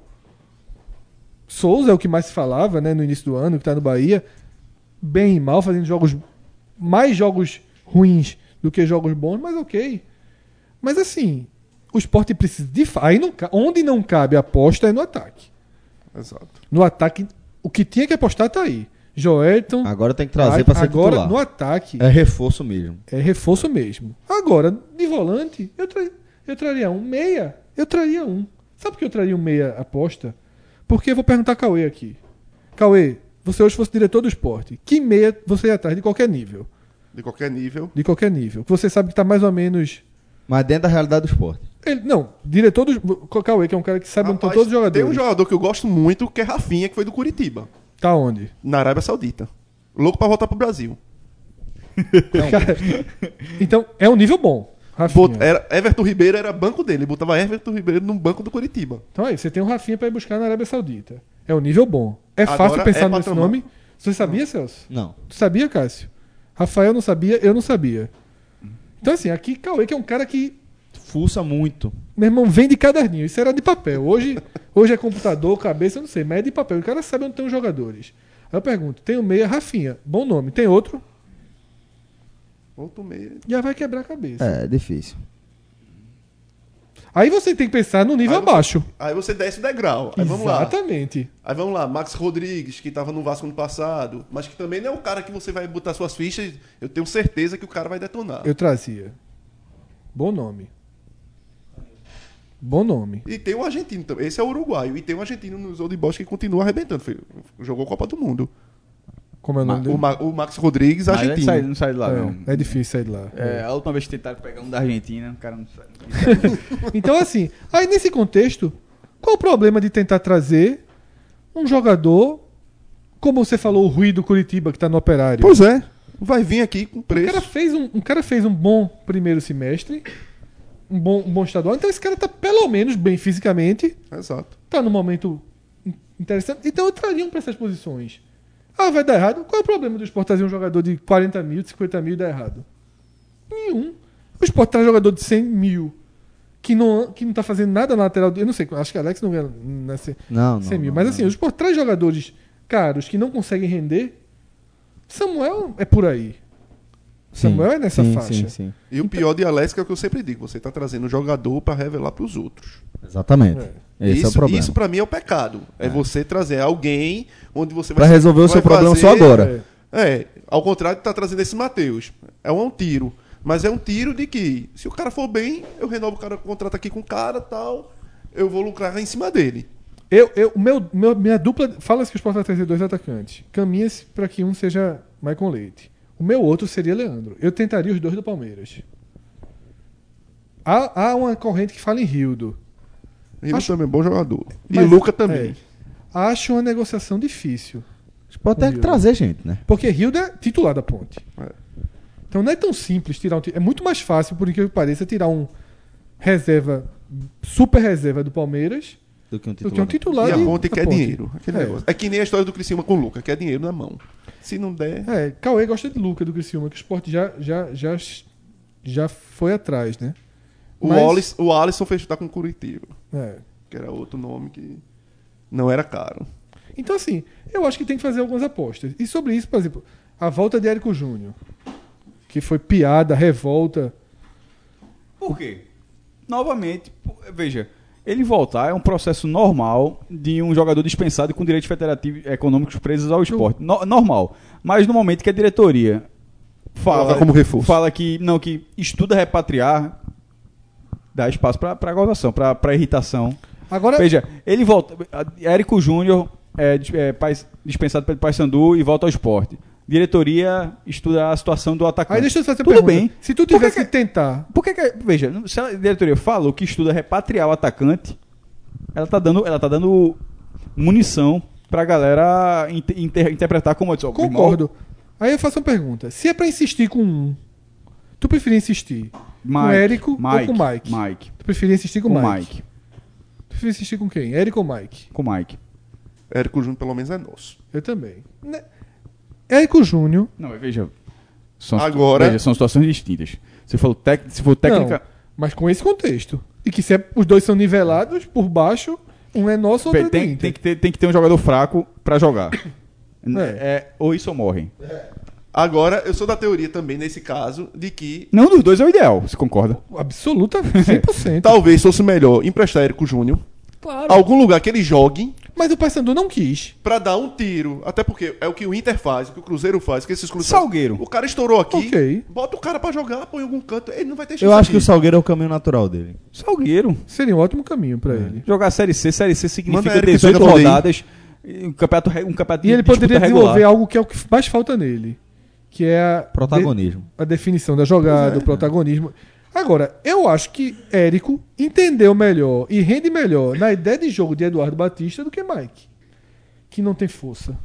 S3: Souza é o que mais se falava, né, no início do ano, que tá no Bahia, bem e mal, fazendo mais jogos ruins do que jogos bons, mas ok. Mas assim, o Sport precisa de aí onde não cabe a aposta é no ataque.
S6: Exato.
S3: No ataque, o que tinha que apostar tá aí. Joelton.
S2: Agora tem que trazer pra ser
S3: agora
S2: titular.
S3: no ataque
S2: É reforço mesmo.
S3: é reforço mesmo. Agora, de volante, eu traria um meia. Eu traria um. Sabe por que eu traria um meia aposta? Porque eu vou perguntar a Cauê aqui. Cauê, você hoje fosse diretor do Sport. Que meia você ia atrás de qualquer nível?
S6: De qualquer nível.
S3: De qualquer nível. Que você sabe que tá mais ou menos.
S2: Mas dentro da realidade do esporte.
S3: Diretor do. Cauê, que é um cara que sabe onde estão
S6: Rapaz,
S3: todos os jogadores.
S6: Tem um jogador que eu gosto muito, que é Rafinha, que foi do Curitiba,
S3: Tá onde?
S6: na Arábia Saudita. Louco pra voltar pro Brasil.
S3: Cara, então, é um nível bom. Rafinha.
S6: Everton Ribeiro era banco dele. Ele botava Everton Ribeiro no banco do Curitiba.
S3: Então aí, você tem um Rafinha pra ir buscar na Arábia Saudita. É um nível bom. É
S6: Agora
S3: fácil pensar
S6: é
S3: nesse
S6: patamar.
S3: nome. Você sabia, Celso?
S2: Não.
S3: Tu sabia, Cássio? Rafael não sabia, eu não sabia. Então assim, aqui Cauê, que é um cara que,
S2: Fuça muito.
S3: meu irmão, vem de caderninho. Isso era de papel. Hoje é computador, cabeça, eu não sei, mas é de papel. O cara sabe onde estão os jogadores. Aí eu pergunto, tem o meia, Rafinha, bom nome. Tem outro?
S6: Outro meio.
S3: Já vai quebrar a cabeça.
S2: É difícil.
S3: Aí você tem que pensar no nível
S6: Aí você-
S3: abaixo.
S6: Aí você desce o degrau. Aí vamos lá.
S3: Exatamente.
S6: Aí vamos lá, Max Rodrigues, que tava no Vasco no passado, mas que também não é o cara que você vai botar suas fichas, eu tenho certeza que o cara vai detonar.
S3: Eu trazia. Bom nome. Bom nome.
S6: E tem um argentino também, esse é o uruguaio, e tem um argentino nos Old Boys que continua arrebentando, jogou Copa do Mundo.
S3: Como é o nome dele?
S6: O Max Rodrigues,
S4: Mas
S6: argentino.
S4: não sai de lá, não.
S3: É difícil sair de lá.
S4: É, a última vez que tentaram pegar um da Argentina, o cara não sai.
S3: Então, assim, aí nesse contexto, qual o problema de tentar trazer um jogador, como você falou, o Rui do Curitiba, que tá no Operário?
S6: Pois é, vai vir aqui com
S3: O cara
S6: preço.
S3: fez um bom primeiro semestre, um bom estadual, então esse cara tá pelo menos bem fisicamente,
S6: Exato.
S3: tá num momento interessante, então eu traria pra essas posições. Ah, vai dar errado? Qual é o problema do Sport trazer um jogador de 40 mil, de 50 mil e dar errado? Nenhum. O Sport traz jogador de 100 mil que não tá fazendo nada na lateral. Eu não sei, acho que Alex não ganha na 100
S2: Não,
S3: 100 mil.
S2: não,
S3: Mas
S2: não.
S3: assim, o Sport traz jogadores caros que não conseguem render. Samuel é por aí. Samuel é nessa faixa.
S2: Sim.
S6: E o pior de Alex é o que eu sempre digo, você tá trazendo um jogador pra revelar pros outros.
S2: Exatamente.
S3: É.
S2: Esse é o problema.
S6: Isso pra mim é o pecado. É você trazer alguém onde você vai
S2: Pra resolver o seu problema só agora.
S6: Ao contrário de estar trazendo esse Matheus. É um tiro. Mas é um tiro de que, se o cara for bem, eu renovo o cara, contrato aqui com o cara tal, eu vou lucrar em cima dele.
S3: Minha dupla. Fala-se que o Sport vai trazer 2 atacantes. Caminha-se para que um seja Maicon Leite. O meu outro seria Leandro. Eu tentaria os 2 do Palmeiras. Há uma corrente que fala em Rildo.
S6: Rildo
S3: Acho-
S6: também é bom jogador. E
S3: Mas-
S6: Luca também.
S3: Acho uma negociação difícil.
S2: Pode ter que trazer gente, né?
S3: Porque Rildo é titular da Ponte.
S6: É.
S3: Então não é tão simples tirar é muito mais fácil, por incrível que pareça, tirar um reserva, super reserva do Palmeiras
S2: Do que um
S3: do que um
S2: titular.
S3: titular
S6: E a
S3: de-
S6: Ponte
S3: da
S6: quer
S3: Ponte.
S6: dinheiro. Aquele negócio. É que nem a história do Criciúma com o Luca, quer dinheiro na mão. Se não der.
S3: Cauê gosta de Luca do Criciúma, que o Sport já foi atrás, né?
S6: O Alisson fez estar com o Curitiba,
S3: É.
S6: que era outro nome que não era caro.
S3: Então, assim, eu acho que tem que fazer algumas apostas. E sobre isso, por exemplo, a volta de Érico Júnior, que foi piada, revolta.
S4: Por quê? Novamente, veja, ele voltar é um processo normal de um jogador dispensado e com direitos federativos econômicos presos ao esporte. Normal. Mas no momento que a diretoria
S6: Coloca como reforço.
S4: fala que não, que estuda repatriar, dá espaço para gozação, para irritação.
S3: Agora,
S4: Veja, ele volta. Érico Júnior dispensado pelo Paysandu e volta ao esporte. Diretoria estuda a situação do atacante.
S3: aí deixa eu fazer a
S4: Tudo
S3: pergunta.
S4: bem.
S3: Se tu
S4: Por
S3: tivesse que tentar.
S4: Por que, veja, se a diretoria falou que estuda repatriar o atacante, ela tá dando munição pra galera interpretar como
S3: Concordo. Aí eu faço uma pergunta. Se é pra insistir com um, tu preferia insistir com o Érico ou com o Mike?
S4: Mike.
S3: Tu preferia insistir com o
S4: Com
S3: Mike?
S4: Mike.
S3: Tu preferia insistir com quem? Érico ou Mike?
S4: Com Mike.
S6: Érico Júnior, pelo menos, é nosso.
S3: Eu também. Érico Júnior.
S4: Não, mas veja. São situações distintas. Se for técnica.
S3: Não, mas com esse contexto. E que se os dois são nivelados por baixo, um é nosso, outro é do
S4: Tem
S3: Inter.
S4: que ter um jogador fraco pra jogar.
S3: É.
S4: Ou isso ou morrem.
S6: Agora, eu sou da teoria também, nesse caso, de que
S4: Nenhum dos dois é o ideal, você concorda?
S3: Absoluta 100%.
S6: talvez fosse melhor emprestar Érico Júnior
S3: Claro.
S6: a algum lugar que ele jogue
S3: Mas o Paysandu não quis.
S6: pra dar um tiro. Até porque é o que o Inter faz, o que o Cruzeiro faz, que esses clubes
S4: Salgueiro.
S6: fazem. O cara estourou aqui,
S3: Ok.
S6: bota o cara pra jogar, põe em algum canto, ele não vai ter chance
S2: Eu acho que o
S6: aqui.
S2: Salgueiro é o caminho natural dele.
S4: Salgueiro.
S3: Seria um ótimo caminho pra ele.
S4: Jogar Série C significa
S6: Manda Érico
S4: 18
S6: Júnior poder ir.
S4: rodadas. Um campeonato
S3: E ele
S4: de disputa
S3: poderia
S4: regular.
S3: desenvolver algo que é o que mais falta nele. Que é a
S2: Protagonismo.
S3: a definição da jogada, o protagonismo. Agora, eu acho que Érico entendeu melhor e rende melhor na ideia de jogo de Eduardo Batista do que Mike. Que não tem força.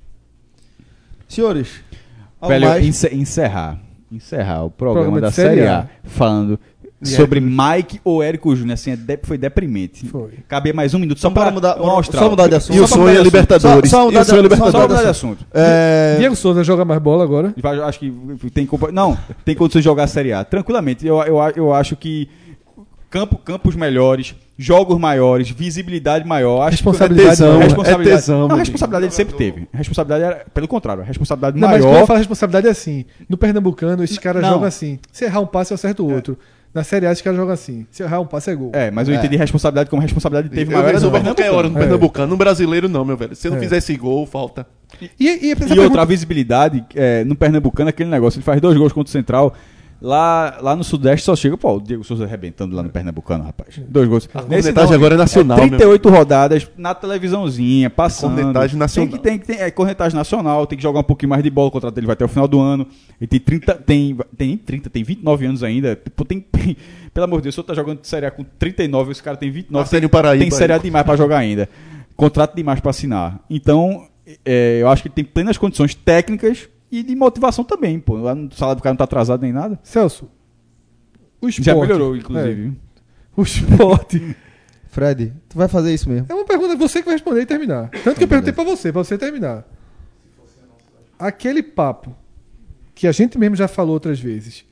S2: Senhores, algo
S4: Velho,
S2: mais?
S4: encerrar o programa da
S3: de Série
S4: Série
S3: A.
S4: A falando sobre Mike ou Érico Júnior, assim, foi deprimente.
S3: Foi.
S4: Cabia mais um minuto só
S2: Só para
S4: pra
S2: mudar,
S4: mostrar.
S2: só mudar de assunto.
S6: E o
S2: Só pra
S6: sonho
S2: mudar
S6: é
S2: de assunto.
S6: Libertadores.
S2: Só mudar
S6: E o sonho é
S2: de-
S6: Libertadores.
S4: Só mudar de assunto.
S3: Diego Souza joga mais bola agora.
S4: Acho que tem condições de jogar a Série A. Tranquilamente. Eu acho que campos melhores, jogos maiores, visibilidade maior. Acho
S3: Responsabilidade
S4: que
S3: não,
S4: responsabilidade,
S6: é tesão,
S4: não, a
S6: meu
S4: responsabilidade ele sempre teve. A responsabilidade era, pelo contrário, a responsabilidade
S3: Não, mas quando eu
S4: maior.
S3: falo responsabilidade é assim. No Pernambucano, esses caras
S4: Não.
S3: jogam assim. Se errar um passe, eu acerto o outro. Na Série A, esses caras jogam assim. Se errar um passe, é gol.
S4: Mas eu entendi responsabilidade como responsabilidade teve
S6: Eu
S4: maior.
S6: resolvo
S4: era
S6: a qualquer hora no
S3: É.
S6: Pernambucano. No brasileiro, não, meu velho. Se eu não
S3: É.
S6: fizer esse gol, falta.
S3: E essa
S4: E
S3: pergunta-
S4: outra, a visibilidade, no Pernambucano, aquele negócio, ele faz 2 gols contra o Central. Lá no Sudeste só chega, o Diego Souza arrebentando lá no Pernambucano, rapaz. 2 gols.
S6: A cornetagem agora é nacional,
S4: 38 rodadas na televisãozinha, passando.
S6: Cornetagem nacional.
S4: Tem cornetagem nacional, tem que jogar um pouquinho mais de bola, o contrato dele vai até o final do ano. Ele tem 30, tem 29 anos ainda. Pô, pelo amor de Deus, se eu tá jogando Série A com 39, esse cara tem 29.
S6: Marcelinho Paraíba
S4: Tem Série A
S6: aí.
S4: demais pra jogar ainda. Contrato demais pra assinar. Então, eu acho que ele tem plenas condições técnicas e de motivação também, pô. Lá no salário do cara não tá atrasado nem nada.
S3: Celso, o esporte...
S4: Já melhorou, inclusive.
S3: O esporte...
S2: Fred, tu vai fazer isso mesmo?
S3: É uma pergunta que você que vai responder e terminar. Tanto que eu perguntei pra você terminar. Aquele papo que a gente mesmo já falou outras vezes.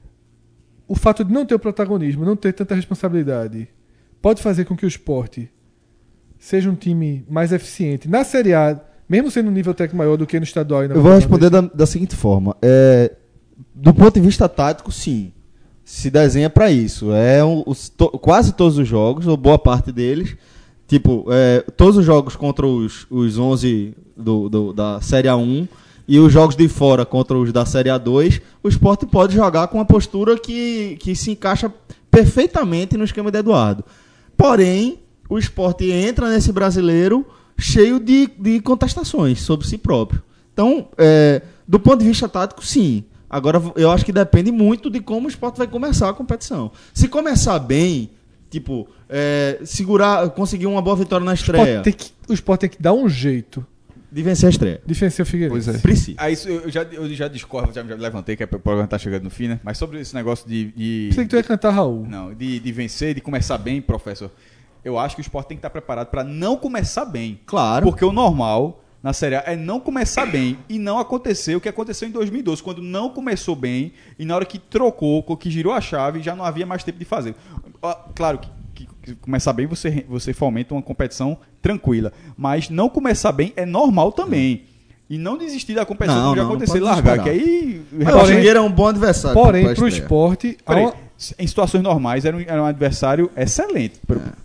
S3: O fato de não ter o protagonismo, não ter tanta responsabilidade, pode fazer com que o esporte seja um time mais eficiente na Série A, mesmo sendo um nível técnico maior do que no estadual e na
S2: Eu vou
S3: Copa
S2: responder da seguinte forma. Do ponto de vista tático, sim. Se desenha pra isso. Quase todos os jogos, ou boa parte deles, todos os jogos contra os 11 da Série A1 e os jogos de fora contra os da Série A2, o Sport pode jogar com uma postura que se encaixa perfeitamente no esquema de Eduardo. Porém, o Sport entra nesse brasileiro cheio de contestações sobre si próprio. Então, do ponto de vista tático, sim. Agora, eu acho que depende muito de como o esporte vai começar a competição. Se começar bem, tipo, conseguir uma boa vitória na estreia,
S3: O esporte tem que dar um jeito
S2: de vencer a estreia.
S3: de vencer o Figueirense.
S6: Pois é.
S2: Precisa.
S4: Aí isso eu já discordo, já levantei, que o programa tá chegando no fim, né? Mas sobre esse negócio de
S3: Pensei que tu ia cantar Raul.
S4: não, de vencer, de começar bem, professor. Eu acho que o esporte tem que estar preparado para não começar bem.
S2: Claro.
S4: Porque o normal na Série A é não começar bem e não acontecer o que aconteceu em 2012, quando não começou bem e na hora que trocou, que girou a chave, já não havia mais tempo de fazer. Claro que começar bem você fomenta uma competição tranquila, mas não começar bem é normal também. E não desistir da competição
S2: Não,
S4: que já
S2: não
S4: acontecer e
S2: pode
S4: largar,
S2: desesperar.
S4: que aí...
S2: Mas o Figueira é um bom adversário.
S3: Porém,
S2: pra
S3: pro
S2: estreia.
S3: esporte,
S4: Peraí, em situações normais era um adversário excelente.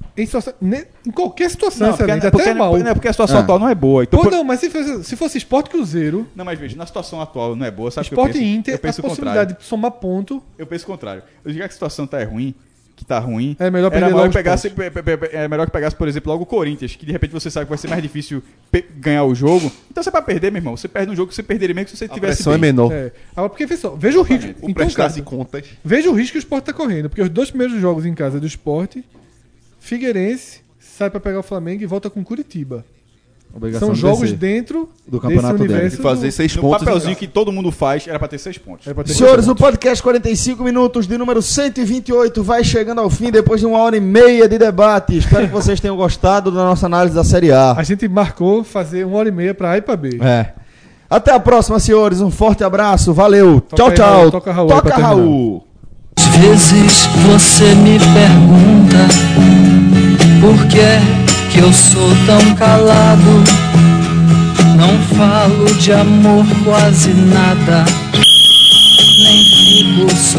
S3: em qualquer situação,
S4: Não,
S3: excelente,
S4: porque,
S3: até mal.
S4: porque a situação atual não é boa. Então,
S3: Pô, não, mas se fosse Sport Cruzeiro,
S4: Não, mas veja, na situação atual não é boa, sabe o que
S3: Sport
S4: eu penso?
S3: e Inter,
S4: Eu
S3: a
S4: penso o
S3: possibilidade
S4: contrário.
S3: de somar ponto
S4: Eu penso o contrário. Eu digo que a situação tá ruim.
S3: É melhor
S4: Era
S3: perder
S4: melhor
S3: logo
S4: que
S3: os
S4: pegasse, é melhor que pegasse, por exemplo, logo o Corinthians, que de repente você sabe que vai ser mais difícil ganhar o jogo. Então você vai perder, meu irmão. Você perde um jogo que você perderia mesmo se você
S6: A
S4: tivesse
S6: pressão é
S4: bem.
S6: menor.
S3: Agora, porque veja o risco.
S6: O
S3: Então,
S6: prestar
S3: cara,
S6: de contas.
S3: veja o risco que o Sport tá correndo, porque os 2 primeiros jogos em casa do Sport, Figueirense sai pra pegar o Flamengo e volta com Curitiba.
S2: Obrigação
S3: São
S2: de
S3: jogos
S2: vencer.
S3: dentro
S2: Do campeonato
S3: desse
S2: dele.
S3: universo
S6: De fazer 6
S4: No
S6: pontos.
S4: papelzinho que todo mundo faz, era pra ter 6 pontos.
S3: Era pra ter
S2: Senhores, o podcast 45 minutos de número 128 vai chegando ao fim depois de 1h30 de debate. Espero que vocês tenham gostado da nossa análise da Série A.
S3: A gente marcou fazer 1h30 pra A e pra B.
S2: Até a próxima, senhores. Um forte abraço. Valeu.
S3: Toca
S2: Tchau,
S3: aí,
S2: tchau.
S3: Raul. Toca Raul aí pra
S2: Toca
S3: terminar.
S2: Raul.
S1: Às vezes você me pergunta por que é que eu sou tão calado. Não falo de amor quase nada, nem fico